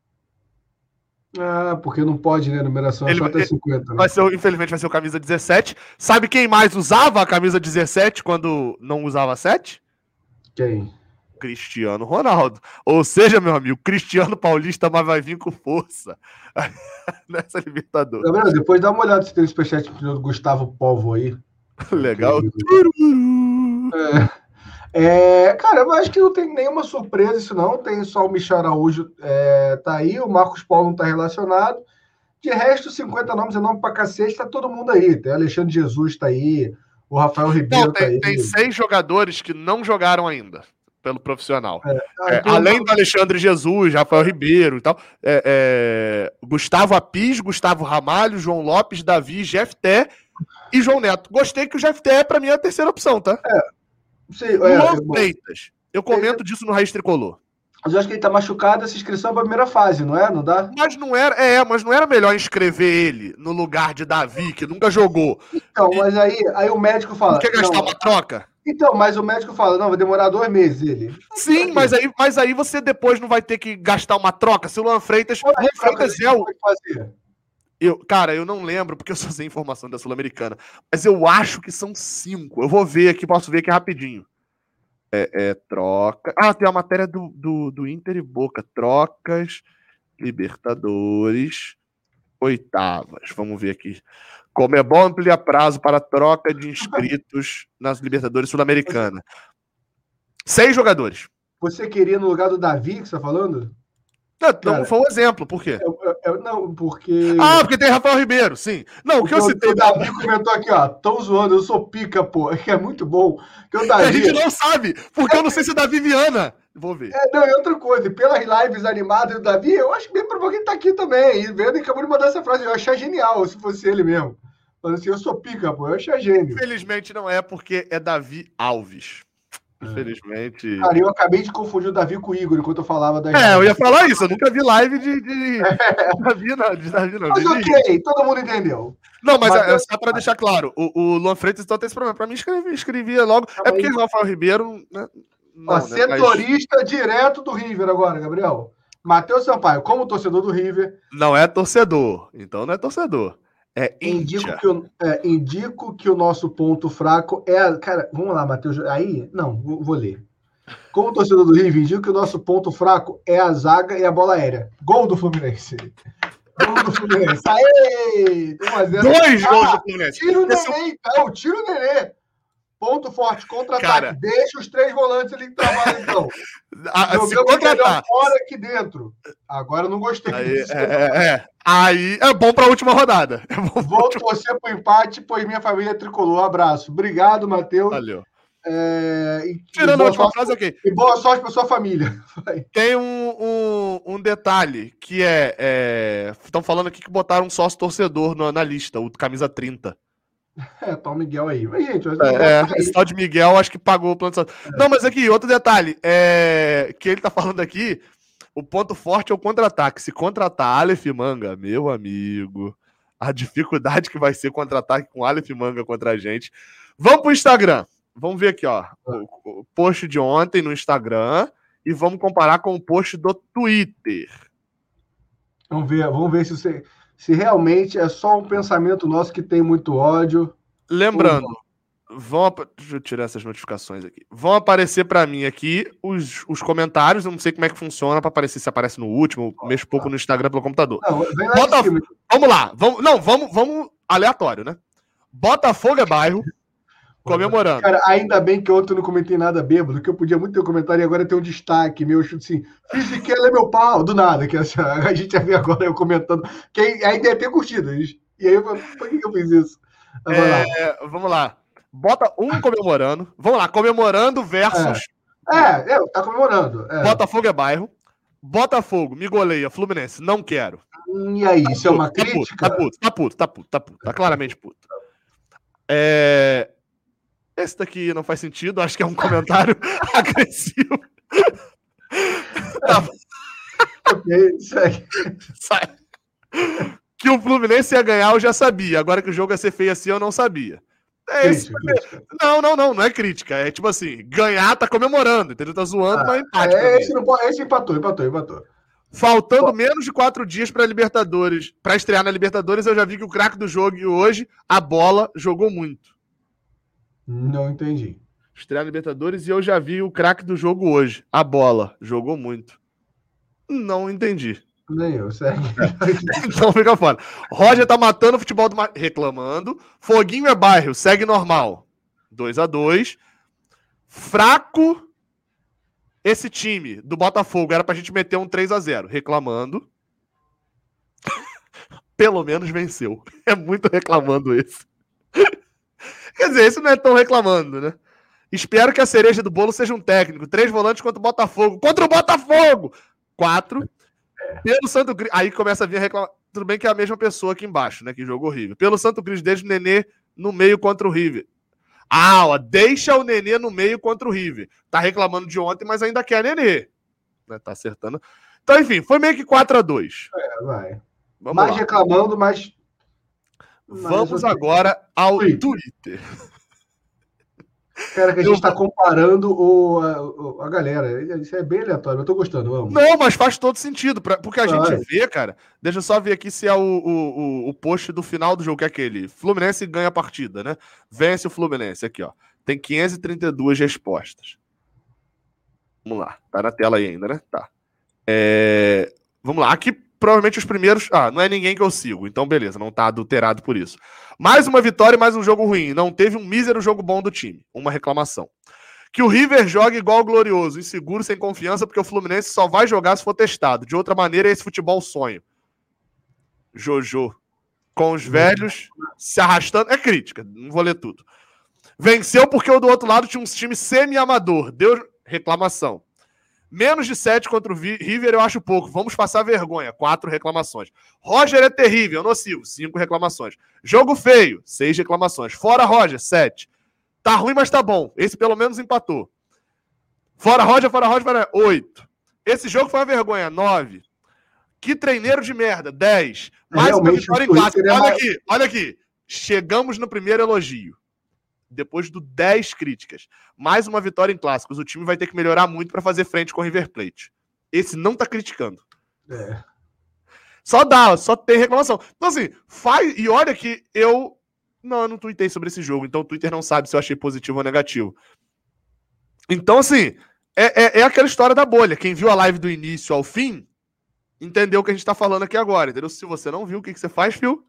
Ah, porque não pode, né? A numeração é só até cinquenta. Né? Vai ser, infelizmente, vai ser o camisa dezessete. Sabe quem mais usava a camisa dezessete quando não usava sete? Quem? Cristiano Ronaldo. Ou seja, meu amigo, Cristiano Paulista mas vai vir com força nessa Libertadores. Gabriel, depois dá uma olhada se tem o superchat do Gustavo Povo aí. Legal. É. É, cara, eu acho que não tem nenhuma surpresa isso não, tem só o Michel Araújo é, tá aí, o Marcos Paulo não tá relacionado, de resto, cinquenta nomes é nome pra cacete, tá todo mundo aí, tem Alexandre Jesus tá aí, o Rafael Ribeiro não, tem, tá aí. Tem seis jogadores que não jogaram ainda pelo profissional. É, ah, é, além não... do Alexandre Jesus, Rafael Ribeiro e tal, é, é, Gustavo Apis, Gustavo Ramalho, João Lopes, Davi, Jefté e João Neto. Gostei que o Jefté, pra mim, é a terceira opção, tá? É. Sei, Luan é, Freitas. Eu comento ele... disso no Raiz Tricolor. Mas eu acho que ele tá machucado, essa inscrição é pra primeira fase, não é? Não dá? Mas não era, é, mas não era melhor inscrever ele no lugar de Davi, que nunca jogou. Então, e... mas aí, aí o médico fala... Quer gastar não, uma troca? Então, mas o médico fala, não, vai demorar dois meses ele. Sim, mas aí, mas aí você depois não vai ter que gastar uma troca. Se o Luan Freitas... Luan Freitas é o... Eu, cara, eu não lembro, porque eu só sei informação da Sul-Americana. Mas eu acho que são cinco. Eu vou ver aqui, posso ver aqui rapidinho. É, é, troca. Ah, tem a matéria do, do, do Inter e Boca. Trocas, Libertadores, oitavas. Vamos ver aqui. Comebol amplia prazo para troca de inscritos nas Libertadores Sul-Americana. Seis jogadores. Você queria no lugar do Davi, que você tá falando? Não, Cara, não foi um exemplo, por quê? Eu, eu, eu, não, porque... Ah, porque tem Rafael Ribeiro, sim. Não, o que eu citei... O Davi comentou aqui, ó, tão zoando, eu sou pica, pô, que é muito bom. Que o Davi... A gente não sabe, porque é, eu não sei se é Davi Viana. Vou ver. É, não, é outra coisa. Pelas lives animadas do Davi, eu acho bem provável que ele tá aqui também. E vendo, acabou de mandar essa frase, eu achei genial, se fosse ele mesmo. Falando assim, eu sou pica, pô, eu achei gênio. Infelizmente não é, porque é Davi Alves. Infelizmente. Cara, eu acabei de confundir o Davi com o Igor enquanto eu falava da. É, eu ia falar isso, eu nunca vi live de, de... Davi, não, de Davi, não. Mas ok, todo mundo entendeu. Não, mas, mas é, só para deixar claro, o, o Luan Freitas então tem esse problema. Para mim, escrevi, escrevia logo. Não, é porque o Rafael Ribeiro. Né, não, ó, né, setorista mas... direto do River agora, Gabriel. Matheus Sampaio, como torcedor do River. Não é torcedor, então não é torcedor. É indico que, eu, é, indico que o nosso ponto fraco é. A, cara, vamos lá, Matheus. Aí, não, vou, vou ler. Como torcedor do River, indico que o nosso ponto fraco é a zaga e a bola aérea. Gol do Fluminense. Gol do Fluminense. Aê! Dois ah, gols do Fluminense. Tira o Nenê, então. Tira o Nenê. Ponto forte, contra-ataque. Deixa os três volantes ali que trabalham, então. Jogamos melhor fora aqui dentro. Agora eu não gostei aí, disso. É, é, é. Aí é bom para a última rodada. É Vou torcer para o empate, pois minha família é tricolor. Abraço. Obrigado, Matheus. Valeu. É, e, Tirando a última frase, ok. E boa sorte para sua família. Vai. Tem um, um, um detalhe que é. Estão é, falando aqui que botaram um sócio torcedor na, na lista, o camisa trinta. É, tá o Miguel aí. Mas, gente, mas é, é, esse tal de Miguel acho que pagou o plano de saúde. É. Não, mas aqui, outro detalhe. É, que ele tá falando aqui, o ponto forte é o contra-ataque. Se contratar Aleph Manga, meu amigo, a dificuldade que vai ser contra-ataque com Aleph Manga contra a gente. Vamos pro Instagram. Vamos ver aqui, ó. O, o post de ontem no Instagram e vamos comparar com o post do Twitter. Vamos ver, vamos ver se você... Se realmente é só um pensamento nosso que tem muito ódio. Lembrando, vão, deixa eu tirar essas notificações aqui. Vão aparecer para mim aqui os, os comentários. Eu não sei como é que funciona para aparecer, se aparece no último. Eu mexo pouco no Instagram pelo computador. Não, vem lá Bota, vamos lá. Vamos, não, vamos, vamos aleatório, né? Botafogo é bairro. Comemorando. Cara, ainda bem que ontem eu não comentei nada bêbado, que eu podia muito ter um comentário e agora tem um destaque meu, assim, Fisichella é meu pau, do nada, que assim, a gente ia ver agora eu comentando, que ainda ia ter curtido. E aí eu falei, por que eu fiz isso? É, vamos lá. Bota um comemorando. Vamos lá, comemorando versus... É, é tá comemorando. É. Botafogo é bairro. Botafogo, me goleia, Fluminense, não quero. E aí, isso tá é uma puto, crítica? Tá puto, tá puto, tá puto, tá puto, tá claramente puto. É... Esse daqui não faz sentido, acho que é um comentário agressivo. Tá. Ok, segue. Que o Fluminense ia ganhar, eu já sabia. Agora que o jogo ia ser feio assim, eu não sabia. É esse... Não, não, não, não é crítica. É tipo assim, ganhar tá comemorando, entendeu? Tá zoando, ah, mas empate. É, esse, não pode, esse empatou, empatou, empatou. Faltando Pô. menos de quatro dias pra Libertadores, pra estrear na Libertadores, eu já vi que o craque do jogo e hoje, a bola, jogou muito. Não entendi. Estrear na Libertadores e eu já vi o craque do jogo hoje, a bola, jogou muito. Não entendi. Nem eu, segue. É. Então fica fora. Roger tá matando o futebol do... reclamando. Foguinho é bairro, segue normal. dois a dois. Fraco esse time do Botafogo. Era pra gente meter um três a zero. Reclamando. Pelo menos venceu. É muito reclamando esse. Quer dizer, esse não é tão reclamando, né? Espero que a cereja do bolo seja um técnico. Três volantes contra o Botafogo. Contra o Botafogo! Quatro. Pelo Santo Cristo. Aí começa a vir a reclamar. Tudo bem que é a mesma pessoa aqui embaixo, né? Que jogou o River. Pelo Santo Cristo, desde o Nenê no meio contra o River. Ah, ó, deixa o Nenê no meio contra o River. Tá reclamando de ontem, mas ainda quer Nenê. Né, tá acertando. Então, enfim, foi meio que quatro a dois. É, vai. Vamos mais lá. reclamando, mas. Vamos mas... agora ao Ui. Twitter. Cara, que a gente está comparando o, a, a galera. Isso é bem aleatório, eu tô gostando, vamos. Não, mas faz todo sentido, pra, porque a ah, gente é. vê, cara. Deixa eu só ver aqui se é o, o, o post do final do jogo, que é aquele. Fluminense ganha a partida, né? Vence o Fluminense, aqui, ó. Tem quinhentas e trinta e duas respostas. Vamos lá, tá na tela aí ainda, né? Tá. É... Vamos lá, aqui provavelmente os primeiros... Ah, não é ninguém que eu sigo, então beleza, não tá adulterado por isso. Mais uma vitória e mais um jogo ruim. Não teve um mísero jogo bom do time. Uma reclamação. Que o River joga igual o Glorioso, inseguro, sem confiança, porque o Fluminense só vai jogar se for testado. De outra maneira, é esse futebol sonho. Jojo. Com os velhos se arrastando. É crítica, não vou ler tudo. Venceu porque o do outro lado tinha um time semi-amador. Deu reclamação. Menos de sete contra o River eu acho pouco. Vamos passar vergonha. Quatro reclamações. Roger é terrível, nocivo. Cinco reclamações. Jogo feio. Seis reclamações. Fora Roger, sete. Tá ruim, mas tá bom. Esse pelo menos empatou. Fora Roger, fora Roger, fora... Oito. Esse jogo foi uma vergonha. Nove. Que treineiro de merda. Dez. Mais Realmente, uma vitória em clássico. Olha mais... aqui, olha aqui. Chegamos no primeiro elogio. Depois do dez críticas. Mais uma vitória em clássicos. O time vai ter que melhorar muito para fazer frente com o River Plate. Esse não tá criticando. É. Só dá, só tem reclamação. Então assim, faz... E olha que eu... Não, eu não tuitei sobre esse jogo. Então o Twitter não sabe se eu achei positivo ou negativo. Então assim, é, é, é aquela história da bolha. Quem viu a live do início ao fim, entendeu o que a gente tá falando aqui agora. Entendeu? Se você não viu, o que, que você faz, Phil?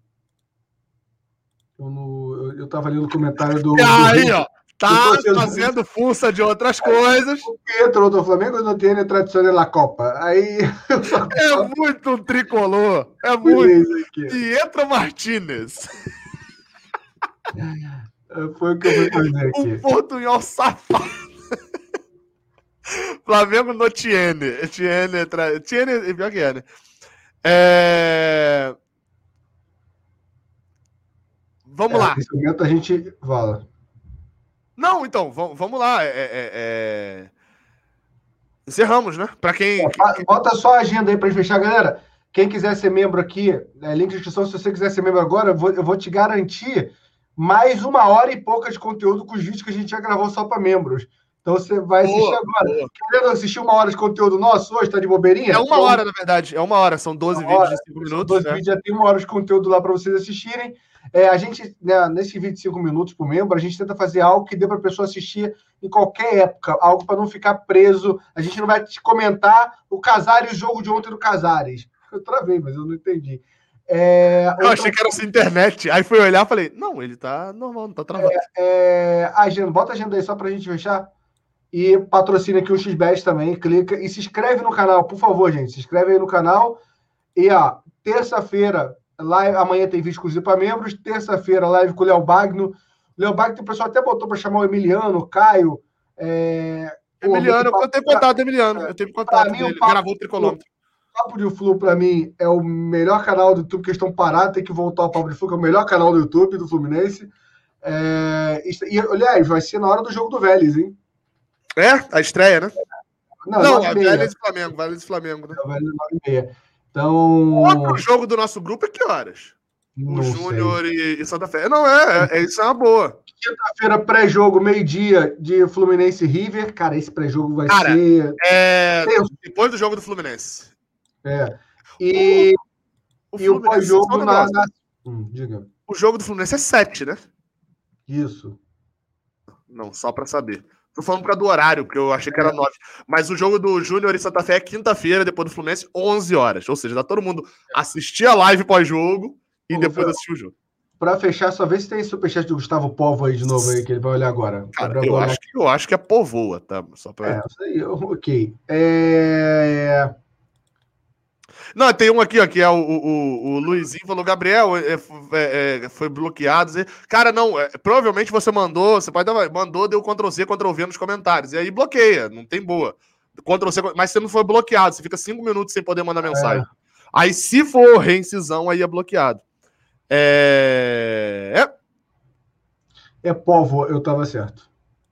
Eu, no, eu, eu tava lendo o comentário do... E aí, ó. Tá fazendo força de outras coisas. O Pietro do Flamengo não tem tradição na Copa. Aí... É muito um tricolor. É muito. Pietro Martínez. Foi o que eu vou fazer aqui. Um portunhol safado. Flamengo no Tiene. Tiene, tra... Tiene, pior que é, né? É... Vamos é, lá. Nesse momento a gente fala. Não, então, vamos lá. É, é, é... Encerramos, né? Para quem... É, bota só a agenda aí para fechar, galera. Quem quiser ser membro aqui, é, link de descrição, se você quiser ser membro agora, eu vou, eu vou te garantir mais uma hora e pouca de conteúdo com os vídeos que a gente já gravou só para membros. Então você vai assistir boa, agora. Boa. Querendo assistir uma hora de conteúdo nosso hoje? Tá de bobeirinha? É uma então, hora, na verdade. É uma hora. São doze vídeos de cinco minutos. doze né? vídeos, já tem uma hora de conteúdo lá para vocês assistirem. É, a gente, né, nesse vinte e cinco minutos por membro, a gente tenta fazer algo que dê para a pessoa assistir em qualquer época. Algo para não ficar preso. A gente não vai te comentar o Casares, o jogo de ontem do Casares. Eu travei, mas eu não entendi. É, eu outra... achei que era essa internet. Aí fui olhar e falei, não, ele tá normal, não tá travado. É, é, agenda, bota a agenda aí só pra gente fechar. E patrocina aqui o X B E S também, clica e se inscreve no canal, por favor, gente. Se inscreve aí no canal. E, ó, terça-feira, live, amanhã tem vídeo exclusivo para membros. Terça-feira, live com o Léo Bagno. O Léo Bagno, o pessoal até botou para chamar o Emiliano, o Caio. É... Emiliano, Pô, eu tenho contato, Emiliano. Eu tenho contato. Mim, ele gravou o Tricolômetro. O Papo de Flu, para mim, é o melhor canal do YouTube, que eles estão parados, tem que voltar ao Papo de Flu, que é o melhor canal do YouTube do Fluminense. É... E, aliás, vai ser na hora do jogo do Vélez, hein? É? A estreia, né? Não, não é Vélez e Flamengo. Vélez e Flamengo, né? É o Vélez nove e meia. Então... O outro jogo do nosso grupo é que horas? o Júnior e, e Santa Fé. Não, é, é, isso é uma boa. Quinta-feira, pré-jogo, meio-dia, de Fluminense e River. Cara, esse pré-jogo vai Cara, ser... É... depois do jogo do Fluminense. É. E o, o, e o pós-jogo na... na... Hum, diga. O jogo do Fluminense é sete, né? Isso. Não, só pra saber. Tô falando pra do horário, porque eu achei que era nove. Mas o jogo do Júnior e Santa Fé é quinta-feira, depois do Fluminense, onze horas. Ou seja, dá todo mundo assistir a live pós-jogo e Pô, depois assistir o jogo. Pra fechar, só vê se tem superchat do Gustavo Povo aí de novo, aí, que ele vai olhar agora. Cara, eu, olhar... Acho que, eu acho que é Povoa, tá? Só pra... É, isso aí, ok. É... Não, tem um aqui, ó, que é o, o, o Luizinho, falou, Gabriel, é, é, é, foi bloqueado. Cara, não, é, provavelmente você mandou, você pode dar, mandou, deu control C, control V nos comentários, e aí bloqueia, não tem boa. control C, mas você não foi bloqueado, você fica cinco minutos sem poder mandar mensagem. É. Aí, se for reincisão, aí é bloqueado. É... É, é Povo, eu tava certo.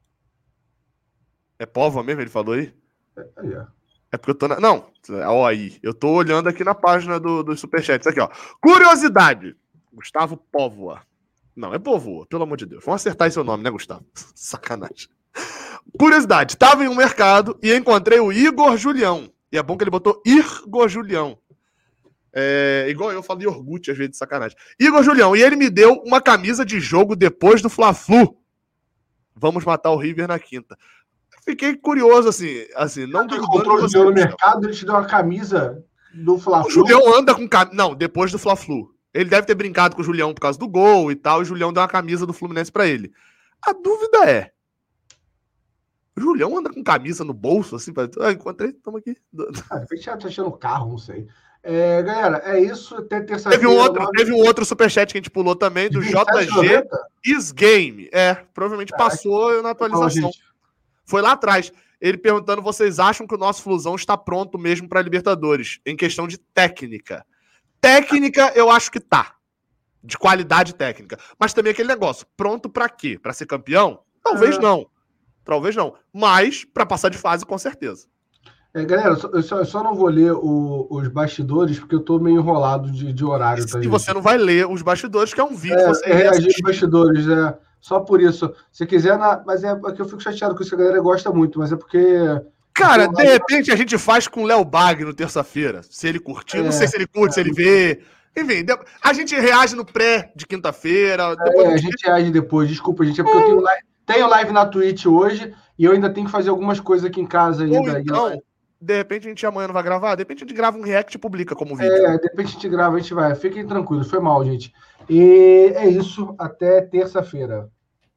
É Povo mesmo, ele falou aí? É, é. É porque eu tô na... Não, ó aí. Eu tô olhando aqui na página do, do Superchat. Aqui, ó. Curiosidade. Gustavo Póvoa. Não, é Póvoa, pelo amor de Deus. Vamos acertar esse seu nome, né, Gustavo? Sacanagem. Curiosidade. Tava em um mercado e encontrei o Igor Julião. E é bom que ele botou Igor Julião. É, igual eu falo iogurte, às vezes, de sacanagem. Igor Julião. E ele me deu uma camisa de jogo depois do Fla-Flu. Vamos matar o River na quinta. Fiquei curioso, assim, assim não tu encontrou o Julião no mercado, ele te deu uma camisa do Fla-Flu. O Julião anda com camisa... Não, depois do Fla-Flu. Ele deve ter brincado com o Julião por causa do gol e tal, e o Julião deu uma camisa do Fluminense pra ele. A dúvida é... O Julião anda com camisa no bolso, assim, pra... ah, encontrei, tamo aqui. Ah, de repente já tá achando o carro, não sei. É, galera, é isso, até terça-feira. Teve um outro, nove... teve um outro superchat que a gente pulou também, do J G Isgame. É, provavelmente passou na atualização. Foi lá atrás. Ele perguntando, vocês acham que o nosso Flusão está pronto mesmo para Libertadores? Em questão de técnica. Técnica, eu acho que tá. De qualidade técnica. Mas também aquele negócio, pronto para quê? Para ser campeão? Talvez é. não. Talvez não. Mas para passar de fase, com certeza. É, galera, eu só, eu só não vou ler o, os bastidores, porque eu tô meio enrolado de, de horário. E tá, você não vai ler os bastidores, que é um vídeo. É, você é reagir os bastidores, é. Só por isso. Se quiser, na... mas é porque eu fico chateado com isso, que a galera gosta muito, mas é porque... Cara, de repente a gente faz com o Léo Bagno terça-feira, se ele curtir. É, não sei se ele curte, é, se ele vê. Enfim, a gente reage no pré de quinta-feira. É, a gente reage depois, desculpa, gente. É porque eu tenho live, tenho live na Twitch hoje e eu ainda tenho que fazer algumas coisas aqui em casa ainda. Ou então, de repente a gente amanhã não vai gravar, de repente a gente grava um react e publica como vídeo. É, de repente a gente grava, a gente vai. Fiquem tranquilos, foi mal, gente. E é isso, até terça-feira.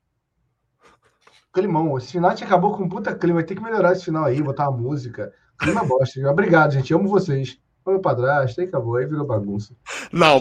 Climão, esse final a gente acabou com um puta clima, vai ter que melhorar esse final aí, botar uma música. Clima bosta. Obrigado, gente, amo vocês. Foi meu padrasto, aí acabou, aí virou bagunça. Não.